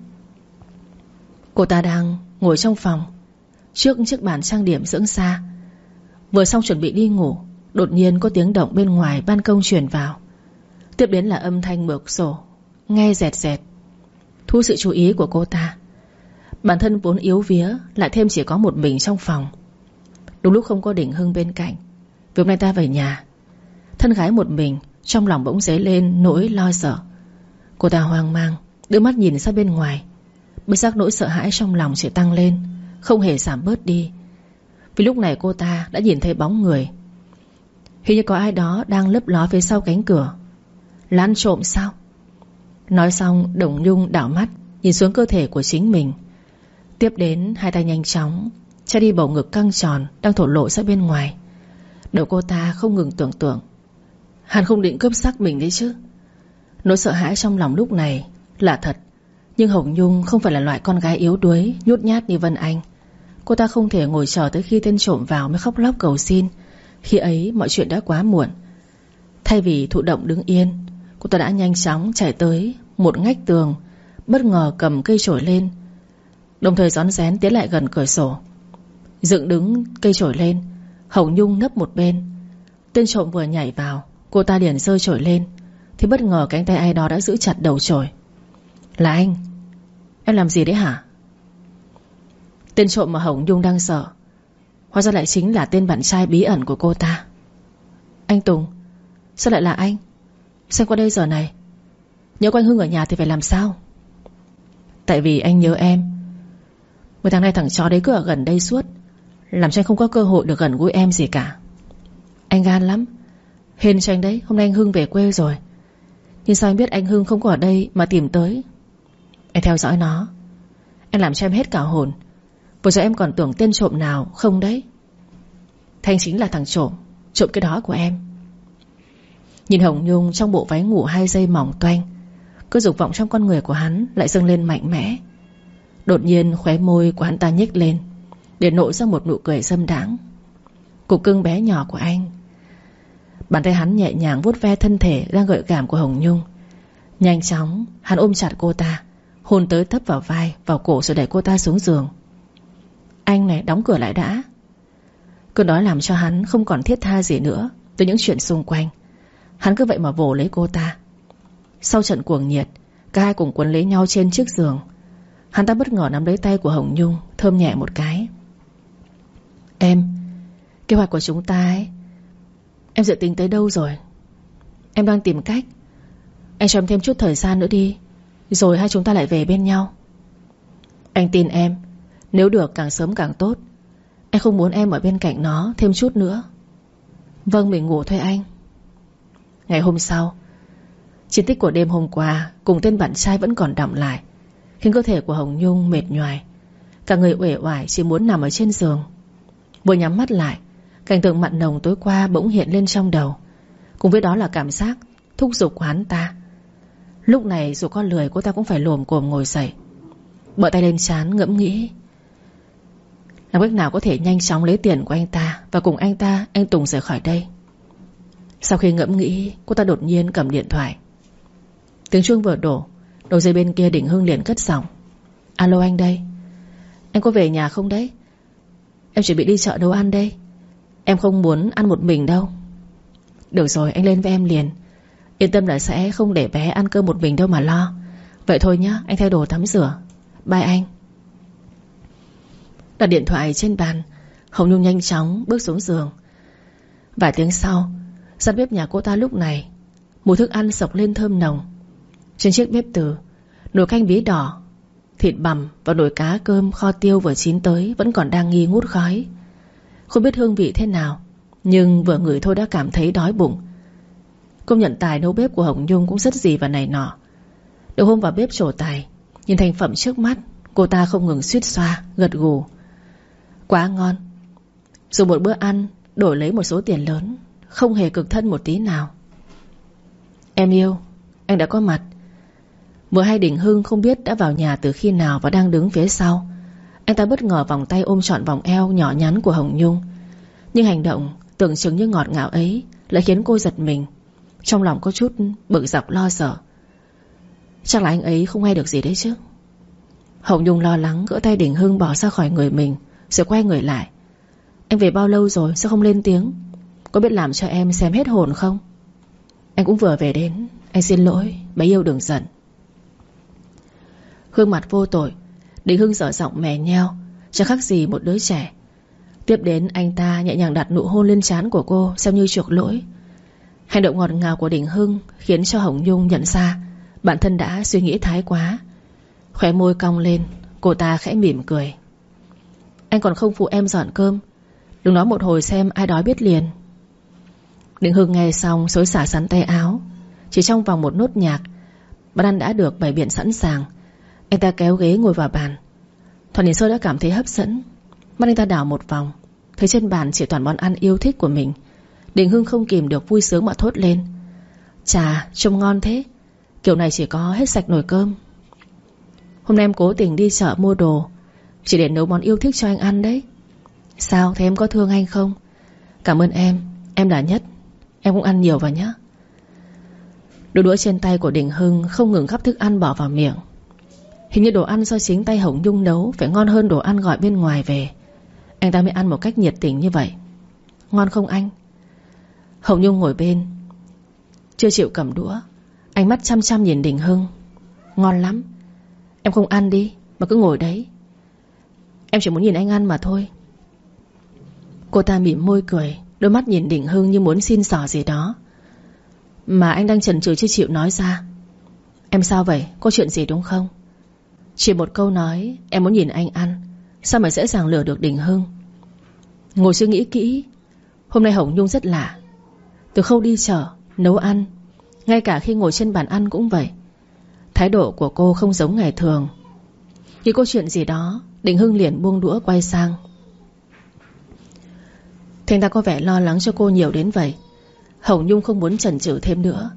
Cô ta đang ngồi trong phòng, trước chiếc bàn trang điểm dưỡng da. Vừa xong chuẩn bị đi ngủ, đột nhiên có tiếng động bên ngoài ban công truyền vào. Tiếp đến là âm thanh mở sổ, nghe rẹt rẹt, thu sự chú ý của cô ta. Bản thân vốn yếu vía, lại thêm chỉ có một mình trong phòng. Đúng lúc không có Đình Hưng bên cạnh. Vì hôm nay ta về nhà, thân gái một mình, trong lòng bỗng dấy lên nỗi lo sợ. Cô ta hoang mang, đưa mắt nhìn ra bên ngoài. Bất giác nỗi sợ hãi trong lòng chỉ tăng lên, không hề giảm bớt đi. Vì lúc này cô ta đã nhìn thấy bóng người, hình như có ai đó đang lấp ló phía sau cánh cửa. Là ăn trộm sao? Nói xong, Đồng Nhung đảo mắt nhìn xuống cơ thể của chính mình. Tiếp đến hai tay nhanh chóng che đi bầu ngực căng tròn đang thổ lộ ra bên ngoài. Đầu cô ta không ngừng tưởng tượng, hắn không định cướp xác mình đấy chứ. Nỗi sợ hãi trong lòng lúc này là thật. Nhưng Hồng Nhung không phải là loại con gái yếu đuối, nhút nhát như Vân Anh. Cô ta không thể ngồi chờ tới khi tên trộm vào mới khóc lóc cầu xin. Khi ấy mọi chuyện đã quá muộn. Thay vì thụ động đứng yên, cô ta đã nhanh chóng chạy tới một ngách tường, bất ngờ cầm cây chổi lên, đồng thời rón rén tiến lại gần cửa sổ. Dựng đứng cây chổi lên, Hồng Nhung nấp một bên. Tên trộm vừa nhảy vào, cô ta liền giơ chổi lên, thì bất ngờ cánh tay ai đó đã giữ chặt đầu chổi. Là anh. Em làm gì đấy hả? Tên trộm mà Hồng Nhung đang sợ, hóa ra lại chính là tên bạn trai bí ẩn của cô ta. Anh Tùng. Sao lại là anh? Sao qua đây giờ này? Nhớ có anh Hưng ở nhà thì phải làm sao? Tại vì anh nhớ em. Mấy tháng nay thằng chó đấy cứ ở gần đây suốt, làm cho anh không có cơ hội được gần gũi em gì cả. Anh gan lắm. Hên cho anh đấy, hôm nay anh Hưng về quê rồi. Nhưng sao anh biết anh Hưng không có ở đây mà tìm tới? Em theo dõi nó. Anh làm cho em hết cả hồn. Vừa rồi em còn tưởng tên trộm nào không đấy. Thanh chính là thằng trộm, trộm cái đó của em. Nhìn Hồng Nhung trong bộ váy ngủ hai dây mỏng toanh, cứ dục vọng trong con người của hắn lại dâng lên mạnh mẽ. Đột nhiên khóe môi của hắn ta nhếch lên, để nộ ra một nụ cười dâm đãng. Cục cưng bé nhỏ của anh. Bàn tay hắn nhẹ nhàng vuốt ve thân thể đang gợi cảm của Hồng Nhung. Nhanh chóng hắn ôm chặt cô ta, hôn tới thấp vào vai, vào cổ, rồi đẩy cô ta xuống giường. Anh này, đóng cửa lại đã. Cơn đói làm cho hắn không còn thiết tha gì nữa tới những chuyện xung quanh. Hắn cứ vậy mà vồ lấy cô ta. Sau trận cuồng nhiệt, cả hai cùng quấn lấy nhau trên chiếc giường. Hắn ta bất ngờ nắm lấy tay của Hồng Nhung, thơm nhẹ một cái. Em, kế hoạch của chúng ta ấy, em dự tính tới đâu rồi? Em đang tìm cách. Anh cho em thêm chút thời gian nữa đi, rồi hai chúng ta lại về bên nhau. Anh tin em, nếu được càng sớm càng tốt. Anh không muốn em ở bên cạnh nó thêm chút nữa. Vâng, mình ngủ thôi anh. Ngày hôm sau, chiến tích của đêm hôm qua cùng tên bạn trai vẫn còn đọng lại, khiến cơ thể của Hồng Nhung mệt nhoài. Cả người uể oải chỉ muốn nằm ở trên giường. Vừa nhắm mắt lại, cảnh tượng mặn nồng tối qua bỗng hiện lên trong đầu. Cùng với đó là cảm giác thúc giục của hắn ta. Lúc này dù có lười, cô ta cũng phải lồm cồm ngồi dậy, bợ tay lên trán ngẫm nghĩ làm cách nào có thể nhanh chóng lấy tiền của anh ta và cùng anh ta, anh Tùng rời khỏi đây. Sau khi ngẫm nghĩ, cô ta đột nhiên cầm điện thoại. Tiếng chuông vừa đổ, đầu dây bên kia Đình Hưng liền cất giọng. Alo, anh đây. Anh có về nhà không đấy? Em chuẩn bị đi chợ nấu ăn đây. Em không muốn ăn một mình đâu. Được rồi, anh lên với em liền. Yên tâm là sẽ không để bé ăn cơm một mình đâu mà lo. Vậy thôi nhá, anh thay đồ tắm rửa. Bye anh. Đặt điện thoại trên bàn, Hồng Nhung nhanh chóng bước xuống giường. Vài tiếng sau, gian bếp nhà cô ta lúc này mùi thức ăn sộc lên thơm nồng. Trên chiếc bếp từ, nồi canh bí đỏ, thịt bằm và nồi cá cơm kho tiêu vừa chín tới vẫn còn đang nghi ngút khói. Không biết hương vị thế nào, nhưng vừa ngửi thôi đã cảm thấy đói bụng. Công nhận tài nấu bếp của Hồng Nhung cũng rất gì và này nọ. Được hôm vào bếp trổ tài, nhìn thành phẩm trước mắt, cô ta không ngừng suýt xoa, gật gù. Quá ngon. Dù một bữa ăn đổi lấy một số tiền lớn, không hề cực thân một tí nào. Em yêu, anh đã có mặt. Vừa hay Đình Hưng không biết đã vào nhà từ khi nào và đang đứng phía sau. Anh ta bất ngờ vòng tay ôm trọn vòng eo nhỏ nhắn của Hồng Nhung. Nhưng hành động tưởng chừng như ngọt ngào ấy lại khiến cô giật mình. Trong lòng có chút bực dọc lo sợ. Chắc là anh ấy không nghe được gì đấy chứ. Hồng Nhung lo lắng gỡ tay Đình Hưng bỏ ra khỏi người mình, rồi quay người lại. Anh về bao lâu rồi sao không lên tiếng? Có biết làm cho em xem hết hồn không? Anh cũng vừa về đến. Anh xin lỗi, bé yêu đừng giận. Gương mặt vô tội, Đình Hưng dở giọng mè nheo, chẳng khác gì một đứa trẻ. Tiếp đến anh ta nhẹ nhàng đặt nụ hôn lên trán của cô, xem như chuộc lỗi. Hành động ngọt ngào của Đình Hưng khiến cho Hồng Nhung nhận ra bản thân đã suy nghĩ thái quá. Khóe môi cong lên, cô ta khẽ mỉm cười. Anh còn không phụ em dọn cơm, đừng nói một hồi xem ai đói biết liền. Đình Hưng nghe xong xối xả sắn tay áo. Chỉ trong vòng một nốt nhạc, bát ăn đã được bày biện sẵn sàng. Anh ta kéo ghế ngồi vào bàn. Thoạt nhìn Sơ đã cảm thấy hấp dẫn. Mắt anh ta đảo một vòng, thấy trên bàn chỉ toàn món ăn yêu thích của mình. Đình Hưng không kìm được vui sướng mà thốt lên. Chà, trông ngon thế. Kiểu này chỉ có hết sạch nồi cơm. Hôm nay em cố tình đi chợ mua đồ chỉ để nấu món yêu thích cho anh ăn đấy. Sao, thế em có thương anh không? Cảm ơn em, em là nhất. Em cũng ăn nhiều vào nhé. Đôi đũa trên tay của Đình Hưng không ngừng gắp thức ăn bỏ vào miệng. Hình như đồ ăn do chính tay Hồng Nhung nấu phải ngon hơn đồ ăn gọi bên ngoài về. Anh ta mới ăn một cách nhiệt tình như vậy. Ngon không anh? Hồng Nhung ngồi bên, chưa chịu cầm đũa, ánh mắt chăm chăm nhìn Đình Hưng. Ngon lắm. Em không ăn đi mà cứ ngồi đấy. Em chỉ muốn nhìn anh ăn mà thôi. Cô ta mỉm môi cười, đôi mắt nhìn Đình Hưng như muốn xin xỏ gì đó mà anh đang chần chừ chưa chịu nói ra. Em sao vậy? Có chuyện gì đúng không? Chỉ một câu nói em muốn nhìn anh ăn, sao mà dễ dàng lừa được Đình Hưng? Ngồi suy nghĩ kỹ, hôm nay Hồng Nhung rất lạ. Từ khâu đi chợ, nấu ăn, ngay cả khi ngồi trên bàn ăn cũng vậy. Thái độ của cô không giống ngày thường. Khi có chuyện gì đó, Đình Hưng liền buông đũa quay sang. Thế anh ta có vẻ lo lắng cho cô nhiều đến vậy. Hồng Nhung không muốn chần chừ thêm nữa.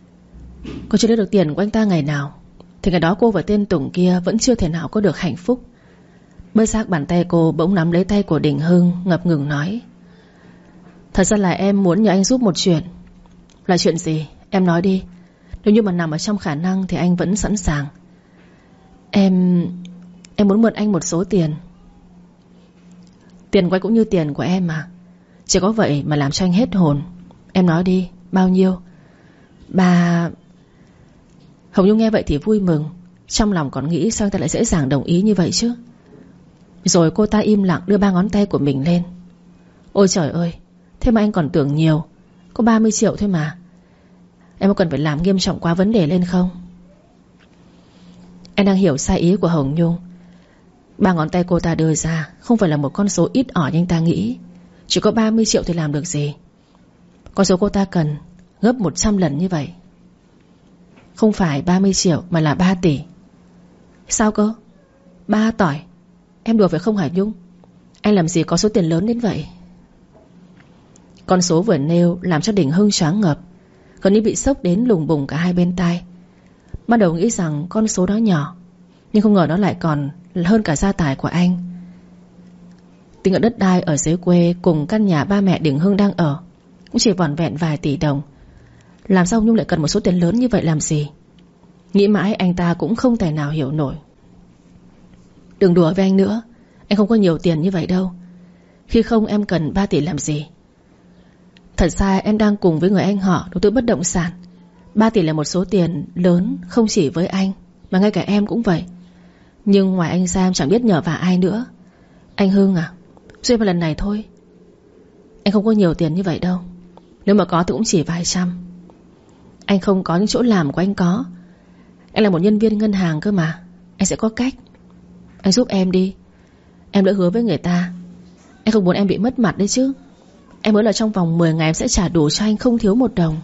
Cô chưa lấy được tiền của anh ta ngày nào thì ngày đó cô và tên Tùng kia vẫn chưa thể nào có được hạnh phúc. Bớt giác bàn tay cô bỗng nắm lấy tay của Đình Hưng, ngập ngừng nói. Thật ra là em muốn nhờ anh giúp một chuyện. Là chuyện gì? Em nói đi. Nếu như mà nằm ở trong khả năng thì anh vẫn sẵn sàng. Em... Em muốn mượn anh một số tiền. Tiền của anh cũng như tiền của em mà. Chỉ có vậy mà làm cho anh hết hồn. Em nói đi, bao nhiêu? Ba... Hồng Nhung nghe vậy thì vui mừng, trong lòng còn nghĩ sao anh ta lại dễ dàng đồng ý như vậy chứ. Rồi cô ta im lặng đưa ba ngón tay của mình lên. Ôi trời ơi, thế mà anh còn tưởng nhiều. Có ba mươi triệu thôi mà. Em có cần phải làm nghiêm trọng quá vấn đề lên không? Em đang hiểu sai ý của Hồng Nhung. Ba ngón tay cô ta đưa ra không phải là một con số ít ỏi như anh ta nghĩ. Chỉ có ba mươi triệu thì làm được gì. Con số cô ta cần gấp một trăm lần như vậy. Không phải ba mươi triệu mà là ba tỷ. Sao cơ? Ba tỏi? Em đùa phải không hả Nhung? Anh làm gì có số tiền lớn đến vậy? Con số vừa nêu làm cho Đình Hưng choáng ngợp, gần như bị sốc đến lùng bùng cả hai bên tai. Ban đầu nghĩ rằng con số đó nhỏ, nhưng không ngờ nó lại còn hơn cả gia tài của anh. Tính ở đất đai ở dưới quê cùng căn nhà ba mẹ Đình Hưng đang ở cũng chỉ vỏn vẹn vài tỷ đồng. Làm sao Nhung lại cần một số tiền lớn như vậy làm gì? Nghĩ mãi anh ta cũng không thể nào hiểu nổi. Đừng đùa với anh nữa. Anh không có nhiều tiền như vậy đâu. Khi không em cần ba tỷ làm gì? Thật ra em đang cùng với người anh họ đầu tư bất động sản. Ba tỷ là một số tiền lớn không chỉ với anh mà ngay cả em cũng vậy. Nhưng ngoài anh ra em chẳng biết nhờ vả ai nữa. Anh Hưng à, duyên một lần này thôi. Anh không có nhiều tiền như vậy đâu. Nếu mà có thì cũng chỉ vài trăm. Anh không có những chỗ làm của anh có. Anh là một nhân viên ngân hàng cơ mà. Anh sẽ có cách. Anh giúp em đi. Em đã hứa với người ta. Anh không muốn em bị mất mặt đấy chứ. Em hứa là trong vòng mười ngày em sẽ trả đủ cho anh, không thiếu một đồng.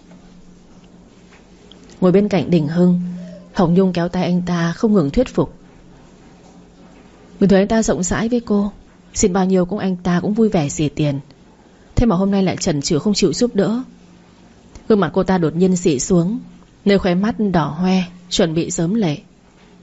Ngồi bên cạnh Đình Hưng, Hồng Nhung kéo tay anh ta không ngừng thuyết phục. Bình thường anh ta rộng rãi với cô, xin bao nhiêu cũng anh ta cũng vui vẻ xì tiền. Thế mà hôm nay lại chần chừ không chịu giúp đỡ. Gương mặt cô ta đột nhiên xị xuống, nơi khóe mắt đỏ hoe, chuẩn bị rớm lệ.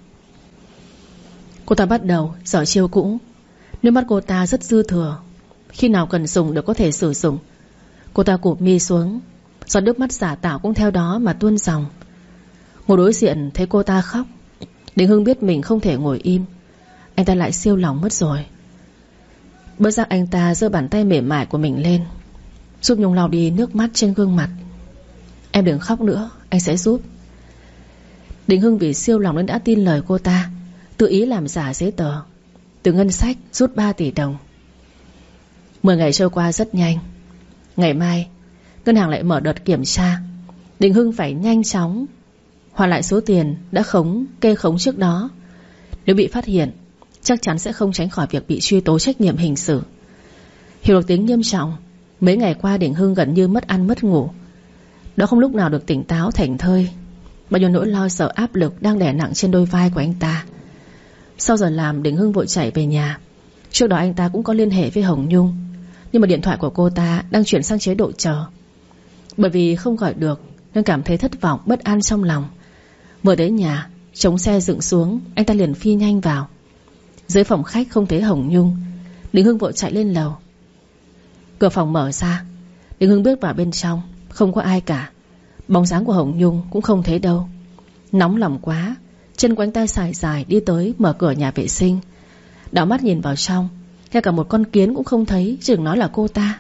Cô ta bắt đầu giở chiêu cũ. Nước mắt cô ta rất dư thừa. Khi nào cần dùng được có thể sử dụng. Cô ta cụp mi xuống, giọt nước mắt giả tạo cũng theo đó mà tuôn dòng. Ngồi đối diện thấy cô ta khóc, Đình Hưng biết mình không thể ngồi im. Anh ta lại siêu lòng mất rồi. Bất giác anh ta giơ bàn tay mềm mại của mình lên, giúp Nhung lau đi nước mắt trên gương mặt. Em đừng khóc nữa, anh sẽ giúp. Đình Hưng vì siêu lòng nên đã tin lời cô ta, tự ý làm giả giấy tờ, từ ngân sách rút ba tỷ đồng. Mười ngày trôi qua rất nhanh. Ngày mai ngân hàng lại mở đợt kiểm tra. Đình Hưng phải nhanh chóng hoàn lại số tiền đã khống kê khống trước đó. Nếu bị phát hiện, chắc chắn sẽ không tránh khỏi việc bị truy tố trách nhiệm hình sự. Hiểu được tính nghiêm trọng, mấy ngày qua Đình Hưng gần như mất ăn mất ngủ. Đó không lúc nào được tỉnh táo thảnh thơi. Bao nhiêu nỗi lo sợ áp lực đang đè nặng trên đôi vai của anh ta. Sau giờ làm, Đình Hưng vội chạy về nhà. Trước đó anh ta cũng có liên hệ với Hồng Nhung, nhưng mà điện thoại của cô ta đang chuyển sang chế độ chờ. Bởi vì không gọi được nên cảm thấy thất vọng, bất an trong lòng. Vừa đến nhà, chống xe dựng xuống, anh ta liền phi nhanh vào. Dưới phòng khách không thấy Hồng Nhung, Đình Hưng vội chạy lên lầu. Cửa phòng mở ra, Đình Hưng bước vào bên trong. Không có ai cả. Bóng dáng của Hồng Nhung cũng không thấy đâu. Nóng lòng quá, chân của anh ta xài dài đi tới mở cửa nhà vệ sinh. Đảo mắt nhìn vào trong, ngay cả một con kiến cũng không thấy, chứ đừng nói là cô ta.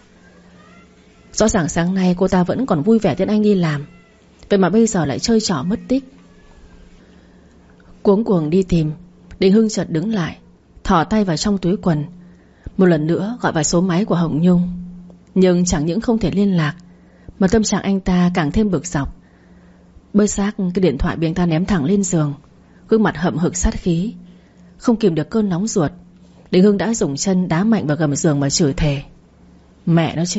Rõ ràng sáng nay cô ta vẫn còn vui vẻ tiễn anh đi làm, vậy mà bây giờ lại chơi trò mất tích. Cuống cuồng đi tìm, Đình Hưng chợt đứng lại, thò tay vào trong túi quần, một lần nữa gọi vào số máy của Hồng Nhung. Nhưng chẳng những không thể liên lạc, mà tâm trạng anh ta càng thêm bực dọc. Bơi xác cái điện thoại bị anh ta ném thẳng lên giường, gương mặt hậm hực sát khí. Không kìm được cơn nóng ruột, Đình Hưng đã dùng chân đá mạnh vào gầm giường mà chửi thề. Mẹ nó chứ.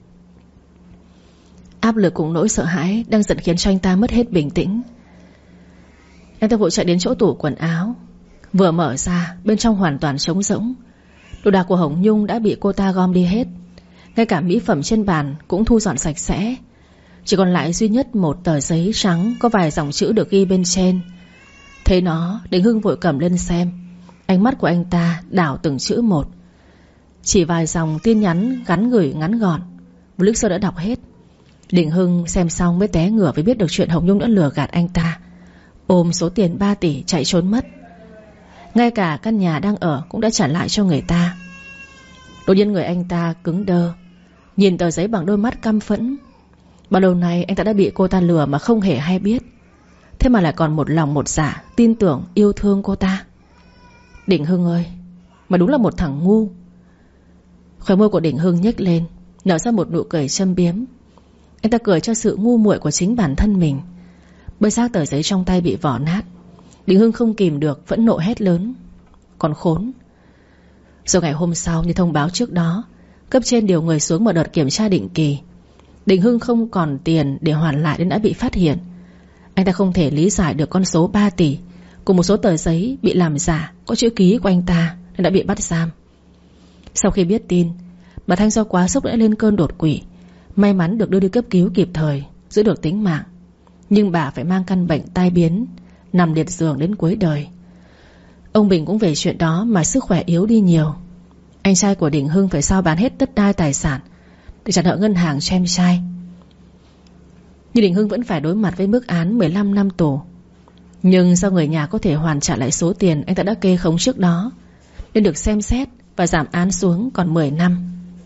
Áp lực cùng nỗi sợ hãi đang dần khiến cho anh ta mất hết bình tĩnh. Anh ta vội chạy đến chỗ tủ quần áo. Vừa mở ra, bên trong hoàn toàn trống rỗng. Đồ đạc của Hồng Nhung đã bị cô ta gom đi hết. Ngay cả mỹ phẩm trên bàn cũng thu dọn sạch sẽ. Chỉ còn lại duy nhất một tờ giấy trắng có vài dòng chữ được ghi bên trên. Thấy nó, Đình Hưng vội cầm lên xem. Ánh mắt của anh ta đảo từng chữ một. Chỉ vài dòng tin nhắn gắn gửi ngắn gọn, một lúc sau đã đọc hết. Đình Hưng xem xong mới té ngửa vì biết được chuyện Hồng Nhung đã lừa gạt anh ta, ôm số tiền ba tỷ chạy trốn mất. Ngay cả căn nhà đang ở cũng đã trả lại cho người ta. Đột nhiên người anh ta cứng đơ, nhìn tờ giấy bằng đôi mắt căm phẫn. Bao lâu nay anh ta đã bị cô ta lừa mà không hề hay biết, thế mà lại còn một lòng một dạ tin tưởng yêu thương cô ta. Đình Hưng ơi, mà đúng là một thằng ngu. Khóe môi của Đình Hưng nhếch lên, nở ra một nụ cười châm biếm. Anh ta cười cho sự ngu muội của chính bản thân mình. Bơi xác tờ giấy trong tay bị vỏ nát, Đình Hưng không kìm được phẫn nộ hét lớn. Còn khốn. Rồi ngày hôm sau, như thông báo trước đó, cấp trên điều người xuống mở đợt kiểm tra định kỳ. Đình Hưng không còn tiền để hoàn lại nên đã bị phát hiện. Anh ta không thể lý giải được con số ba tỷ cùng một số tờ giấy bị làm giả có chữ ký của anh ta nên đã bị bắt giam. Sau khi biết tin, bà Thanh do quá sốc đã lên cơn đột quỵ. May mắn được đưa đi cấp cứu kịp thời, giữ được tính mạng. Nhưng bà phải mang căn bệnh tai biến, nằm liệt giường đến cuối đời. Ông Bình cũng về chuyện đó mà sức khỏe yếu đi nhiều. Anh trai của Đình Hưng phải sao bán hết tất đai tài sản để trả nợ ngân hàng cho em trai. Nhưng Đình Hưng vẫn phải đối mặt với mức án mười lăm năm tù. Nhưng do người nhà có thể hoàn trả lại số tiền anh ta đã kê khống trước đó, nên được xem xét và giảm án xuống còn mười năm.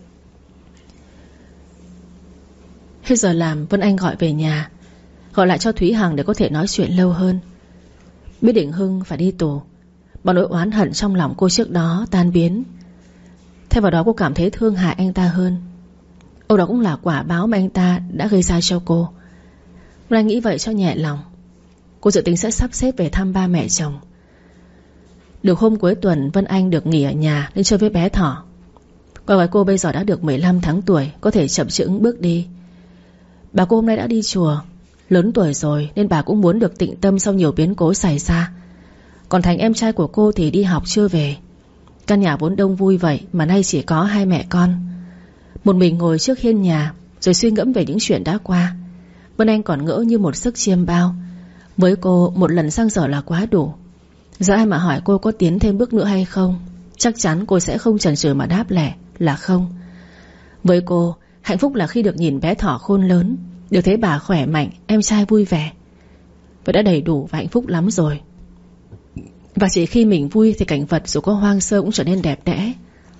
Hết giờ làm, Vân Anh gọi về nhà, gọi lại cho Thúy Hằng để có thể nói chuyện lâu hơn. Biết Đình Hưng phải đi tù, bao nỗi oán hận trong lòng cô trước đó tan biến. Thay vào đó cô cảm thấy thương hại anh ta hơn. Âu đó cũng là quả báo mà anh ta đã gây ra cho cô. Vân Anh nghĩ vậy cho nhẹ lòng. Cô dự tính sẽ sắp xếp về thăm ba mẹ chồng. Được hôm cuối tuần, Vân Anh được nghỉ ở nhà nên chơi với bé Thỏ. Con gái cô bây giờ đã được mười lăm tháng tuổi, có thể chậm chững bước đi. Bà cô hôm nay đã đi chùa. Lớn tuổi rồi nên bà cũng muốn được tĩnh tâm sau nhiều biến cố xảy ra. Còn Thành em trai của cô thì đi học chưa về. Căn nhà vốn đông vui vậy mà nay chỉ có hai mẹ con. Một mình ngồi trước hiên nhà rồi suy ngẫm về những chuyện đã qua. Vân Anh còn ngỡ như một sức chiêm bao. Với cô, một lần sang giờ là quá đủ. Giờ ai mà hỏi cô có tiến thêm bước nữa hay không, chắc chắn cô sẽ không chần chừ mà đáp lẻ là không. Với cô, hạnh phúc là khi được nhìn bé Thỏ khôn lớn, được thấy bà khỏe mạnh, em trai vui vẻ. Vậy đã đầy đủ và hạnh phúc lắm rồi. Và chỉ khi mình vui thì cảnh vật dù có hoang sơ cũng trở nên đẹp đẽ.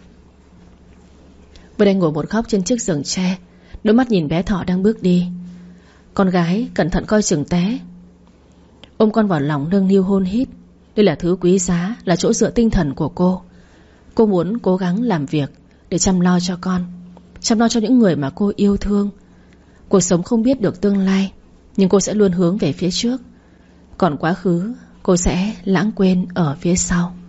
Vân Anh ngồi một góc trên chiếc giường tre, đôi mắt nhìn bé Thỏ đang bước đi. Con gái cẩn thận coi chừng té. Ôm con vào lòng nâng niu hôn hít. Đây là thứ quý giá, là chỗ dựa tinh thần của cô. Cô muốn cố gắng làm việc để chăm lo cho con, chăm lo cho những người mà cô yêu thương. Cuộc sống không biết được tương lai, nhưng cô sẽ luôn hướng về phía trước. Còn quá khứ cô sẽ lãng quên ở phía sau.